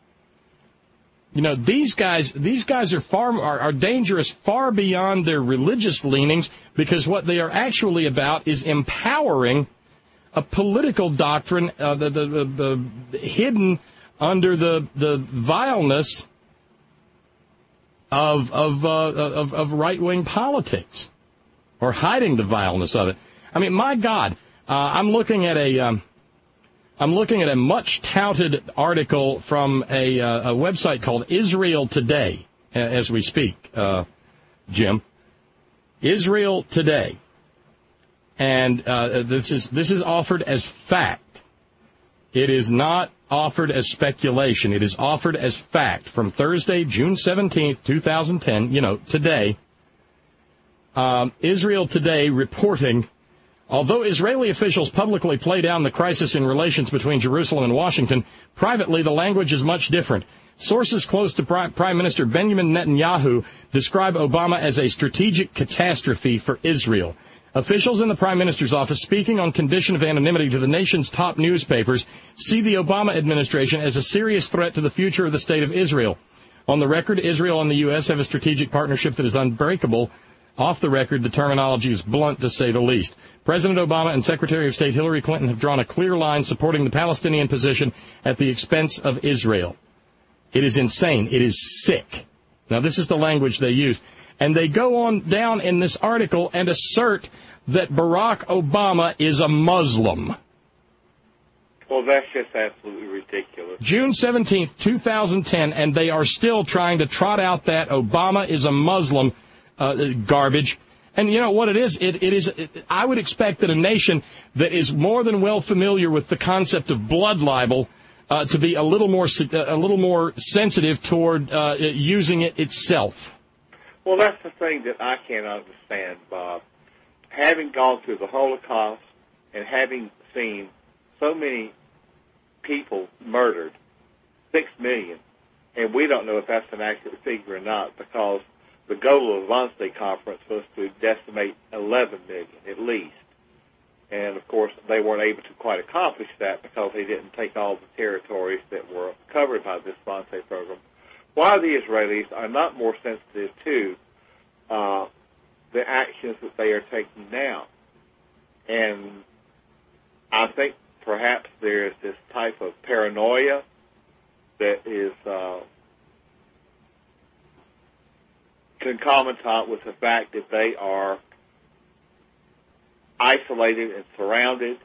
You know, these guys these guys are far are, are dangerous far beyond their religious leanings, because what they are actually about is empowering a political doctrine uh, the, the, the, the hidden under the the vileness of of uh, of, of right-wing politics. or hiding the vileness of it. I mean, my God, uh, I'm looking at a, um, I'm looking at a much touted article from a, uh, a website called Israel Today, as we speak, uh, Jim. Israel Today, and uh, this is this is offered as fact. It is not offered as speculation. It is offered as fact from Thursday, June seventeenth, twenty ten, you know, today. Um, Israel Today reporting, although Israeli officials publicly play down the crisis in relations between Jerusalem and Washington, privately the language is much different. Sources close to Prime Minister Benjamin Netanyahu describe Obama as a strategic catastrophe for Israel. Officials in the Prime Minister's office, speaking on condition of anonymity to the nation's top newspapers, see the Obama administration as a serious threat to the future of the State of Israel. On the record, Israel and the U S have a strategic partnership that is unbreakable. Off the record, the terminology is blunt, to say the least. President Obama and Secretary of State Hillary Clinton have drawn a clear line supporting the Palestinian position at the expense of Israel. It is insane. It is sick. Now, this is the language they use. And they go on down in this article and assert that Barack Obama is a Muslim. Well, that's just absolutely ridiculous. June seventeenth, twenty ten, and they are still trying to trot out that Obama is a Muslim uh, garbage. And you know what it is? It, it is. It, I would expect that a nation that is more than well familiar with the concept of blood libel uh, to be a little more a little more sensitive toward uh, using it itself. Well, that's the thing that I can't understand, Bob. Having gone through the Holocaust and having seen so many people murdered, six million, and we don't know if that's an accurate figure or not, because the goal of the Wannsee Conference was to decimate eleven million at least. And, of course, they weren't able to quite accomplish that because they didn't take all the territories that were covered by this Wannsee program. Why the Israelis are not more sensitive to uh, the actions that they are taking now. And I think perhaps there is this type of paranoia that is uh, concomitant with the fact that they are isolated and surrounded,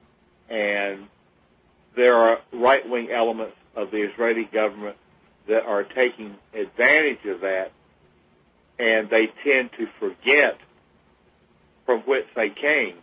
and there are right-wing elements of the Israeli government that are taking advantage of that, and they tend to forget from whence they came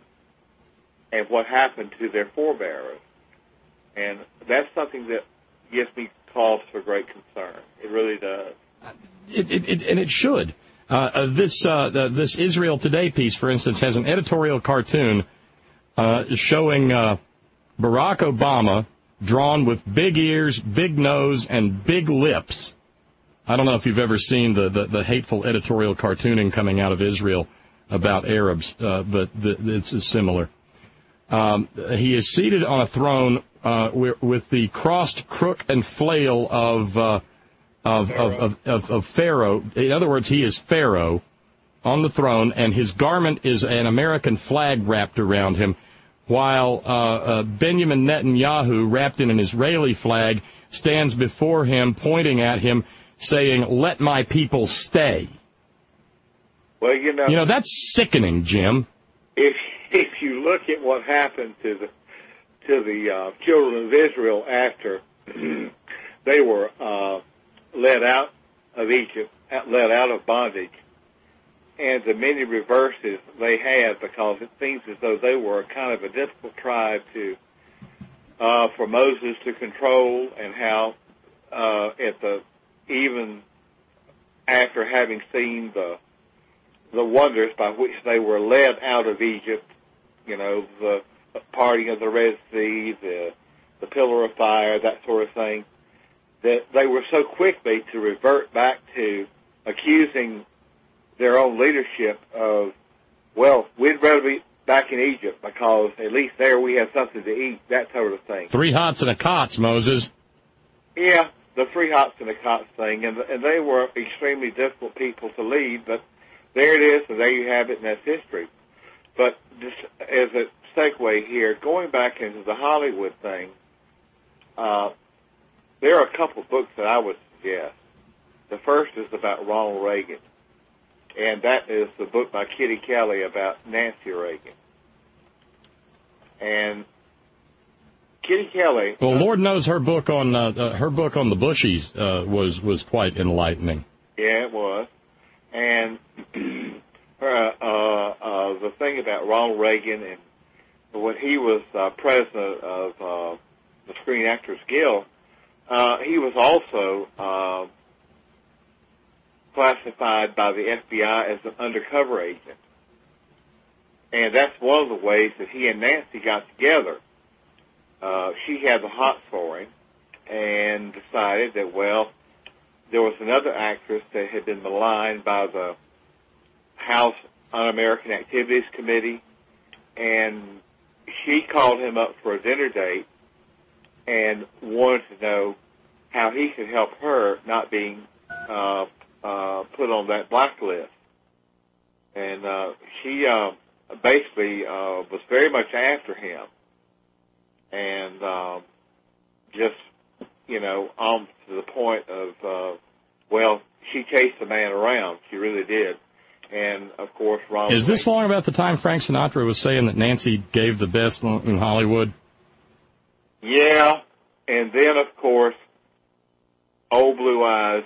and what happened to their forebears. And that's something that gives me cause for great concern. It really does. It, it, it, and it should. Uh, uh, this uh, the, this Israel Today piece, for instance, has an editorial cartoon uh, showing uh, Barack Obama drawn with big ears, big nose, and big lips. I don't know if you've ever seen the, the, the hateful editorial cartooning coming out of Israel about Arabs, uh, but the, it's similar. Um, he is seated on a throne uh, with the crossed crook and flail of, uh, of, of, of, of, of Pharaoh. In other words, he is Pharaoh on the throne, and his garment is an American flag wrapped around him, while uh, uh, Benjamin Netanyahu, wrapped in an Israeli flag, stands before him, pointing at him, saying, "Let my people stay." Well, you know, you know that's sickening, Jim. If if you look at what happened to the to the uh, children of Israel after they were uh, led out of Egypt, led out of bondage, and the many reverses they had, because it seems as though they were kind of a difficult tribe to uh, for Moses to control, and how uh, at the even after having seen the the wonders by which they were led out of Egypt, you know, the parting of the Red Sea, the the pillar of fire, that sort of thing, that they were so quickly to revert back to accusing their own leadership of, well, we'd rather be back in Egypt because at least there we have something to eat, that sort of thing. Three hots and a cots, Moses. Yeah, the three hots and a cots thing, and and they were extremely difficult people to lead, but there it is, and there you have it, and that's history. But just as a segue here, going back into the Hollywood thing, uh, there are a couple of books that I would suggest. The first is about Ronald Reagan. and that is the book by Kitty Kelly about Nancy Reagan. And Kitty Kelly. Well, Lord knows her book on uh, uh, her book on the Bushies uh, was was quite enlightening. Yeah, it was. And her, uh, uh, the thing about Ronald Reagan and when he was uh, president of uh, the Screen Actors Guild, uh, he was also uh, classified by the F B I as an undercover agent. And that's one of the ways that he and Nancy got together. Uh, she had the hots for him and decided that, well, there was another actress that had been maligned by the House Un-American Activities Committee, and she called him up for a dinner date and wanted to know how he could help her not being uh, uh, put on that blacklist. And uh, she uh, basically uh, was very much after him. And uh, just, you know, on to the point of, uh, well, she chased the man around. She really did. And, of course, Ronald Is this long about the time Frank Sinatra was saying that Nancy gave the best in Hollywood? Yeah. And then, of course, Old Blue Eyes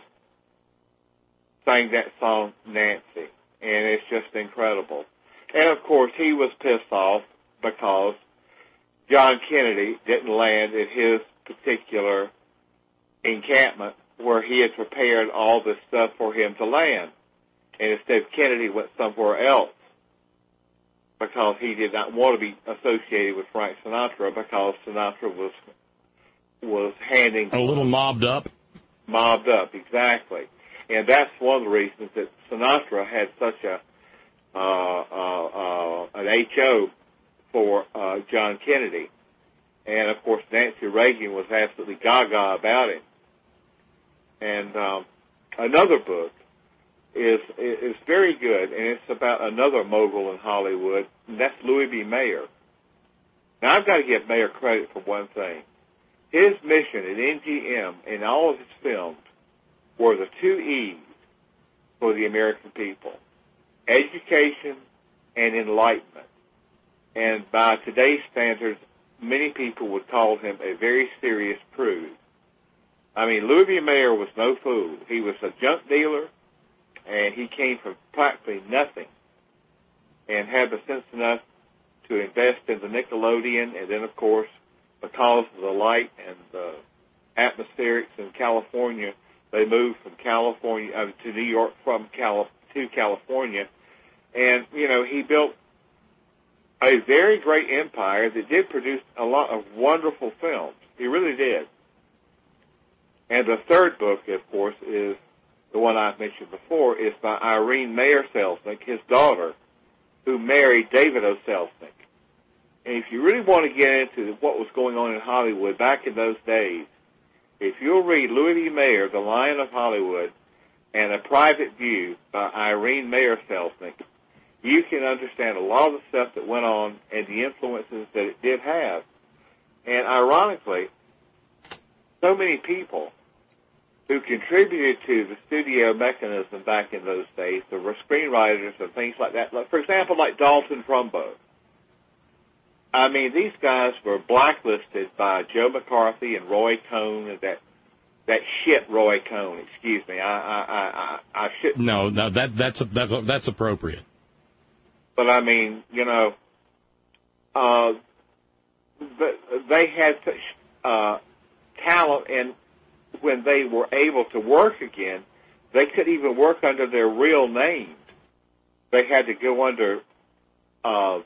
sang that song, Nancy. And it's just incredible. And, of course, he was pissed off because John Kennedy didn't land at his particular encampment where he had prepared all this stuff for him to land. And instead, Kennedy went somewhere else because he did not want to be associated with Frank Sinatra because Sinatra was was handing... A little mobbed up? Mobbed up, exactly. And that's one of the reasons that Sinatra had such a uh, uh, uh, an H O for uh, John Kennedy. And, of course, Nancy Reagan was absolutely gaga about him. And um, another book is is very good, and it's about another mogul in Hollywood, and that's Louis B. Mayer. Now, I've got to give Mayer credit for one thing. His mission at M G M in all of his films were the two E's for the American people, education and enlightenment. And by today's standards, many people would call him a very serious prude. I mean, Louis B. Mayer was no fool. He was a junk dealer, and he came from practically nothing and had the sense enough to invest in the Nickelodeon, and then, of course, because of the light and the atmospherics in California, they moved from California uh, to New York from Cali- to California. And, you know, he built a very great empire that did produce a lot of wonderful films. He really did. And the third book, of course, is the one I've mentioned before, is by Irene Mayer Selznick, his daughter, who married David O. Selznick. And if you really want to get into what was going on in Hollywood back in those days, if you'll read Louis B. Mayer, The Lion of Hollywood, and A Private View by Irene Mayer Selznick, you can understand a lot of the stuff that went on and the influences that it did have. And ironically, so many people who contributed to the studio mechanism back in those days, there were screenwriters and things like that. Like, for example, like Dalton Trumbo. I mean, these guys were blacklisted by Joe McCarthy and Roy Cohn and that that shit Roy Cohn. Excuse me, I I I, I should. No, no, that that's that's that's appropriate. But I mean, you know, uh, but they had such uh, talent, and when they were able to work again, they couldn't even work under their real names. They had to go under. Uh,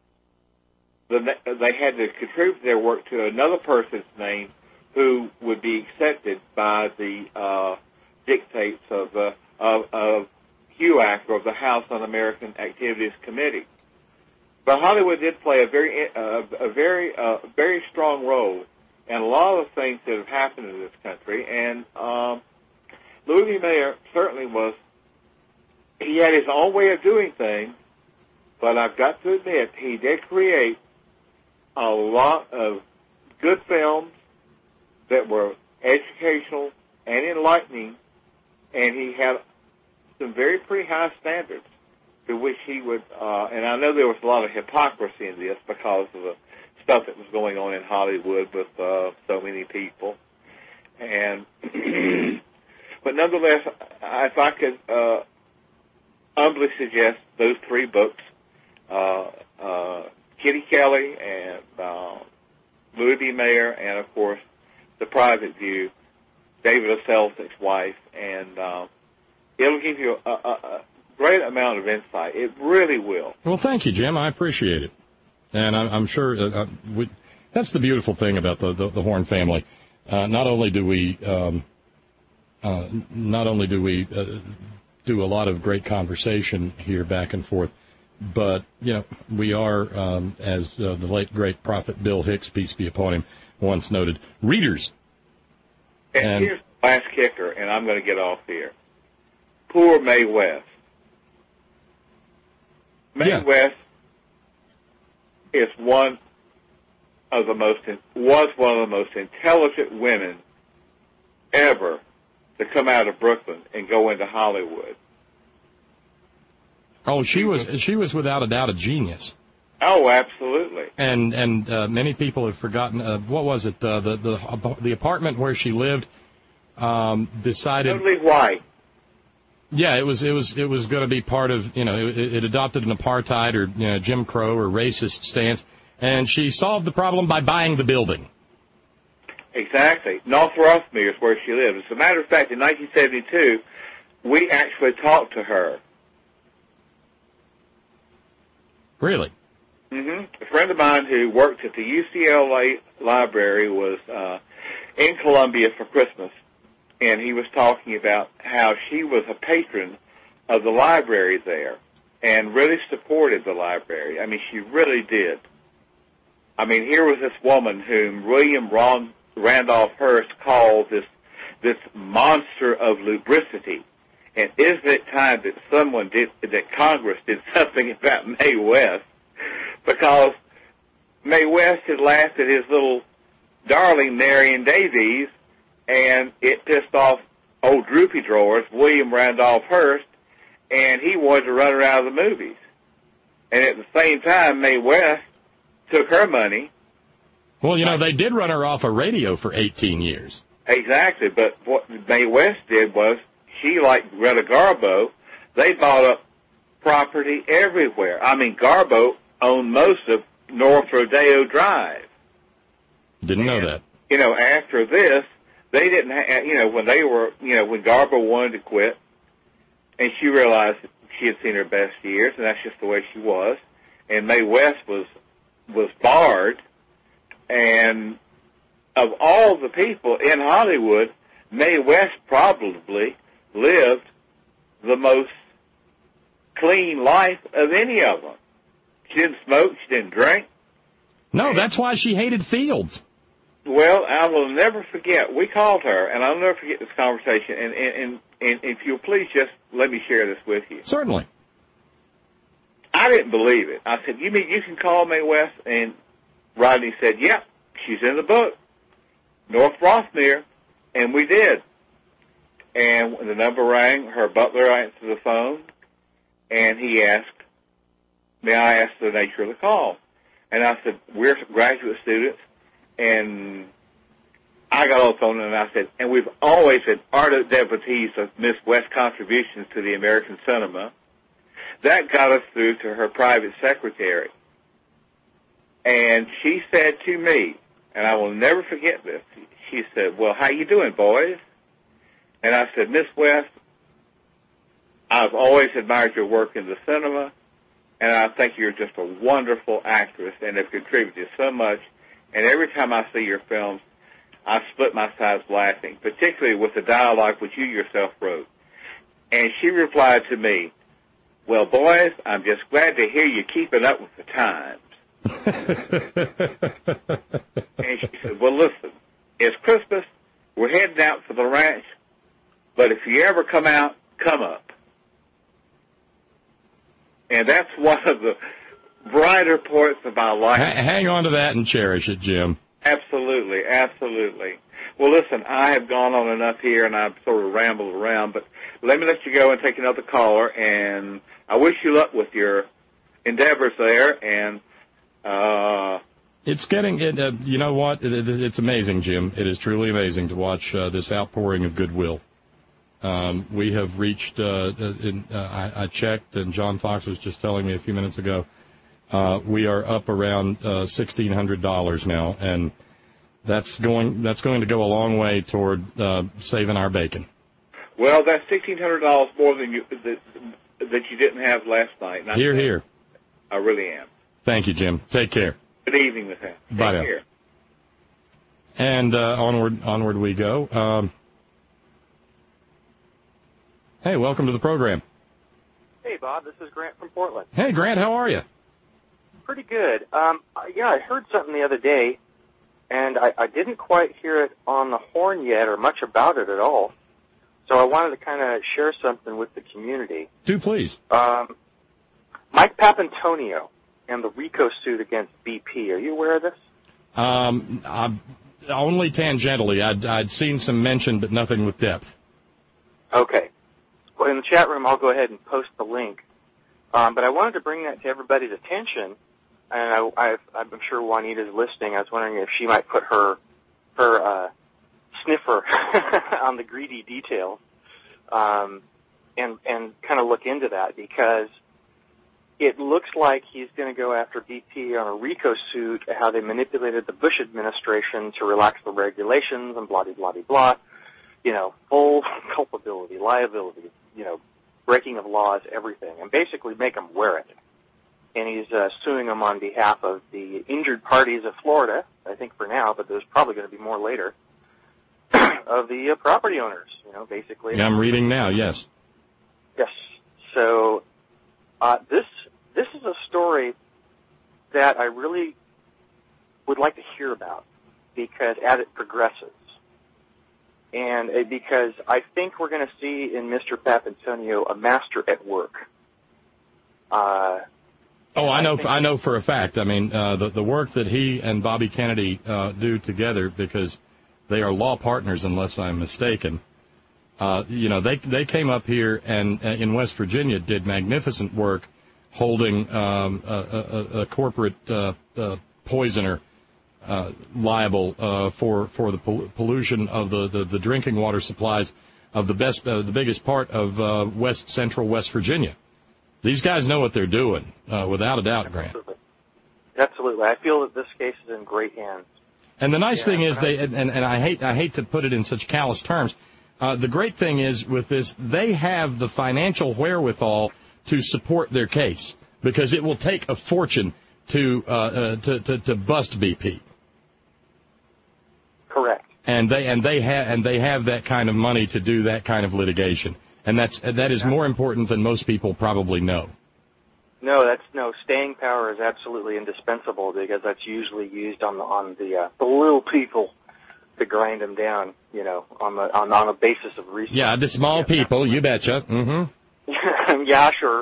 The, they had to contribute their work to another person's name who would be accepted by the uh, dictates of, uh, of, of H U A C, or of the House Un-American Activities Committee. But Hollywood did play a very, uh, a very, uh, very strong role in a lot of the things that have happened in this country. And um, Louis B. Mayer certainly was. He had his own way of doing things, but I've got to admit he did create a lot of good films that were educational and enlightening, and he had some very pretty high standards to which he would, uh, and I know there was a lot of hypocrisy in this because of the stuff that was going on in Hollywood with uh, so many people. And but nonetheless, if I could uh, humbly suggest those three books, uh, uh, Kitty Kelly and uh, Louis B. Mayer, and of course, The Private View, David O. Selznick's wife, and uh, it'll give you a, a, a great amount of insight. It really will. Well, thank you, Jim. I appreciate it. And I'm, I'm sure uh, we, that's the beautiful thing about the, the, the Horn family. Uh, not only do we um, uh, not only do we uh, do a lot of great conversation here back and forth, but you know we are, um, as uh, the late great prophet Bill Hicks, peace be upon him, once noted, readers. And, and here's the last kicker, and I'm going to get off here. Poor Mae West. Mae yeah. West is one of the most was one of the most intelligent women ever to come out of Brooklyn and go into Hollywood. Oh, she was she was without a doubt a genius. Oh, absolutely. And and uh, many people have forgotten uh, what was it uh, the the the apartment where she lived um, decided totally white. Yeah, it was it was it was going to be part of you know it, it adopted an apartheid or you know, Jim Crow or racist stance, and she solved the problem by buying the building. Exactly. North Rothmere is where she lived. As a matter of fact, in nineteen seventy-two, we actually talked to her. Really? Mm-hmm. A friend of mine who worked at the U C L A library was uh, in Columbia for Christmas, and he was talking about how she was a patron of the library there and really supported the library. I mean, she really did. I mean, here was this woman whom William Ron, Randolph Hearst called this this monster of lubricity. And isn't it time that someone did, that Congress did something about Mae West? Because Mae West had laughed at his little darling Marion Davies, and it pissed off old droopy drawers, William Randolph Hearst, and he wanted to run her out of the movies. And at the same time, Mae West took her money. Well, you know, they did run her off a radio for eighteen years. Exactly, but what Mae West did was, she, like Greta Garbo, they bought up property everywhere. I mean, Garbo owned most of North Rodeo Drive. Didn't and, know that. You know, after this, they didn't have, you know, when they were, you know, when Garbo wanted to quit, and she realized that she had seen her best years, and that's just the way she was, and Mae West was, was barred, and of all the people in Hollywood, Mae West probably lived the most clean life of any of them. She didn't smoke, she didn't drink. No, that's why she hated Fields. Well, I will never forget, we called her, and I'll never forget this conversation, and, and, and, and if you'll please just let me share this with you. Certainly. I didn't believe it. I said, you mean you can call Mae West? And Rodney said, yep, she's in the book, North Rothmere, and we did. And when the number rang, her butler answered the phone, and he asked, may I ask the nature of the call? And I said, we're graduate students, and I got on the phone and I said, and we've always been ardent devotees of Miss West's contributions to the American cinema. That got us through to her private secretary. And she said to me, and I will never forget this, she said, well, how you doing, boys? And I said, Miss West, I've always admired your work in the cinema, and I think you're just a wonderful actress and have contributed so much. And every time I see your films, I split my sides laughing, particularly with the dialogue which you yourself wrote. And she replied to me, well, boys, I'm just glad to hear you keeping up with the times. And she said, well, listen, it's Christmas. We're heading out for the ranch. But if you ever come out, come up. And that's one of the brighter points of my life. Hang on to that and cherish it, Jim. Absolutely, absolutely. Well, listen, I have gone on enough here, and I've sort of rambled around, but let me let you go and take another caller, and I wish you luck with your endeavors there, and uh, It's getting, it, uh, you know what, it, it, it's amazing, Jim. It is truly amazing to watch uh, this outpouring of goodwill. Um, we have reached, uh, in, uh, I, I checked, and John Fox was just telling me a few minutes ago, uh, we are up around uh, sixteen hundred dollars now, and that's going that's going to go a long way toward uh, saving our bacon. well, that's sixteen hundred dollars more than you that, that you didn't have last night. And I Here, think here. I really am. Thank you, Jim. Take care. Good evening, Miss Ann. Take Bye now. care. And uh, onward, onward we go. Um, hey, welcome to the program. Hey, Bob. This is Grant from Portland. Hey, Grant, how are you? Pretty good. Um, yeah, I heard something the other day, and I, I didn't quite hear it on the horn yet or much about it at all. So I wanted to kind of share something with the community. Do please. Um, Mike Papantonio and the RICO suit against B P. Are you aware of this? Um, I, only tangentially. I'd, I'd seen some mention, but nothing with depth. Okay. Well, in the chat room, I'll go ahead and post the link. Um, but I wanted to bring that to everybody's attention, and I, I've, I'm sure Juanita's listening. I was wondering if she might put her her uh, sniffer on the greedy details, um, and and kind of look into that, because it looks like he's going to go after B P on a RICO suit, how they manipulated the Bush administration to relax the regulations and blah, blah, blah, blah. You know, full culpability, liability, you know, breaking of laws, everything, and basically make them wear it. And he's uh, suing them on behalf of the injured parties of Florida, I think for now, but there's probably going to be more later, of the uh, property owners, you know, basically. Yeah, I'm reading now, yes. Yes. So uh, this this is a story that I really would like to hear about, because as it progresses, and uh, because I think we're going to see in Mister Papantonio a master at work. Uh, oh, I know. I know for a fact. I mean, uh, the the work that he and Bobby Kennedy uh, do together, because they are law partners, unless I'm mistaken. Uh, you know, they they came up here and uh, in West Virginia did magnificent work, holding um, a, a, a corporate uh, uh, poisoner uh, liable uh, for for the pol- pollution of the, the, the drinking water supplies of the best uh, the biggest part of uh, West Central West Virginia. These guys know what they're doing, uh, without a doubt, Grant. Absolutely. Absolutely. I feel that this case is in great hands. And the nice Yeah, thing is, I- they and, and I hate I hate to put it in such callous terms. Uh, the great thing is with this, they have the financial wherewithal to support their case, because it will take a fortune to uh, uh, to, to to bust B P. Correct. And they and they have and they have that kind of money to do that kind of litigation, and that's that is more important than most people probably know. No, that's no. Staying power is absolutely indispensable, because that's usually used on the on the uh, the little people to grind them down. You know, on the on on a basis of research. Yeah, the small people, you betcha. Mm-hmm. Yeah, sure.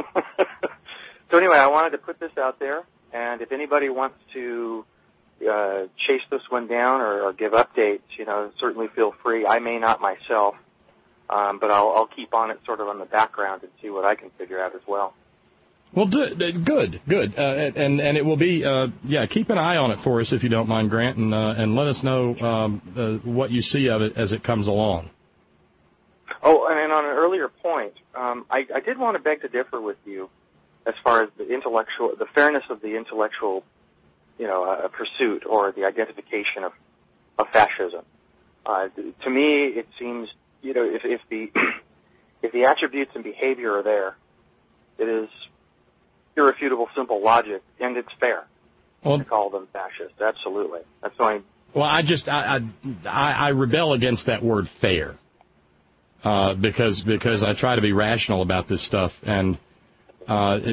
So anyway, I wanted to put this out there, and if anybody wants to uh, chase this one down or, or give updates, you know, certainly feel free. I may not myself, um, but I'll, I'll keep on it sort of on the background and see what I can figure out as well. Well, do, good, good, uh, and and it will be, uh, yeah. Keep an eye on it for us if you don't mind, Grant, and uh, and let us know um, uh, what you see of it as it comes along. Oh, and on an earlier point, um, I, I did want to beg to differ with you as far as the intellectual, the fairness of the intellectual, you know, uh, pursuit or the identification of of fascism. Uh, to me, it seems, you know, if if the if the attributes and behavior are there, it is irrefutable, simple logic, and it's fair well, to call them fascist. Absolutely. That's why. Well, I just I, I I rebel against that word fair, uh, because because I try to be rational about this stuff, and uh, it,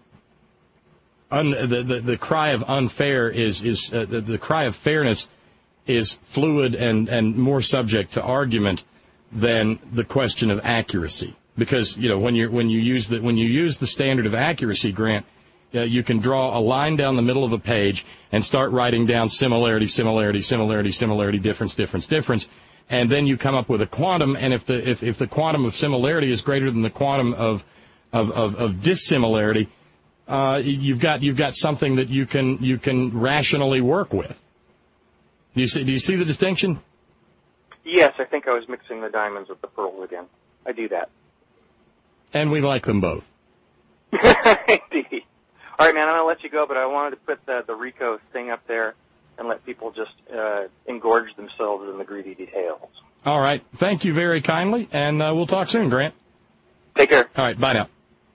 un, the, the the cry of unfair is is uh, the, the cry of fairness is fluid and and more subject to argument than the question of accuracy. Because, you know, when you when you use the when you use the standard of accuracy, Grant, uh, you can draw a line down the middle of a page and start writing down similarity, similarity, similarity, similarity, difference, difference, difference, and then you come up with a quantum, and if the if, if the quantum of similarity is greater than the quantum of of, of, of dissimilarity, uh, you've got you've got something that you can you can rationally work with. Do you see do you see the distinction? Yes, I think I was mixing the diamonds with the pearls again. I do that. And we like them both. Indeed. All right, man, I'm going to let you go, but I wanted to put the, the RICO thing up there and let people just uh, engorge themselves in the greedy details. All right. Thank you very kindly, and uh, we'll talk soon, Grant. Take care. All right, bye now.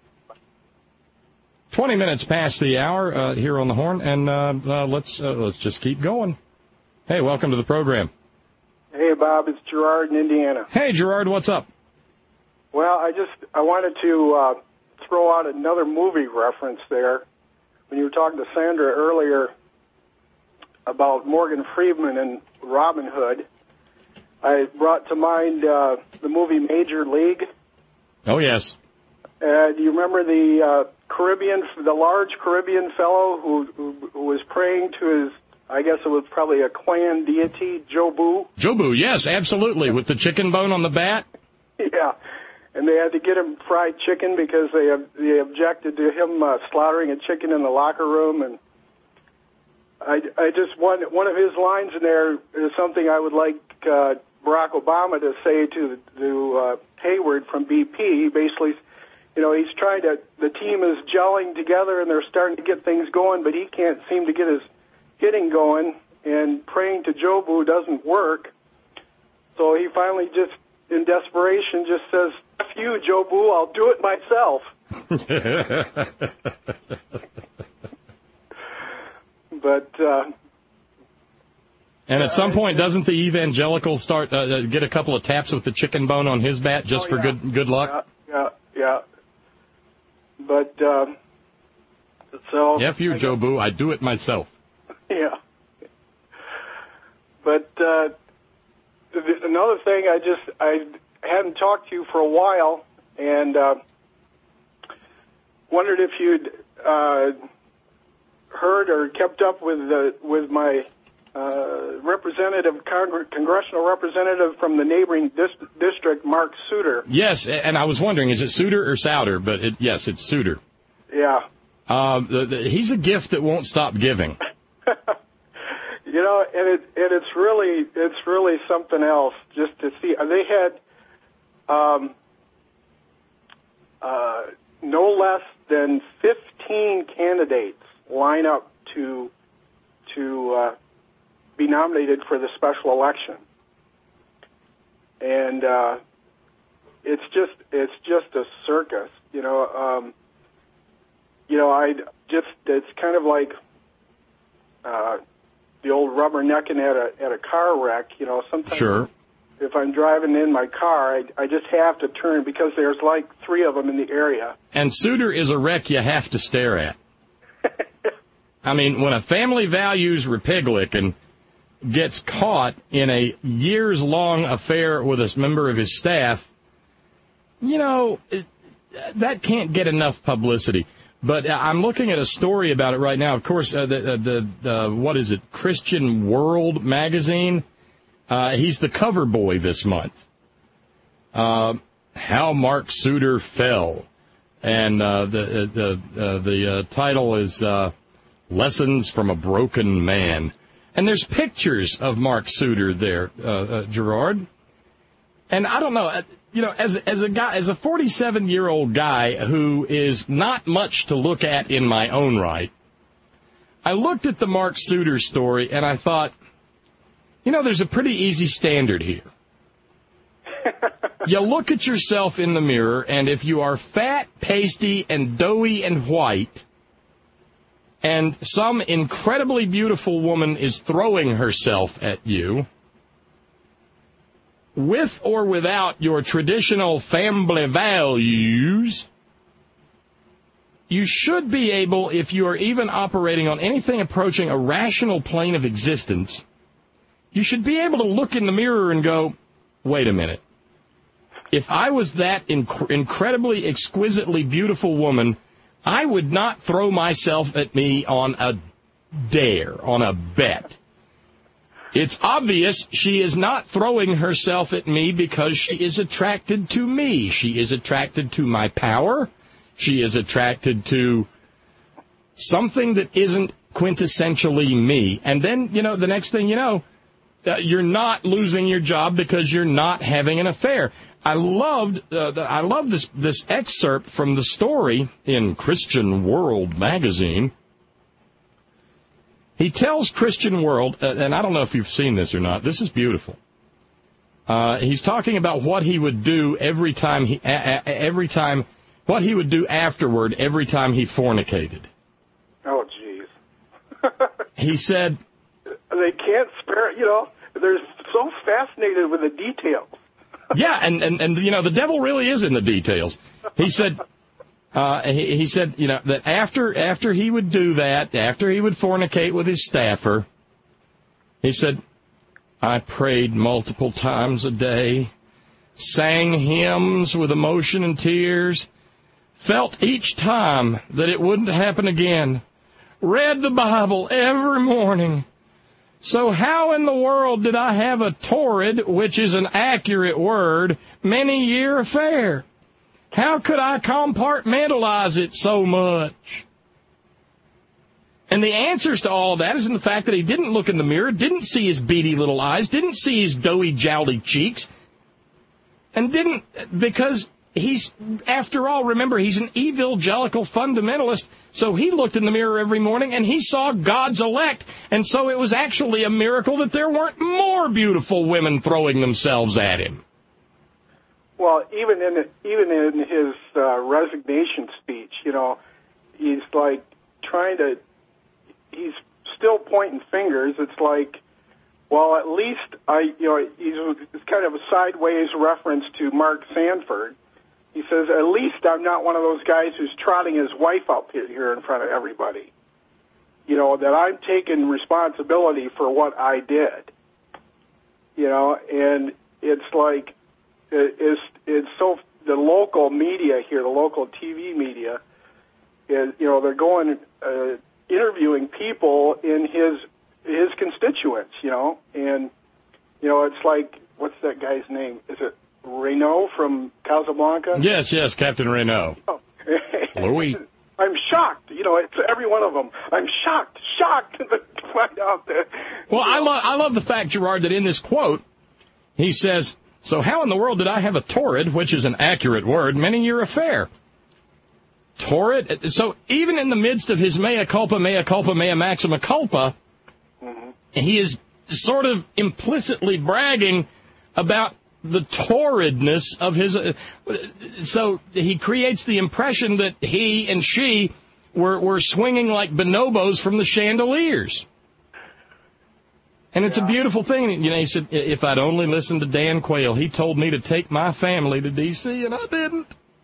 Twenty minutes past the hour uh, here on the Horn, and uh, uh, let's uh, let's just keep going. Hey, welcome to the program. Hey, Bob, it's Gerard in Indiana. Hey, Gerard, what's up? Well, I just I wanted to uh, throw out another movie reference there. When you were talking to Sandra earlier about Morgan Freeman and Robin Hood, I brought to mind uh, the movie Major League. Oh, yes. Uh, do you remember the uh, Caribbean, the large Caribbean fellow who, who, who was praying to his, I guess it was probably a clan deity, Jobu? Jobu, yes, absolutely, with the chicken bone on the bat. Yeah, and they had to get him fried chicken because they they objected to him uh, slaughtering a chicken in the locker room. And I, I just one one of his lines in there is something I would like uh, Barack Obama to say to to uh, Hayward from B P. He basically, you know, he's trying to, the team is gelling together and they're starting to get things going, but he can't seem to get his hitting going, and praying to Jobu doesn't work. So he finally just, in desperation, just says, F you, Jobu, I'll do it myself. But, uh... And at some point, doesn't the evangelical start, uh, get a couple of taps with the chicken bone on his bat just oh, for yeah. good good luck? Yeah, yeah, yeah. But, uh... So... F you, Jobu, I do it myself. Yeah. But, uh... th- another thing, I just, I hadn't talked to you for a while, and, uh... wondered if you'd, uh... heard or kept up with, uh, with my... Uh, representative, Congre- congressional representative from the neighboring dis- district, Mark Souter. Yes, and I was wondering, is it Souter or Souter? But it, yes, it's Souter. Yeah. Uh, the, the, he's a gift that won't stop giving. You know, and it and it's really it's really something else just to see. They had um, uh, no less than fifteen candidates line up to to. Uh, be nominated for the special election, and uh, it's just it's just a circus, you know. Um, you know, I just it's kind of like uh, the old rubbernecking at a at a car wreck, you know. Sometimes sure. If I'm driving in my car, I, I just have to turn because there's like three of them in the area. And Souter is a wreck you have to stare at. I mean, when a family values Repiglickin gets caught in a years-long affair with a member of his staff, you know, it, that can't get enough publicity. But I'm looking at a story about it right now. Of course, uh, the, the, the what is it, Christian World magazine, uh, he's the cover boy this month. Uh, How Mark Souter Fell. And uh, the, the, uh, the uh, title is uh, Lessons from a Broken Man. And there's pictures of Mark Souter there, uh, uh, Gerard. And I don't know, you know, as as a guy, as a forty-seven-year-old guy who is not much to look at in my own right, I looked at the Mark Souter story and I thought, you know, there's a pretty easy standard here. You look at yourself in the mirror, and if you are fat, pasty, and doughy and white, and some incredibly beautiful woman is throwing herself at you, with or without your traditional family values, you should be able, if you are even operating on anything approaching a rational plane of existence, you should be able to look in the mirror and go, wait a minute. If I was that inc- incredibly, exquisitely beautiful woman, I would not throw myself at me on a dare, on a bet. It's obvious she is not throwing herself at me because she is attracted to me. She is attracted to my power. She is attracted to something that isn't quintessentially me. And then, you know, the next thing you know, uh, you're not losing your job because you're not having an affair. I loved uh, the, I love this this excerpt from the story in Christian World magazine. He tells Christian World, uh, and I don't know if you've seen this or not. This is beautiful. Uh, he's talking about what he would do every time he a, a, every time what he would do afterward every time he fornicated. Oh, jeez. He said they can't spare. You know, they're so fascinated with the details. Yeah, and, and, and, you know, the devil really is in the details. He said, uh, he, he said, you know, that after after he would do that, after he would fornicate with his staffer, he said, I prayed multiple times a day, sang hymns with emotion and tears, felt each time that it wouldn't happen again, read the Bible every morning. So how in the world did I have a torrid, which is an accurate word, many-year affair? How could I compartmentalize it so much? And the answers to all of that is in the fact that he didn't look in the mirror, didn't see his beady little eyes, didn't see his doughy, jowly cheeks, and didn't, because he's, after all, remember, he's an evangelical fundamentalist, so he looked in the mirror every morning and he saw God's elect, and so it was actually a miracle that there weren't more beautiful women throwing themselves at him. Well, even in even in his uh, resignation speech, you know, he's like trying to, he's still pointing fingers. It's like, well, at least I, you know, he's it's kind of a sideways reference to Mark Sanford. He says, at least I'm not one of those guys who's trotting his wife up here in front of everybody. You know, that I'm taking responsibility for what I did. You know, and it's like, it's, it's so, the local media here, the local T V media, is, you know, they're going, uh, interviewing people in his, his constituents, you know, and, you know, it's like, what's that guy's name? Is it Renault from Casablanca? Yes, yes, Captain Renault. Oh. Louis. I'm shocked. You know, it's every one of them. I'm shocked, shocked to find out that. Well, I love I love the fact, Gerard, that in this quote, he says, so how in the world did I have a torrid, which is an accurate word, many-year affair? Torrid? So even in the midst of his mea culpa, mea culpa, mea maxima culpa, mm-hmm. he is sort of implicitly bragging about the torridness of his, uh, so he creates the impression that he and she were, were swinging like bonobos from the chandeliers. And it's yeah. a beautiful thing. You know, he said, if I'd only listened to Dan Quayle, he told me to take my family to D C, and I didn't.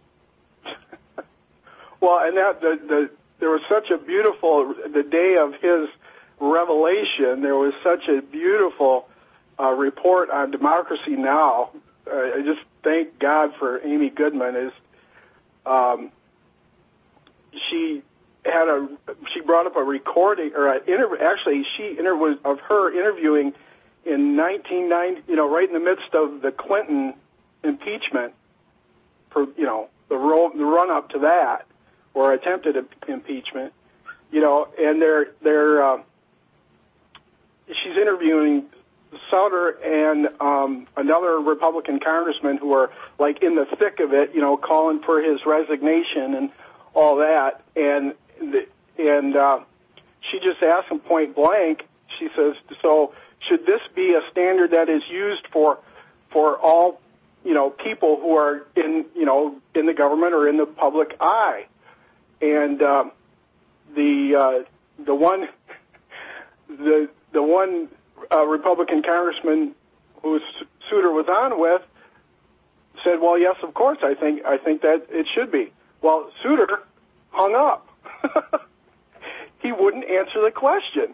Well, and that the, the there was such a beautiful, the day of his revelation, there was such a beautiful Uh, report on Democracy Now! Uh, I just thank God for Amy Goodman. Is um, she had a she brought up a recording or an interview? Actually, she inter- was of her interviewing in nineteen ninety. You know, right in the midst of the Clinton impeachment for you know the, ro- the run up to that or attempted impeachment. You know, and they're they're uh, she's interviewing Sutter and um, another Republican congressman who are like in the thick of it, you know, calling for his resignation and all that. And the, and uh, she just asked him point blank. She says, "So should this be a standard that is used for for all, you know, people who are in you know in the government or in the public eye?" And uh, the uh, the one the the one. Uh, Republican congressman who Souter was on with said, "Well, yes, of course, I think I think that it should be." Well, Souter hung up. He wouldn't answer the question.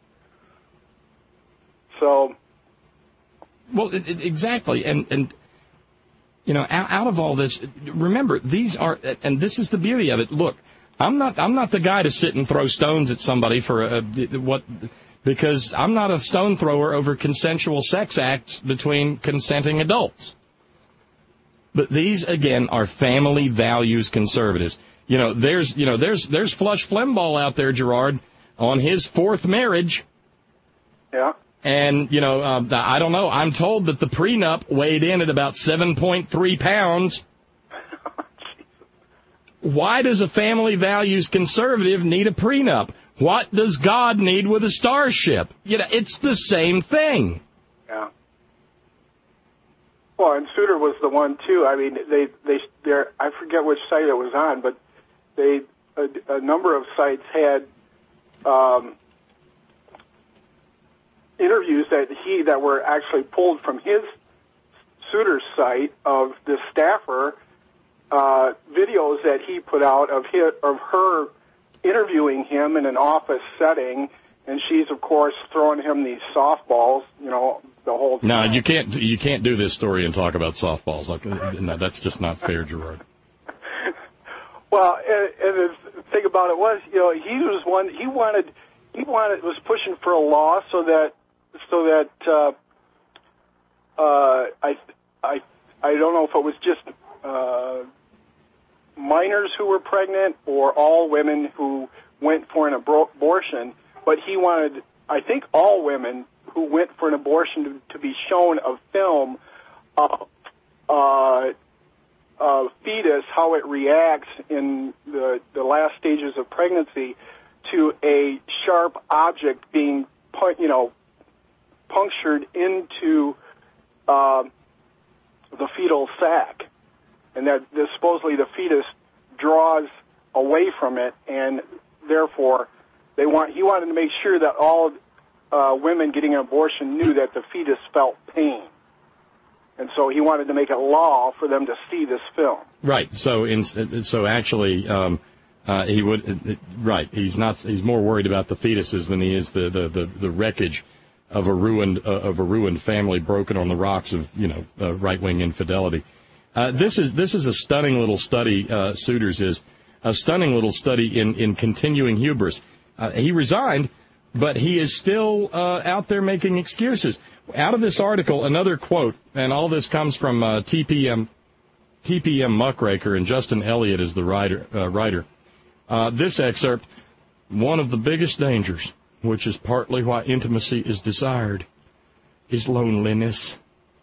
So, well, it, it, exactly, and and you know, out, out of all this, remember these are, and this is the beauty of it. Look, I'm not I'm not the guy to sit and throw stones at somebody for a, what. because I'm not a stone thrower over consensual sex acts between consenting adults. But these, again, are family values conservatives. You know, there's, you know, there's, there's Flush Flimbaugh out there, Gerard, on his fourth marriage. Yeah. And, you know, uh, I don't know. I'm told that the prenup weighed in at about seven point three pounds. Why does a family values conservative need a prenup? What does God need with a starship? You know, it's the same thing. Yeah. Well, and Souter was the one too. I mean, they they they're, I forget which site it was on, but they a, a number of sites had um, interviews that he that were actually pulled from his Souter's site of the staffer. Uh, videos that he put out of his, of her interviewing him in an office setting, and she's of course throwing him these softballs, you know, the whole time. No, you can't. You can't do this story and talk about softballs. Like, no, that's just not fair, Gerard. Well, and, and the thing about it was, you know, he was one. He wanted. He wanted was pushing for a law so that so that uh, uh, I I I don't know if it was just. Uh, minors who were pregnant or all women who went for an abro- abortion, but he wanted, I think, all women who went for an abortion to, to be shown a film of uh, uh, fetus, how it reacts in the, the last stages of pregnancy to a sharp object being, pu- you know, punctured into uh, the fetal sac. And that the, supposedly the fetus draws away from it, and therefore they want. He wanted to make sure that all uh, women getting an abortion knew that the fetus felt pain, and so he wanted to make it law for them to see this film. Right. So, in, so actually, um, uh, he would. Uh, right. He's not. He's more worried about the fetuses than he is the the, the, the wreckage of a ruined uh, of a ruined family broken on the rocks of you know uh, right wing infidelity. Uh, this is this is a stunning little study, uh, Souters is, a stunning little study in, in continuing hubris. Uh, he resigned, but he is still uh, out there making excuses. Out of this article, another quote, and all this comes from uh, T P M T P M Muckraker, and Justin Elliott is the writer. Uh, writer. Uh, this excerpt, one of the biggest dangers, which is partly why intimacy is desired, is loneliness.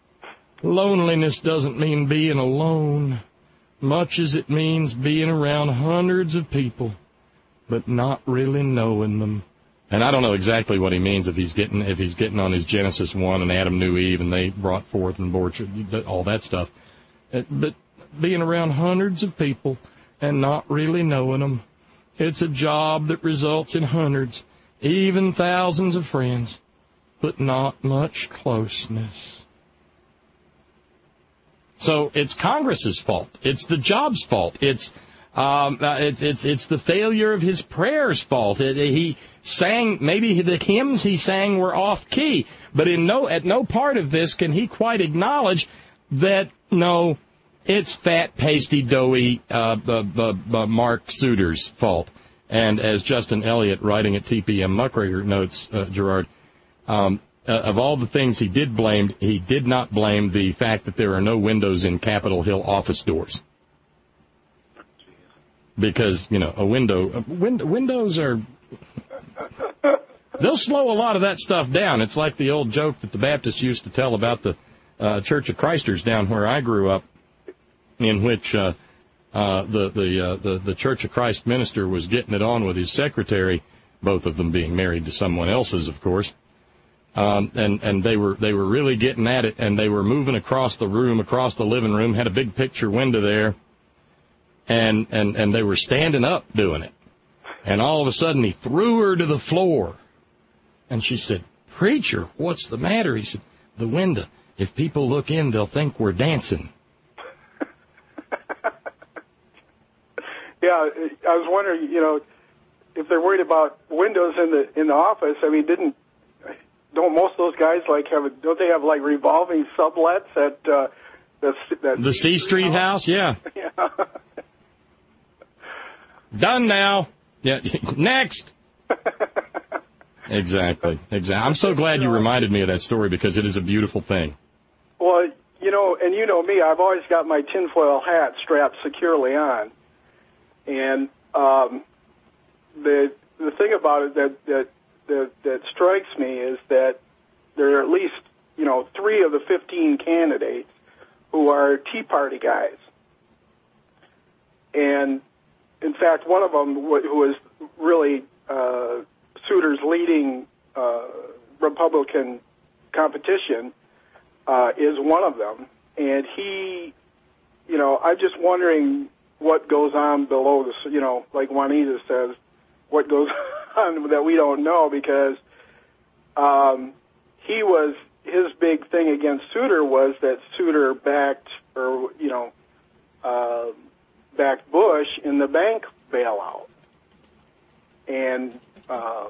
Loneliness doesn't mean being alone, much as it means being around hundreds of people, but not really knowing them. And I don't know exactly what he means if he's getting if he's getting on his Genesis one and Adam knew Eve and they brought forth and bore all that stuff. But being around hundreds of people and not really knowing them, it's a job that results in hundreds, even thousands of friends, but not much closeness. So it's Congress's fault. It's the job's fault. It's um, uh, it's it's it's the failure of his prayers' fault. It, he sang, maybe the hymns he sang were off key, but in no at no part of this can he quite acknowledge that no, it's fat, pasty, doughy uh, uh, uh, uh, Mark Souter's fault. And as Justin Elliott, writing at T P M Muckraker, notes, uh, Gerard. Um, Uh, of all the things he did blame, he did not blame the fact that there are no windows in Capitol Hill office doors. Because, you know, a window, uh, win- windows are, they'll slow a lot of that stuff down. It's like the old joke that the Baptists used to tell about the uh, Church of Christers down where I grew up, in which uh, uh, the the, uh, the the Church of Christ minister was getting it on with his secretary, both of them being married to someone else's, of course. Um, and, and they were they were really getting at it, and they were moving across the room, across the living room, had a big picture window there, and, and, and they were standing up doing it. And all of a sudden he threw her to the floor. And she said, "Preacher, what's the matter?" He said, "The window. If people look in, they'll think we're dancing." Yeah, I was wondering, you know, if they're worried about windows in the in the office. I mean, didn't Don't most of those guys like have? Don't they have like revolving sublets at uh, the that the C Street house? Yeah. Yeah. Done now. Yeah. Next. Exactly. Exactly. I'm so glad you reminded me of that story because it is a beautiful thing. Well, you know, and you know me, I've always got my tinfoil hat strapped securely on. And um, the the thing about it that, that that that strikes me is that there are at least, you know, three of the fifteen candidates who are Tea Party guys. And, in fact, one of them, who is really uh, Souter's leading uh, Republican competition, uh, is one of them. And he, you know, I'm just wondering what goes on below the, you know, like Juanita says, what goes on that we don't know, because um, he was, his big thing against Souter was that Souter backed, or, you know, uh, backed Bush in the bank bailout. And um,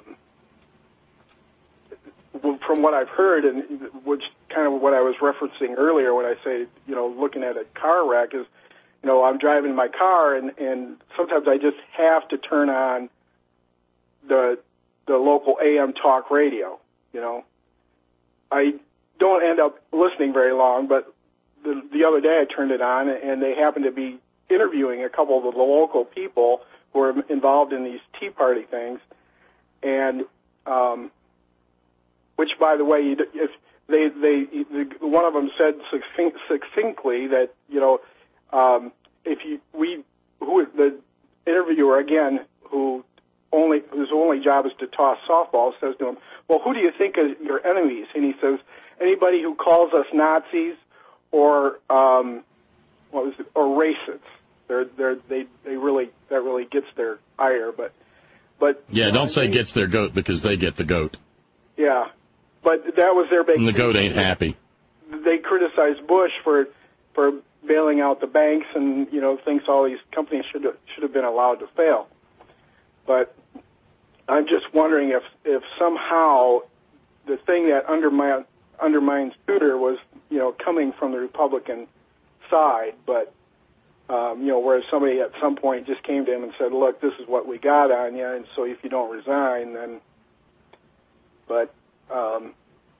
from what I've heard, and which kind of what I was referencing earlier when I say, you know, looking at a car wreck is, you know, I'm driving my car, and, and sometimes I just have to turn on the the local A M talk radio, you know. I don't end up listening very long, but the, the other day I turned it on, and they happened to be interviewing a couple of the local people who are involved in these Tea Party things, and um, which, by the way, if they they one of them said succinct, succinctly that, you know, um, if you we who the interviewer again who only whose only job is to toss softballs says to him, well, who do you think are your enemies? And he says, anybody who calls us Nazis or um, what was it, or racists. They're they're they they really that really gets their ire, but but yeah, don't say gets their goat because they get the goat. Yeah, but that was their big. And the goat ain't happy. They criticized Bush for for bailing out the banks, and you know thinks all these companies should have, should have been allowed to fail. But I'm just wondering if if somehow the thing that undermine, undermines Souter was, you know, coming from the Republican side, but um, you know, whereas somebody at some point just came to him and said, "Look, this is what we got on you, and so if you don't resign, then." But um,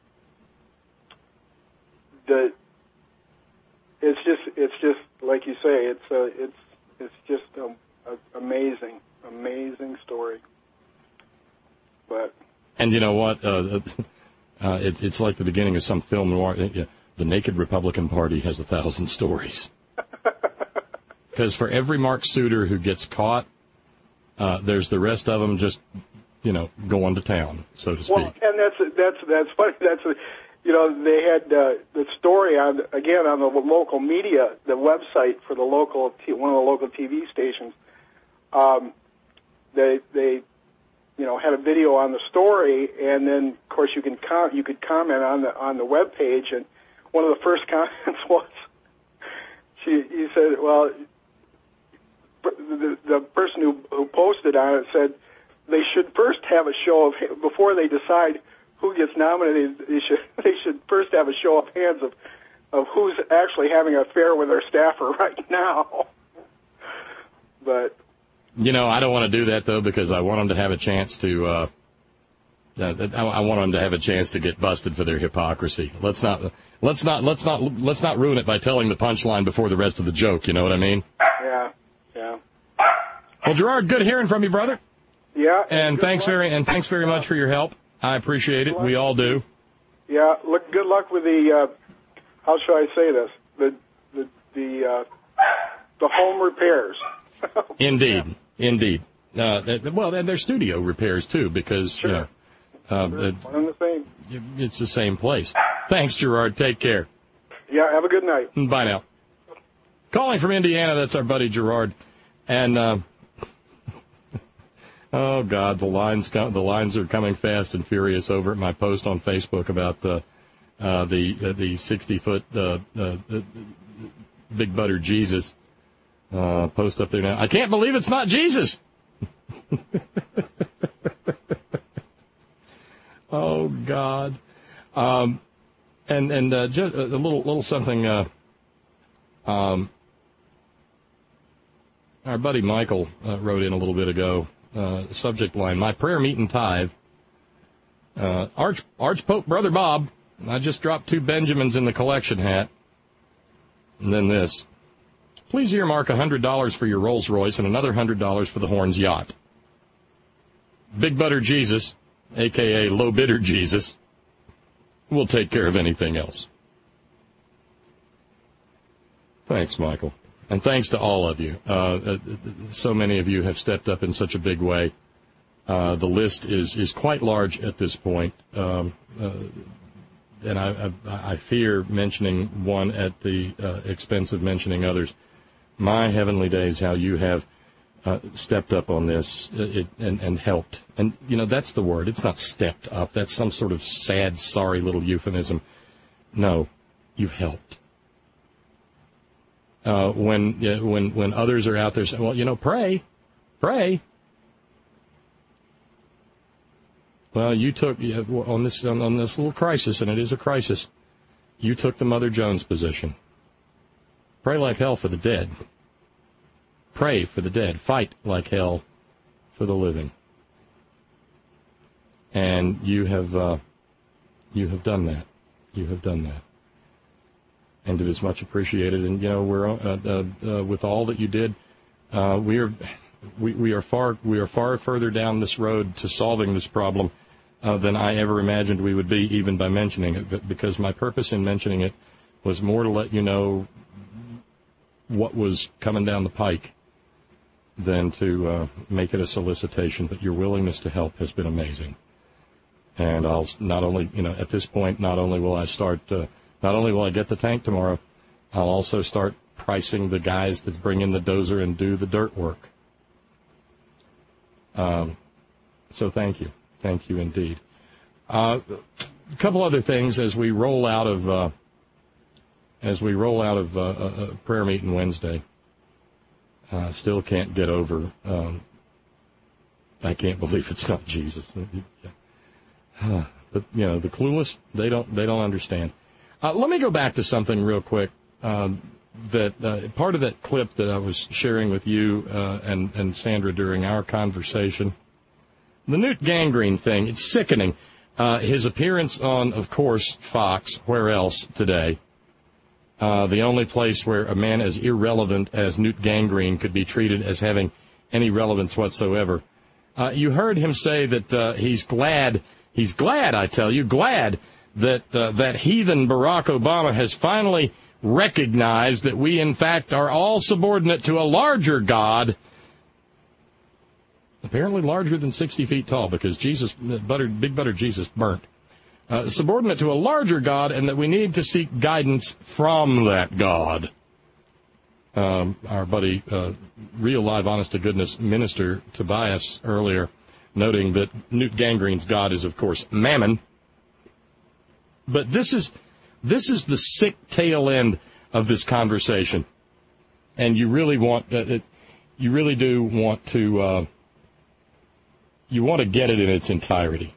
the it's just it's just like you say, it's a, it's it's just a, a amazing amazing story. But and you know what? Uh, uh, it's it's like the beginning of some film noir. The Naked Republican Party has a thousand stories. Because for every Mark Souter who gets caught, uh, there's the rest of them just, you know, going to town, so to speak. Well, and that's that's that's funny. That's you know they had uh, the story on again on the local media, the website for the local t- one of the local T V stations. Um, they they you know had a video on the story, and then of course you can com- you could comment on the on the web page, and one of the first comments was she he said, well. The, the person who, who posted on it said they should first have a show of before they decide who gets nominated. They should they should first have a show of hands of of who's actually having an affair with their staffer right now. But you know, I don't want to do that though because I want them to have a chance to. Uh, uh, I want them to have a chance to get busted for their hypocrisy. Let's not let's not let's not let's not ruin it by telling the punchline before the rest of the joke. You know what I mean? Yeah. Yeah. Well, Gerard, good hearing from you, brother. Yeah. And thanks luck. very and thanks very much for your help. I appreciate it. We all do. Yeah. Look. Good luck with the. Uh, how shall I say this? The the the uh, the home repairs. Indeed. Yeah. Indeed. Uh, well, and they're studio repairs too, because sure. you know, uh, sure. One and the same. It's the same place. Thanks, Gerard. Take care. Yeah. Have a good night. Bye now. Calling from Indiana, that's our buddy Gerard. And, uh, oh, God, the lines the lines are coming fast and furious over at my post on Facebook about the uh, the uh, the sixty-foot uh, uh, uh, Big Butter Jesus uh, post up there now. I can't believe it's not Jesus. Oh, God. Um, and and uh, just a little, little something... Uh, um, Our buddy Michael uh, wrote in a little bit ago, uh, subject line, my prayer, meet, and tithe Uh, Arch, Archpope Brother Bob, I just dropped two Benjamins in the collection hat. And then this. Please earmark one hundred dollars for your Rolls Royce and another one hundred dollars for the Horns yacht. Big Butter Jesus, a k a. Low Bidder Jesus, will take care of anything else. Thanks, Michael. And thanks to all of you. Uh, so many of you have stepped up in such a big way. Uh, the list is, is quite large at this point. Um, uh, and I, I, I fear mentioning one at the uh, expense of mentioning others. My heavenly days, how you have uh, stepped up on this it, and, and helped. And, you know, that's the word. It's not stepped up. That's some sort of sad, sorry little euphemism. No, you've helped. Uh, when uh, when when others are out there saying, well, you know, pray, pray. Well, you took on this on, on this little crisis, and it is a crisis. You took the Mother Jones position. Pray like hell for the dead. Pray for the dead. Fight like hell for the living. And you have uh, you have done that. You have done that. And it is much appreciated. And you know, we're uh, uh, uh, with all that you did, uh, we are we, we are far we are far further down this road to solving this problem uh, than I ever imagined we would be, even by mentioning it. But because my purpose in mentioning it was more to let you know what was coming down the pike than to uh, make it a solicitation. But your willingness to help has been amazing. And I'll not only, you know, at this point, not only will I start. Uh, Not only will I get the tank tomorrow, I'll also start pricing the guys that bring in the dozer and do the dirt work. Um, so thank you. Thank you indeed. Uh, a couple other things as we roll out of uh, as we roll out of uh, uh, prayer meeting Wednesday. Uh, still can't get over. Um, I can't believe it's not Jesus. But you know, the clueless, they don't they don't understand. Uh, let me go back to something real quick. Uh, that uh, part of that clip that I was sharing with you uh, and, and Sandra during our conversation, the Newt Gangrene thing, it's sickening. Uh, his appearance on, of course, Fox, where else today? Uh, the only place where a man as irrelevant as Newt Gangrene could be treated as having any relevance whatsoever. Uh, you heard him say that uh, he's glad, he's glad, I tell you, glad that uh, that heathen Barack Obama has finally recognized that we, in fact, are all subordinate to a larger God, apparently larger than sixty feet tall, because Jesus, butter, Big Butter Jesus burnt, uh, subordinate to a larger God, and that we need to seek guidance from that God. Um, our buddy, uh, real live, honest-to-goodness minister Tobias earlier, noting that Newt Gangrene's God is, of course, Mammon. But this is this is the sick tail end of this conversation, and you really want uh, it, you really do want to uh, you want to get it in its entirety.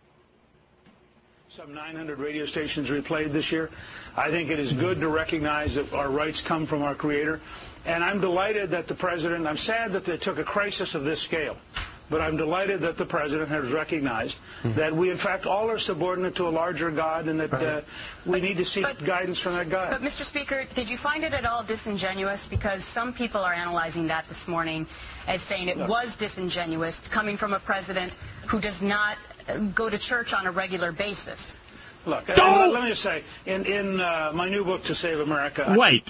Some nine hundred radio stations replayed this year. I think it is good to recognize that our rights come from our Creator, and I'm delighted that the President. I'm sad that they took a crisis of this scale. But I'm delighted that the President has recognized mm-hmm. that we, in fact, all are subordinate to a larger God and that right. uh, we but, need to seek but, guidance from that God. But, Mister Speaker, did you find it at all disingenuous? Because some people are analyzing that this morning as saying it no. was disingenuous coming from a President who does not go to church on a regular basis. Look, uh, let me just say, in, in uh, my new book, To Save America... Wait.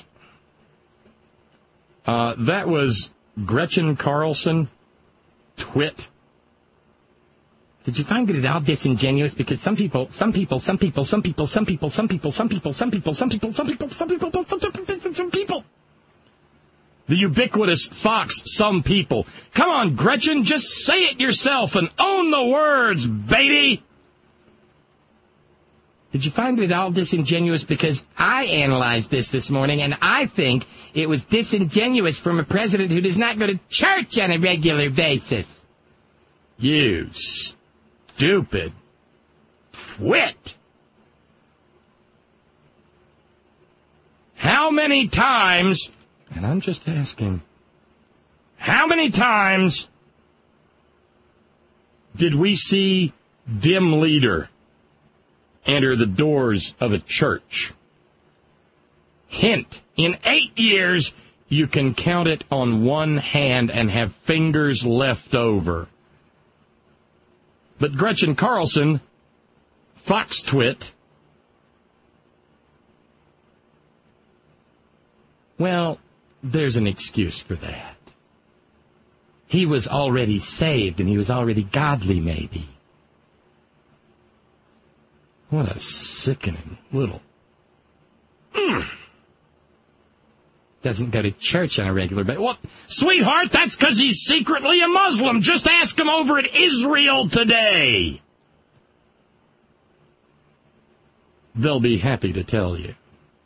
Uh, that was Gretchen Carlson... Twit. Did you find it at all disingenuous? Because some people, some people, some people, some people, some people, some people, some people, some people, some people, some people, some people, some people, some people. The ubiquitous Fox, some people. Come on, Gretchen, just say it yourself and own the words, baby. Did you find it at all disingenuous? Because I analyzed this this morning, and I think it was disingenuous from a president who does not go to church on a regular basis. You stupid twit. How many times, and I'm just asking, how many times did we see dim leader enter the doors of a church. Hint, in eight years, you can count it on one hand and have fingers left over. But Gretchen Carlson, Foxtwit, well, there's an excuse for that. He was already saved and he was already godly, maybe. What a sickening little... Mm. Doesn't go to church on a regular basis. Well, sweetheart, that's because he's secretly a Muslim. Just ask him over at Israel Today. They'll be happy to tell you.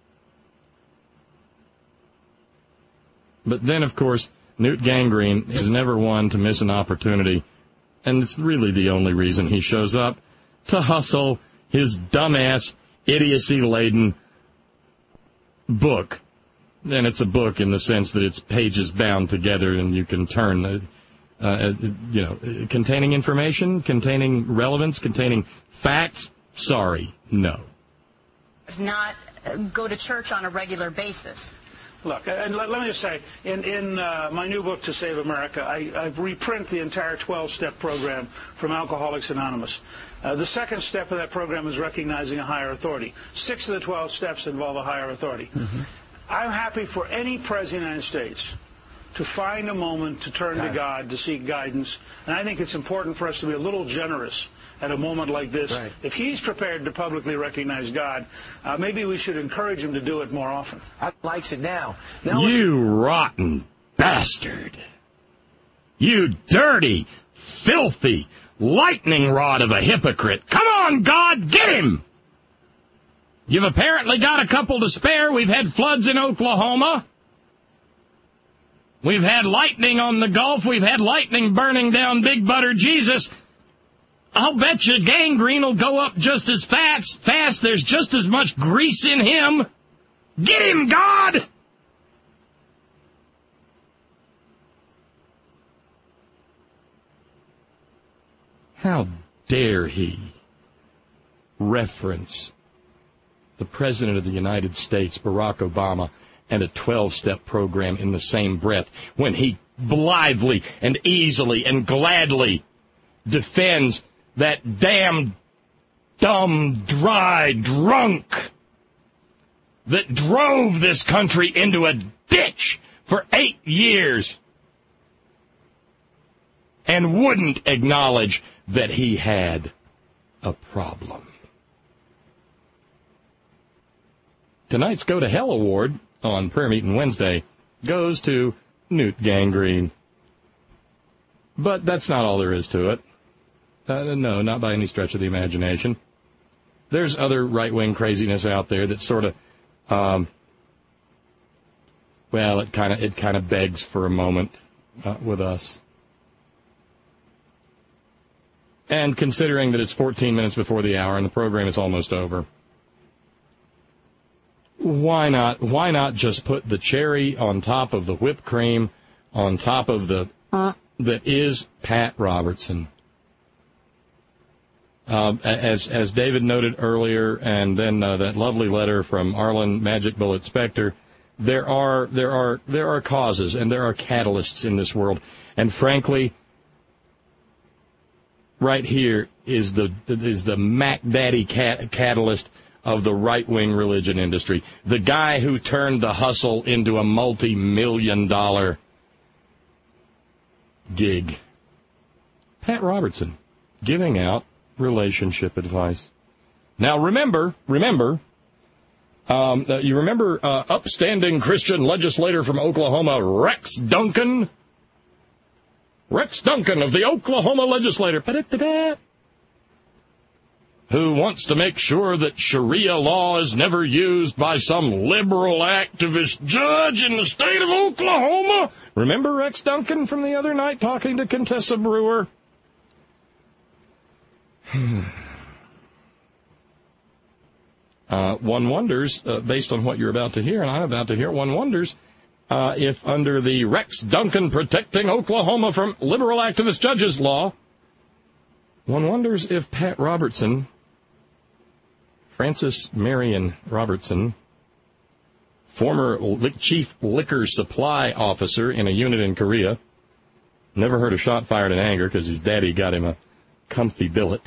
But then, of course, Newt Gingrich is never one to miss an opportunity, and it's really the only reason he shows up, to hustle his dumbass, idiocy-laden book. And it's a book in the sense that it's pages bound together and you can turn, uh, uh, you know, containing information, containing relevance, containing facts. Sorry, no. Does not go to church on a regular basis. Look, and let, let me just say, in, in uh, my new book, To Save America, I, I reprint the entire twelve-step program from Alcoholics Anonymous. Uh, the second step of that program is recognizing a higher authority. Six of the twelve steps involve a higher authority. Mm-hmm. I'm happy for any president of the United States to find a moment to turn to God, to seek guidance. And I think it's important for us to be a little generous at a moment like this. Right. If he's prepared to publicly recognize God, uh, maybe we should encourage him to do it more often. I likes it now. now you rotten bastard. You dirty, filthy, lightning rod of a hypocrite. Come on, God, get him! You've apparently got a couple to spare. We've had floods in Oklahoma. We've had lightning on the Gulf. We've had lightning burning down Big Butter Jesus. I'll bet you gangrene will go up just as fast. Fast. There's just as much grease in him. Get him, God! How dare he reference the President of the United States, Barack Obama, and a twelve-step program in the same breath when he blithely and easily and gladly defends that damn, dumb, dry drunk that drove this country into a ditch for eight years and wouldn't acknowledge that he had a problem. Tonight's Go to Hell Award on Prayer Meeting Wednesday goes to Newt Gingrich. But that's not all there is to it. Uh, no, not by any stretch of the imagination. There's other right-wing craziness out there that sort of, um, well, it kind of it kind of begs for a moment uh, with us. And considering that it's fourteen minutes before the hour and the program is almost over, Why not? Why not just put the cherry on top of the whipped cream, on top of the uh, that is Pat Robertson? Uh, as as David noted earlier, and then uh, that lovely letter from Arlen Magic Bullet Spector, there are there are there are causes and there are catalysts in this world, and frankly, right here is the is the Mac Daddy cat, catalyst of the right-wing religion industry. The guy who turned the hustle into a multi-million dollar gig. Pat Robertson, giving out relationship advice. Now remember, remember, um, uh, you remember uh, upstanding Christian legislator from Oklahoma, Rex Duncan? Rex Duncan of the Oklahoma legislature. Ba-da-da-da. Who wants to make sure that Sharia law is never used by some liberal activist judge in the state of Oklahoma. Remember Rex Duncan from the other night talking to Contessa Brewer? uh, one wonders, uh, based on what you're about to hear, and I'm about to hear, one wonders uh, if under the Rex Duncan Protecting Oklahoma from Liberal Activist Judges law, One wonders if Pat Robertson, Francis Marion Robertson, former li- chief liquor supply officer in a unit in Korea, never heard a shot fired in anger because his daddy got him a comfy billet.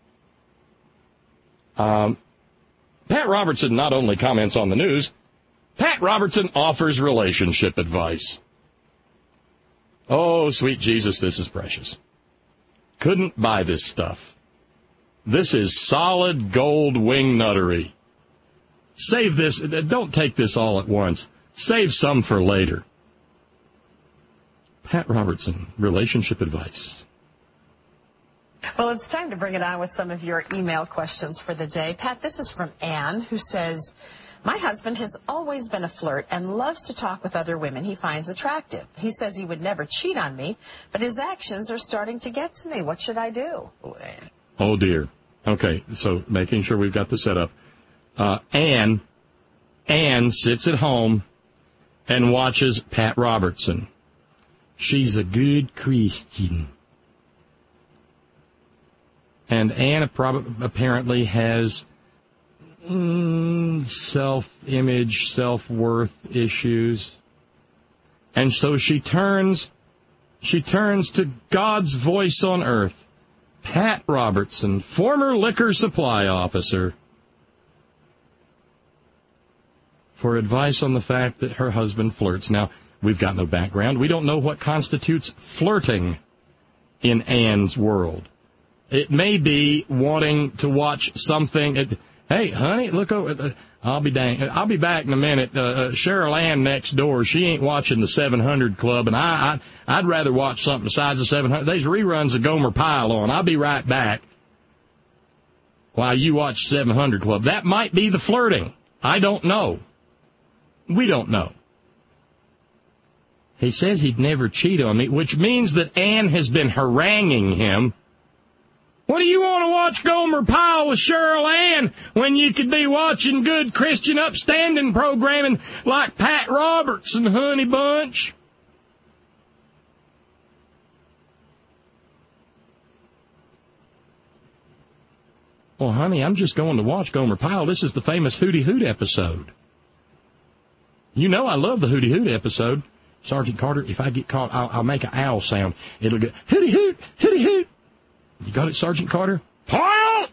Um, Pat Robertson not only comments on the news, Pat Robertson offers relationship advice. Oh, sweet Jesus, this is precious. Couldn't buy this stuff. This is solid gold wing nuttery. Save this. Don't take this all at once. Save some for later. Pat Robertson, relationship advice. Well, it's time to bring it on with some of your email questions for the day. Pat, this is from Ann, who says, my husband has always been a flirt and loves to talk with other women he finds attractive. He says he would never cheat on me, but his actions are starting to get to me. What should I do? Oh, dear. Okay, so making sure we've got the setup. Uh, Ann, Ann sits at home and watches Pat Robertson. She's a good Christian. And Ann prob- apparently has mm, self-image, self-worth issues. And so she turns, she turns to God's voice on earth, Pat Robertson, former liquor supply officer, for advice on the fact that her husband flirts. Now, we've got no background. We don't know what constitutes flirting in Ann's world. It may be wanting to watch something. At, hey, honey, look over. I'll be dang. I'll be back in a minute. Uh, uh, Cheryl Ann next door. She ain't watching the seven hundred Club, and I, I I'd rather watch something besides the seven hundred. There's reruns of Gomer Pyle on. I'll be right back while you watch seven hundred Club. That might be the flirting. I don't know. We don't know. He says he'd never cheat on me, which means that Ann has been haranguing him. What do you want to watch Gomer Pyle with Cheryl Ann when you could be watching good Christian upstanding programming like Pat Robertson, Honey Bunch? Well, honey, I'm just going to watch Gomer Pyle. This is the famous Hootie Hoot episode. You know I love the Hootie Hoot episode. Sergeant Carter, if I get caught, I'll, I'll make an owl sound. It'll go, Hootie Hoot, Hootie Hoot. You got it, Sergeant Carter? Pyle!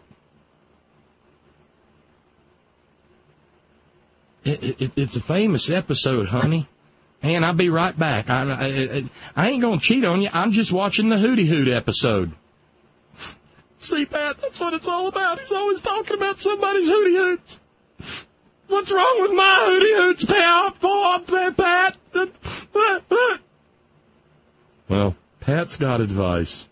It, it, it's a famous episode, honey. And I'll be right back. I, I, I ain't going to cheat on you. I'm just watching the Hootie Hoot episode. See, Pat, that's what it's all about. He's always talking about somebody's Hootie Hoots. What's wrong with my Hootie Hoots, pal? Oh, Pat. Well, Pat's got advice.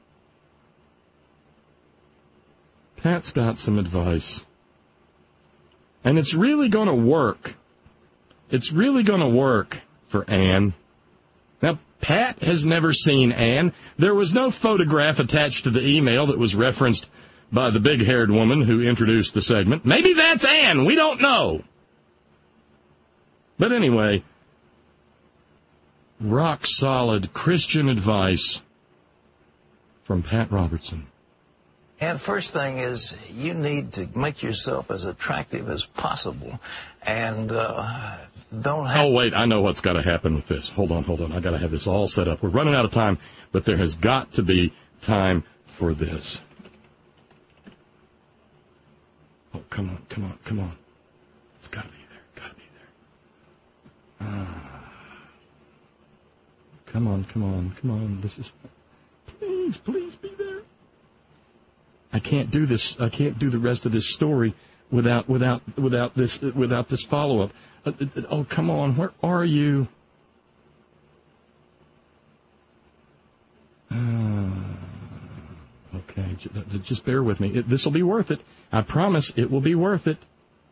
Pat's got some advice. And it's really going to work. It's really going to work for Ann. Now, Pat has never seen Ann. There was no photograph attached to the email that was referenced by the big-haired woman who introduced the segment. Maybe that's Ann. We don't know. But anyway, rock-solid Christian advice from Pat Robertson. And first thing is, you need to make yourself as attractive as possible, and uh, don't have... Oh, wait, I know what's got to happen with this. Hold on, hold on. I got to have this all set up. We're running out of time, but there has got to be time for this. Oh, come on, come on, come on. It's got to be there, got to be there. Ah. Come on, come on, come on. This is... Please, please be there. I can't do this. I can't do the rest of this story without without without this without this follow-up. Uh, uh, oh, come on. Where are you? Uh, okay, just bear with me. This will be worth it. I promise it will be worth it.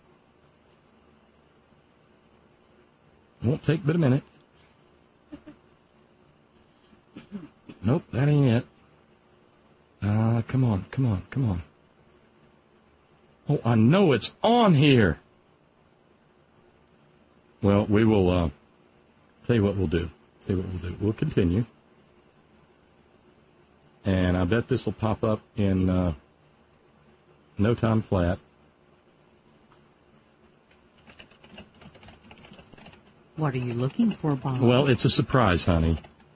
Won't take but a minute. Nope, that ain't it. Ah, uh, come on, come on, come on. Oh, I know it's on here. Well, we will, uh, tell you what we'll do. Tell you what we'll do. We'll continue. And I bet this will pop up in uh, no time flat. What are you looking for, Bob? Well, it's a surprise, honey.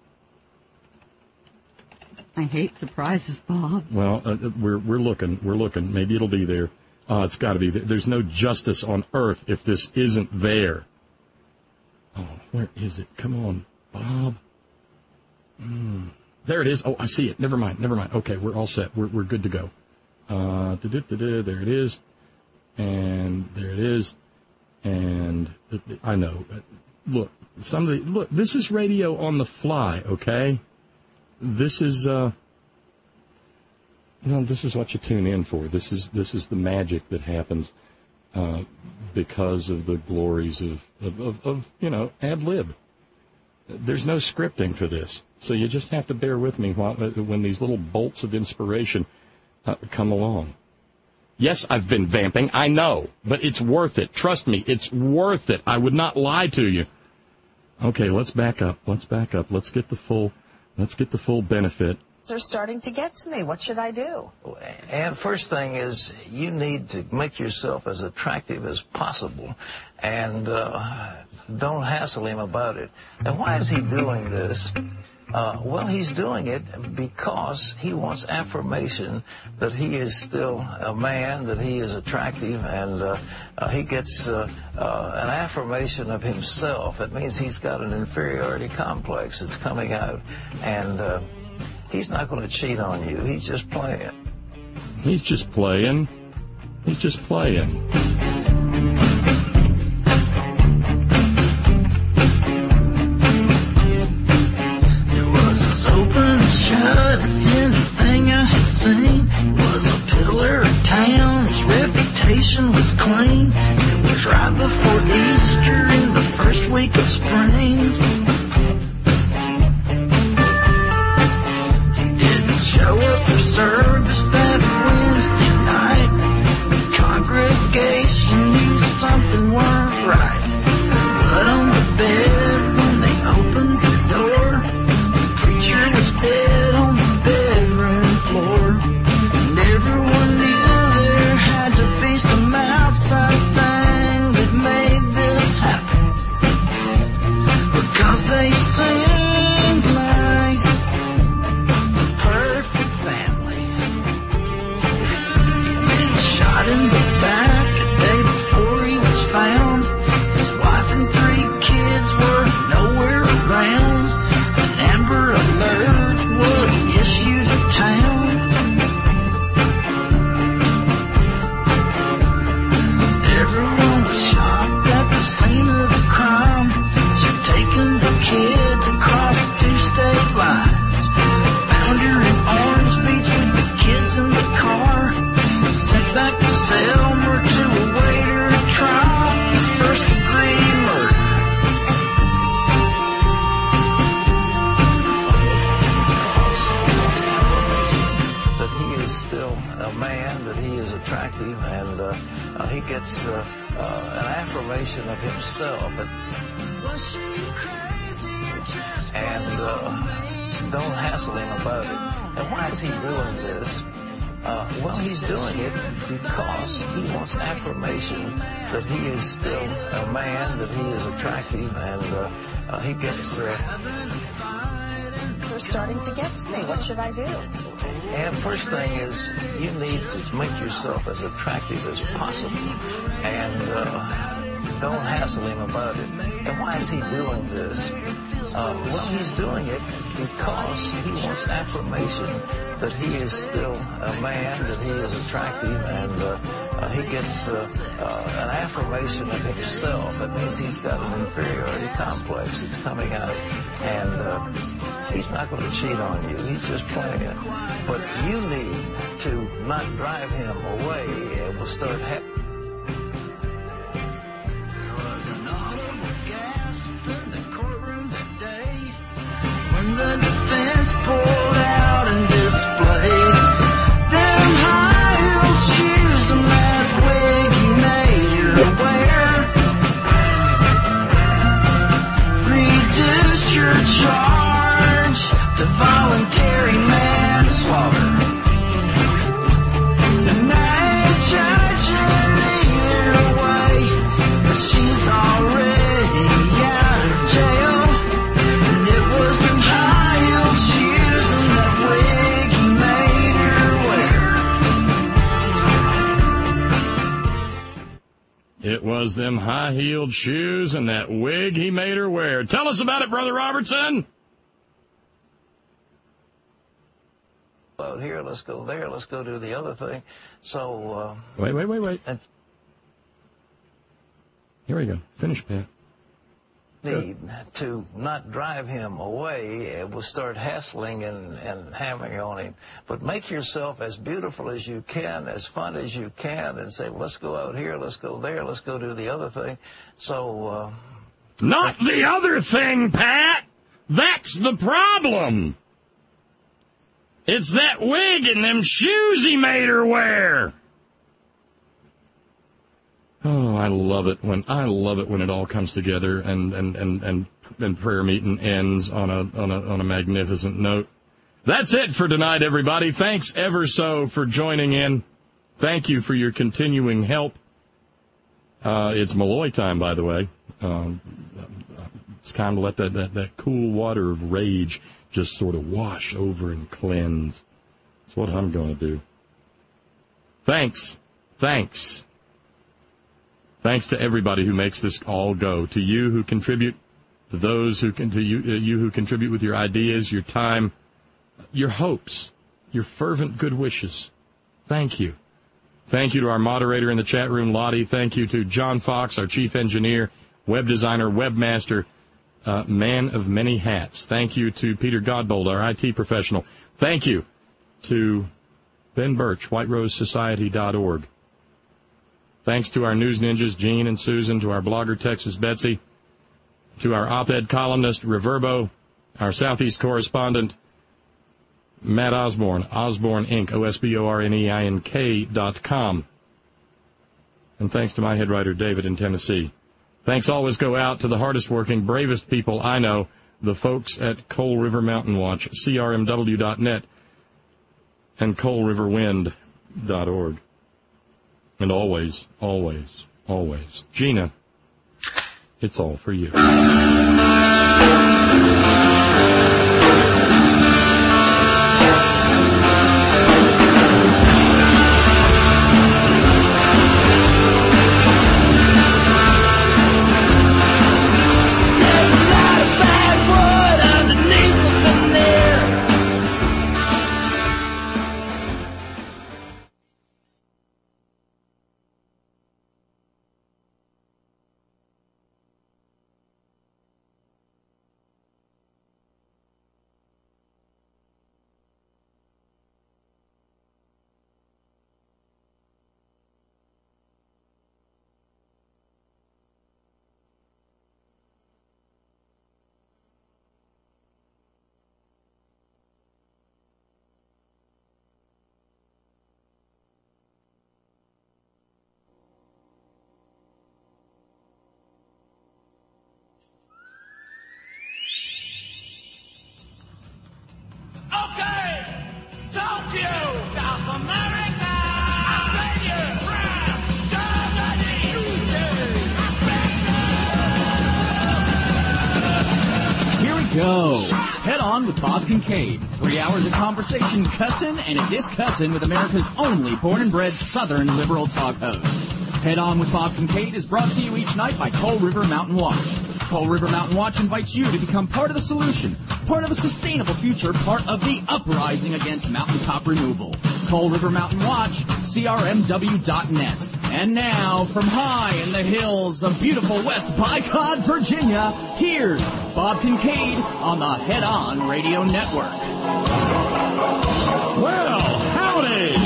I hate surprises, Bob. Well, uh, we're we're looking, we're looking. Maybe it'll be there. Oh, it's got to be there. There's no justice on earth if this isn't there. Oh, where is it? Come on, Bob. Mm. There it is. Oh, I see it. Never mind. Never mind. Okay, we're all set. We're we're good to go. Uh, there it is, and there it is, and I know. Look, somebody. Look, this is radio on the fly. Okay. This is, uh, you know, this is what you tune in for. This is this is the magic that happens uh, because of the glories of, of, of, of, you know, ad lib. There's no scripting for this, so you just have to bear with me while, when these little bolts of inspiration uh, come along. Yes, I've been vamping, I know, but it's worth it. Trust me, it's worth it. I would not lie to you. Okay, let's back up. Let's back up. Let's get the full... Let's get the full benefit. They're starting to get to me. What should I do? And first thing is you need to make yourself as attractive as possible, and uh, don't hassle him about it. And why is he doing this? Uh, well, he's doing it because he wants affirmation that he is still a man, that he is attractive, and uh, uh, he gets uh, uh, an affirmation of himself. It means he's got an inferiority complex that's coming out, and uh, he's not going to cheat on you. He's just playing. He's just playing. He's just playing. Shut, it's anything I had seen. It was a pillar of town, his reputation was clean. It was right before Easter in the first week of spring. He didn't show up for service that Wednesday night. The congregation knew something weren't right. Blood on the bed when they opened the door. The preacher was dead on the bedroom floor, and everyone knew there had to be some outside thing that made this happen, because they seemed like the perfect family. He'd been shot in the back a day before he was found. His wife and three kids were nowhere around. An Amber Alert was issued in town. Everyone was shocked at the scene of the crime. She'd taken the kids across two state lines. Found her in Orange Beach with the kids in the car. Sent back to Selma to await her trial. First degree murder. That he is still a man, that he is attractive, and uh, uh, he gets uh, uh, an affirmation of himself. And uh, don't hassle him about it. And why is he doing this? Uh, well, he's doing it because he wants affirmation that he is still a man, that he is attractive, and uh, uh, he gets... Uh, They're starting to get to me. What should I do? And first thing is you need to make yourself as attractive as possible, and uh, don't hassle him about it. And why is he doing this? Uh, well, he's doing it because he wants affirmation that he is still a man, that he is attractive, and uh, uh, he gets uh, uh, an affirmation of himself. It means he's got an inferiority complex that's coming out, and uh, he's not going to cheat on you. He's just playing it. But you need to not drive him away, and we'll start having... When the defense pulled out and displayed them high-heel shoes and that wig he made her wear, reduced your charge to voluntary manslaughter. It was them high-heeled shoes and that wig he made her wear. Tell us about it, Brother Robertson. Out here, let's go there, let's go do the other thing. So, uh, Wait, wait, wait, wait. And here we go. Finish, Pat. need to not drive him away. We'll start hassling and, and hammering on him. But make yourself as beautiful as you can, as fun as you can, and say, well, let's go out here, let's go there, let's go do the other thing. So, uh, Not the other thing, Pat! That's the problem! It's that wig and them shoes he made her wear! Oh, I love it when I love it when it all comes together and and and and, and prayer meeting ends on a on a on a magnificent note. That's it for tonight, everybody. Thanks ever so for joining in. Thank you for your continuing help. Uh, it's Malloy time, by the way. Um, it's time to let that, that that cool water of rage just sort of wash over and cleanse. That's what I'm going to do. Thanks. Thanks. Thanks to everybody who makes this all go. To you who contribute, to those who can, to you, uh, you who contribute with your ideas, your time, your hopes, your fervent good wishes. Thank you. Thank you to our moderator in the chat room, Lottie. Thank you to John Fox, our chief engineer, web designer, webmaster, uh, man of many hats. Thank you to Peter Godbold, our I T professional. Thank you to Ben Birch, white rose society dot org. Thanks to our news ninjas, Gene and Susan, to our blogger, Texas Betsy, to our op-ed columnist, Reverbo, our Southeast correspondent, Matt Osborne, Osborne Incorporated, O S B O R N E I N K dot com. And thanks to my head writer, David, in Tennessee. Thanks always go out to the hardest working, bravest people I know, the folks at Coal River Mountain Watch, C R M W dot net, and Coal River Wind dot org. And always, always, always, Gina, it's all for you. Kincaid. Three hours of conversation, cussing, and a discussin with America's only born-and-bred Southern liberal talk host. Head On with Bob Kincaid is brought to you each night by Coal River Mountain Watch. Coal River Mountain Watch invites you to become part of the solution, part of a sustainable future, part of the uprising against mountaintop removal. Coal River Mountain Watch, C R M W dot net. And now, from high in the hills of beautiful West Bicod, Virginia, here's Bob Kincaid on the Head On Radio Network. Well, howdy!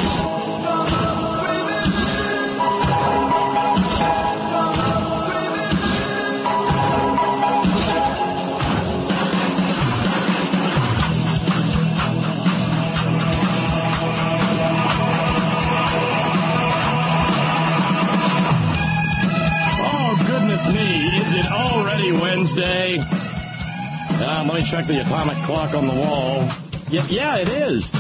Wednesday. Uh, let me check the atomic clock on the wall. Yeah, yeah, it is.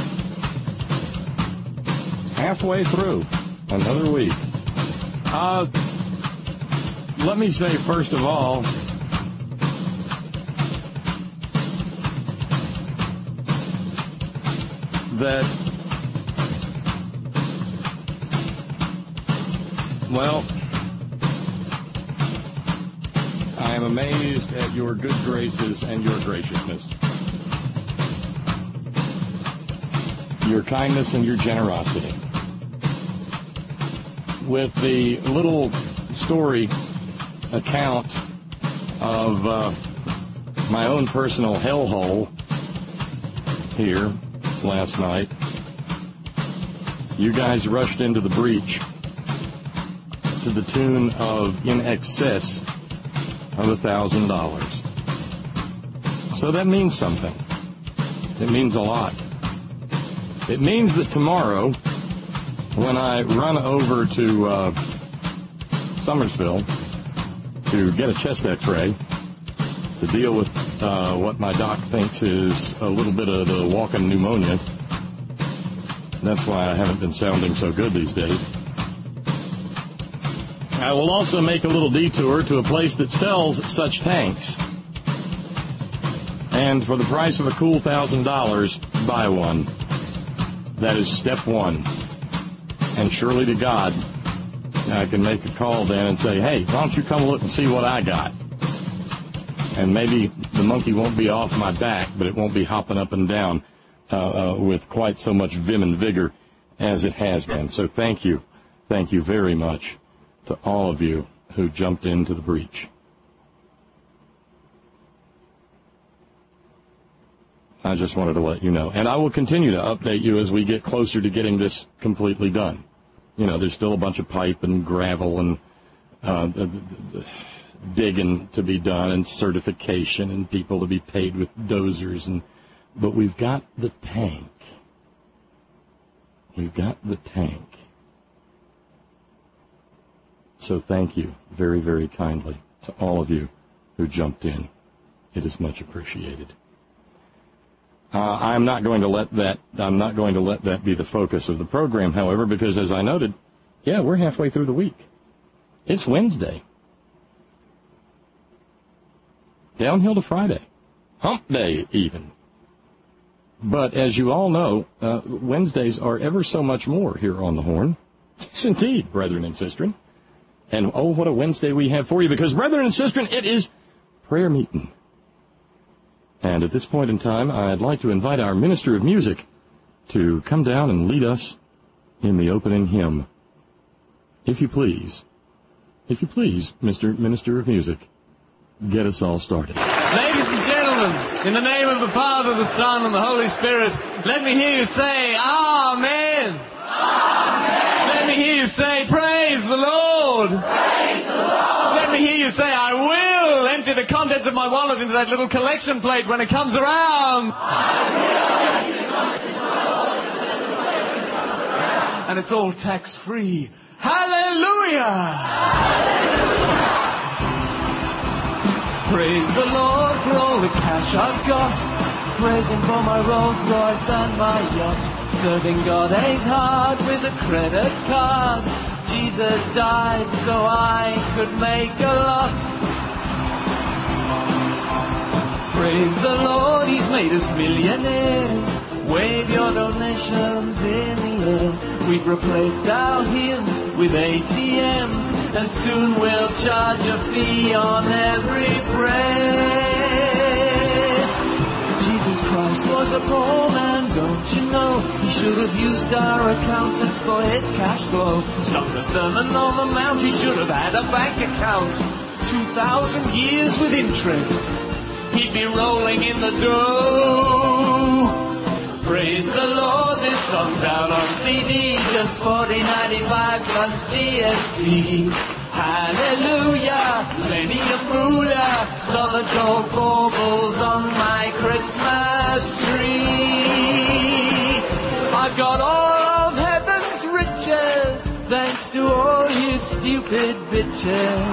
Halfway through another week. Uh, let me say, first of all, that, well, am amazed at your good graces and your graciousness. Your kindness and your generosity. With the little story account of uh, my own personal hellhole here last night, you guys rushed into the breach to the tune of in excess of a thousand dollars. So that means something. It means a lot. It means that tomorrow, when I run over to uh, Summersville to get a chest x-ray to deal with uh, what my doc thinks is a little bit of the walking pneumonia, that's why I haven't been sounding so good these days, I will also make a little detour to a place that sells such tanks. And for the price of a cool one thousand dollars, buy one. That is step one. And surely to God, I can make a call then and say, hey, why don't you come look and see what I got? And maybe the monkey won't be off my back, but it won't be hopping up and down uh, uh, with quite so much vim and vigor as it has been. So thank you. Thank you very much to all of you who jumped into the breach. I just wanted to let you know. And I will continue to update you as we get closer to getting this completely done. You know, there's still a bunch of pipe and gravel and uh, the, the, the digging to be done and certification and people to be paid with dozers. And but we've got the tank. We've got the tank. So thank you very, very kindly to all of you who jumped in. It is much appreciated. Uh, I'm not going to let that. I'm not going to let that be the focus of the program, however, because as I noted, yeah, we're halfway through the week. It's Wednesday. Downhill to Friday. Hump day, even. But as you all know, uh, Wednesdays are ever so much more here on the Horn. Yes, indeed, brethren and sistren. And oh, what a Wednesday we have for you, because, brethren and sistren, it is prayer meeting. And at this point in time, I'd like to invite our Minister of Music to come down and lead us in the opening hymn. If you please, if you please, Mister Minister of Music, get us all started. Ladies and gentlemen, in the name of the Father, the Son, and the Holy Spirit, let me hear you say, Amen. Amen. Let me hear you say, Praise the Lord. Praise the Lord. Let me hear you say, I will empty the contents of my wallet into that little collection plate when it comes around. I will empty the contents of my wallet into that little collection when it comes around. And it's all tax-free. Hallelujah. Hallelujah. Praise the Lord for all the cash I've got. Praise Him for my Rolls Royce and my yacht. Serving God ain't hard with a credit card. Jesus died so I could make a lot. Praise the Lord, He's made us millionaires. Wave your donations in the air. We've replaced our hymns with A T Ms, and soon we'll charge a fee on every prayer. Jesus Christ was a poor man, don't you know? He should have used our accountants for his cash flow. Stop the Sermon on the Mount, he should have had a bank account. Two thousand years with interest, he'd be rolling in the dough. Praise the Lord, this song's out on C D, just forty ninety-five plus G S T. Hallelujah, plenty of moolah, solid gold baubles on my Christmas tree. I've got all of heaven's riches, thanks to all you stupid bitches.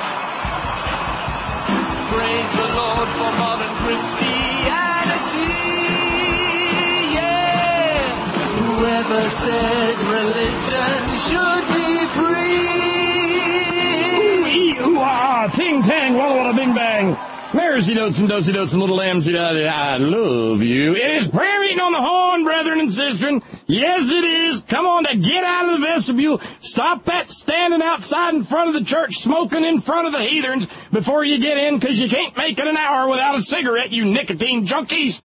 Praise the Lord for modern Christianity. Whoever said religion should be free? Ooh, ah, ting tang, walla walla bing bang. Maresy dotes and dosey dotes and little lambsy da. I love you. It is prayer meeting on the Horn, brethren and sistren. Yes, it is. Come on, now get out of the vestibule. Stop that standing outside in front of the church smoking in front of the heathens before you get in, because you can't make it an hour without a cigarette, you nicotine junkies.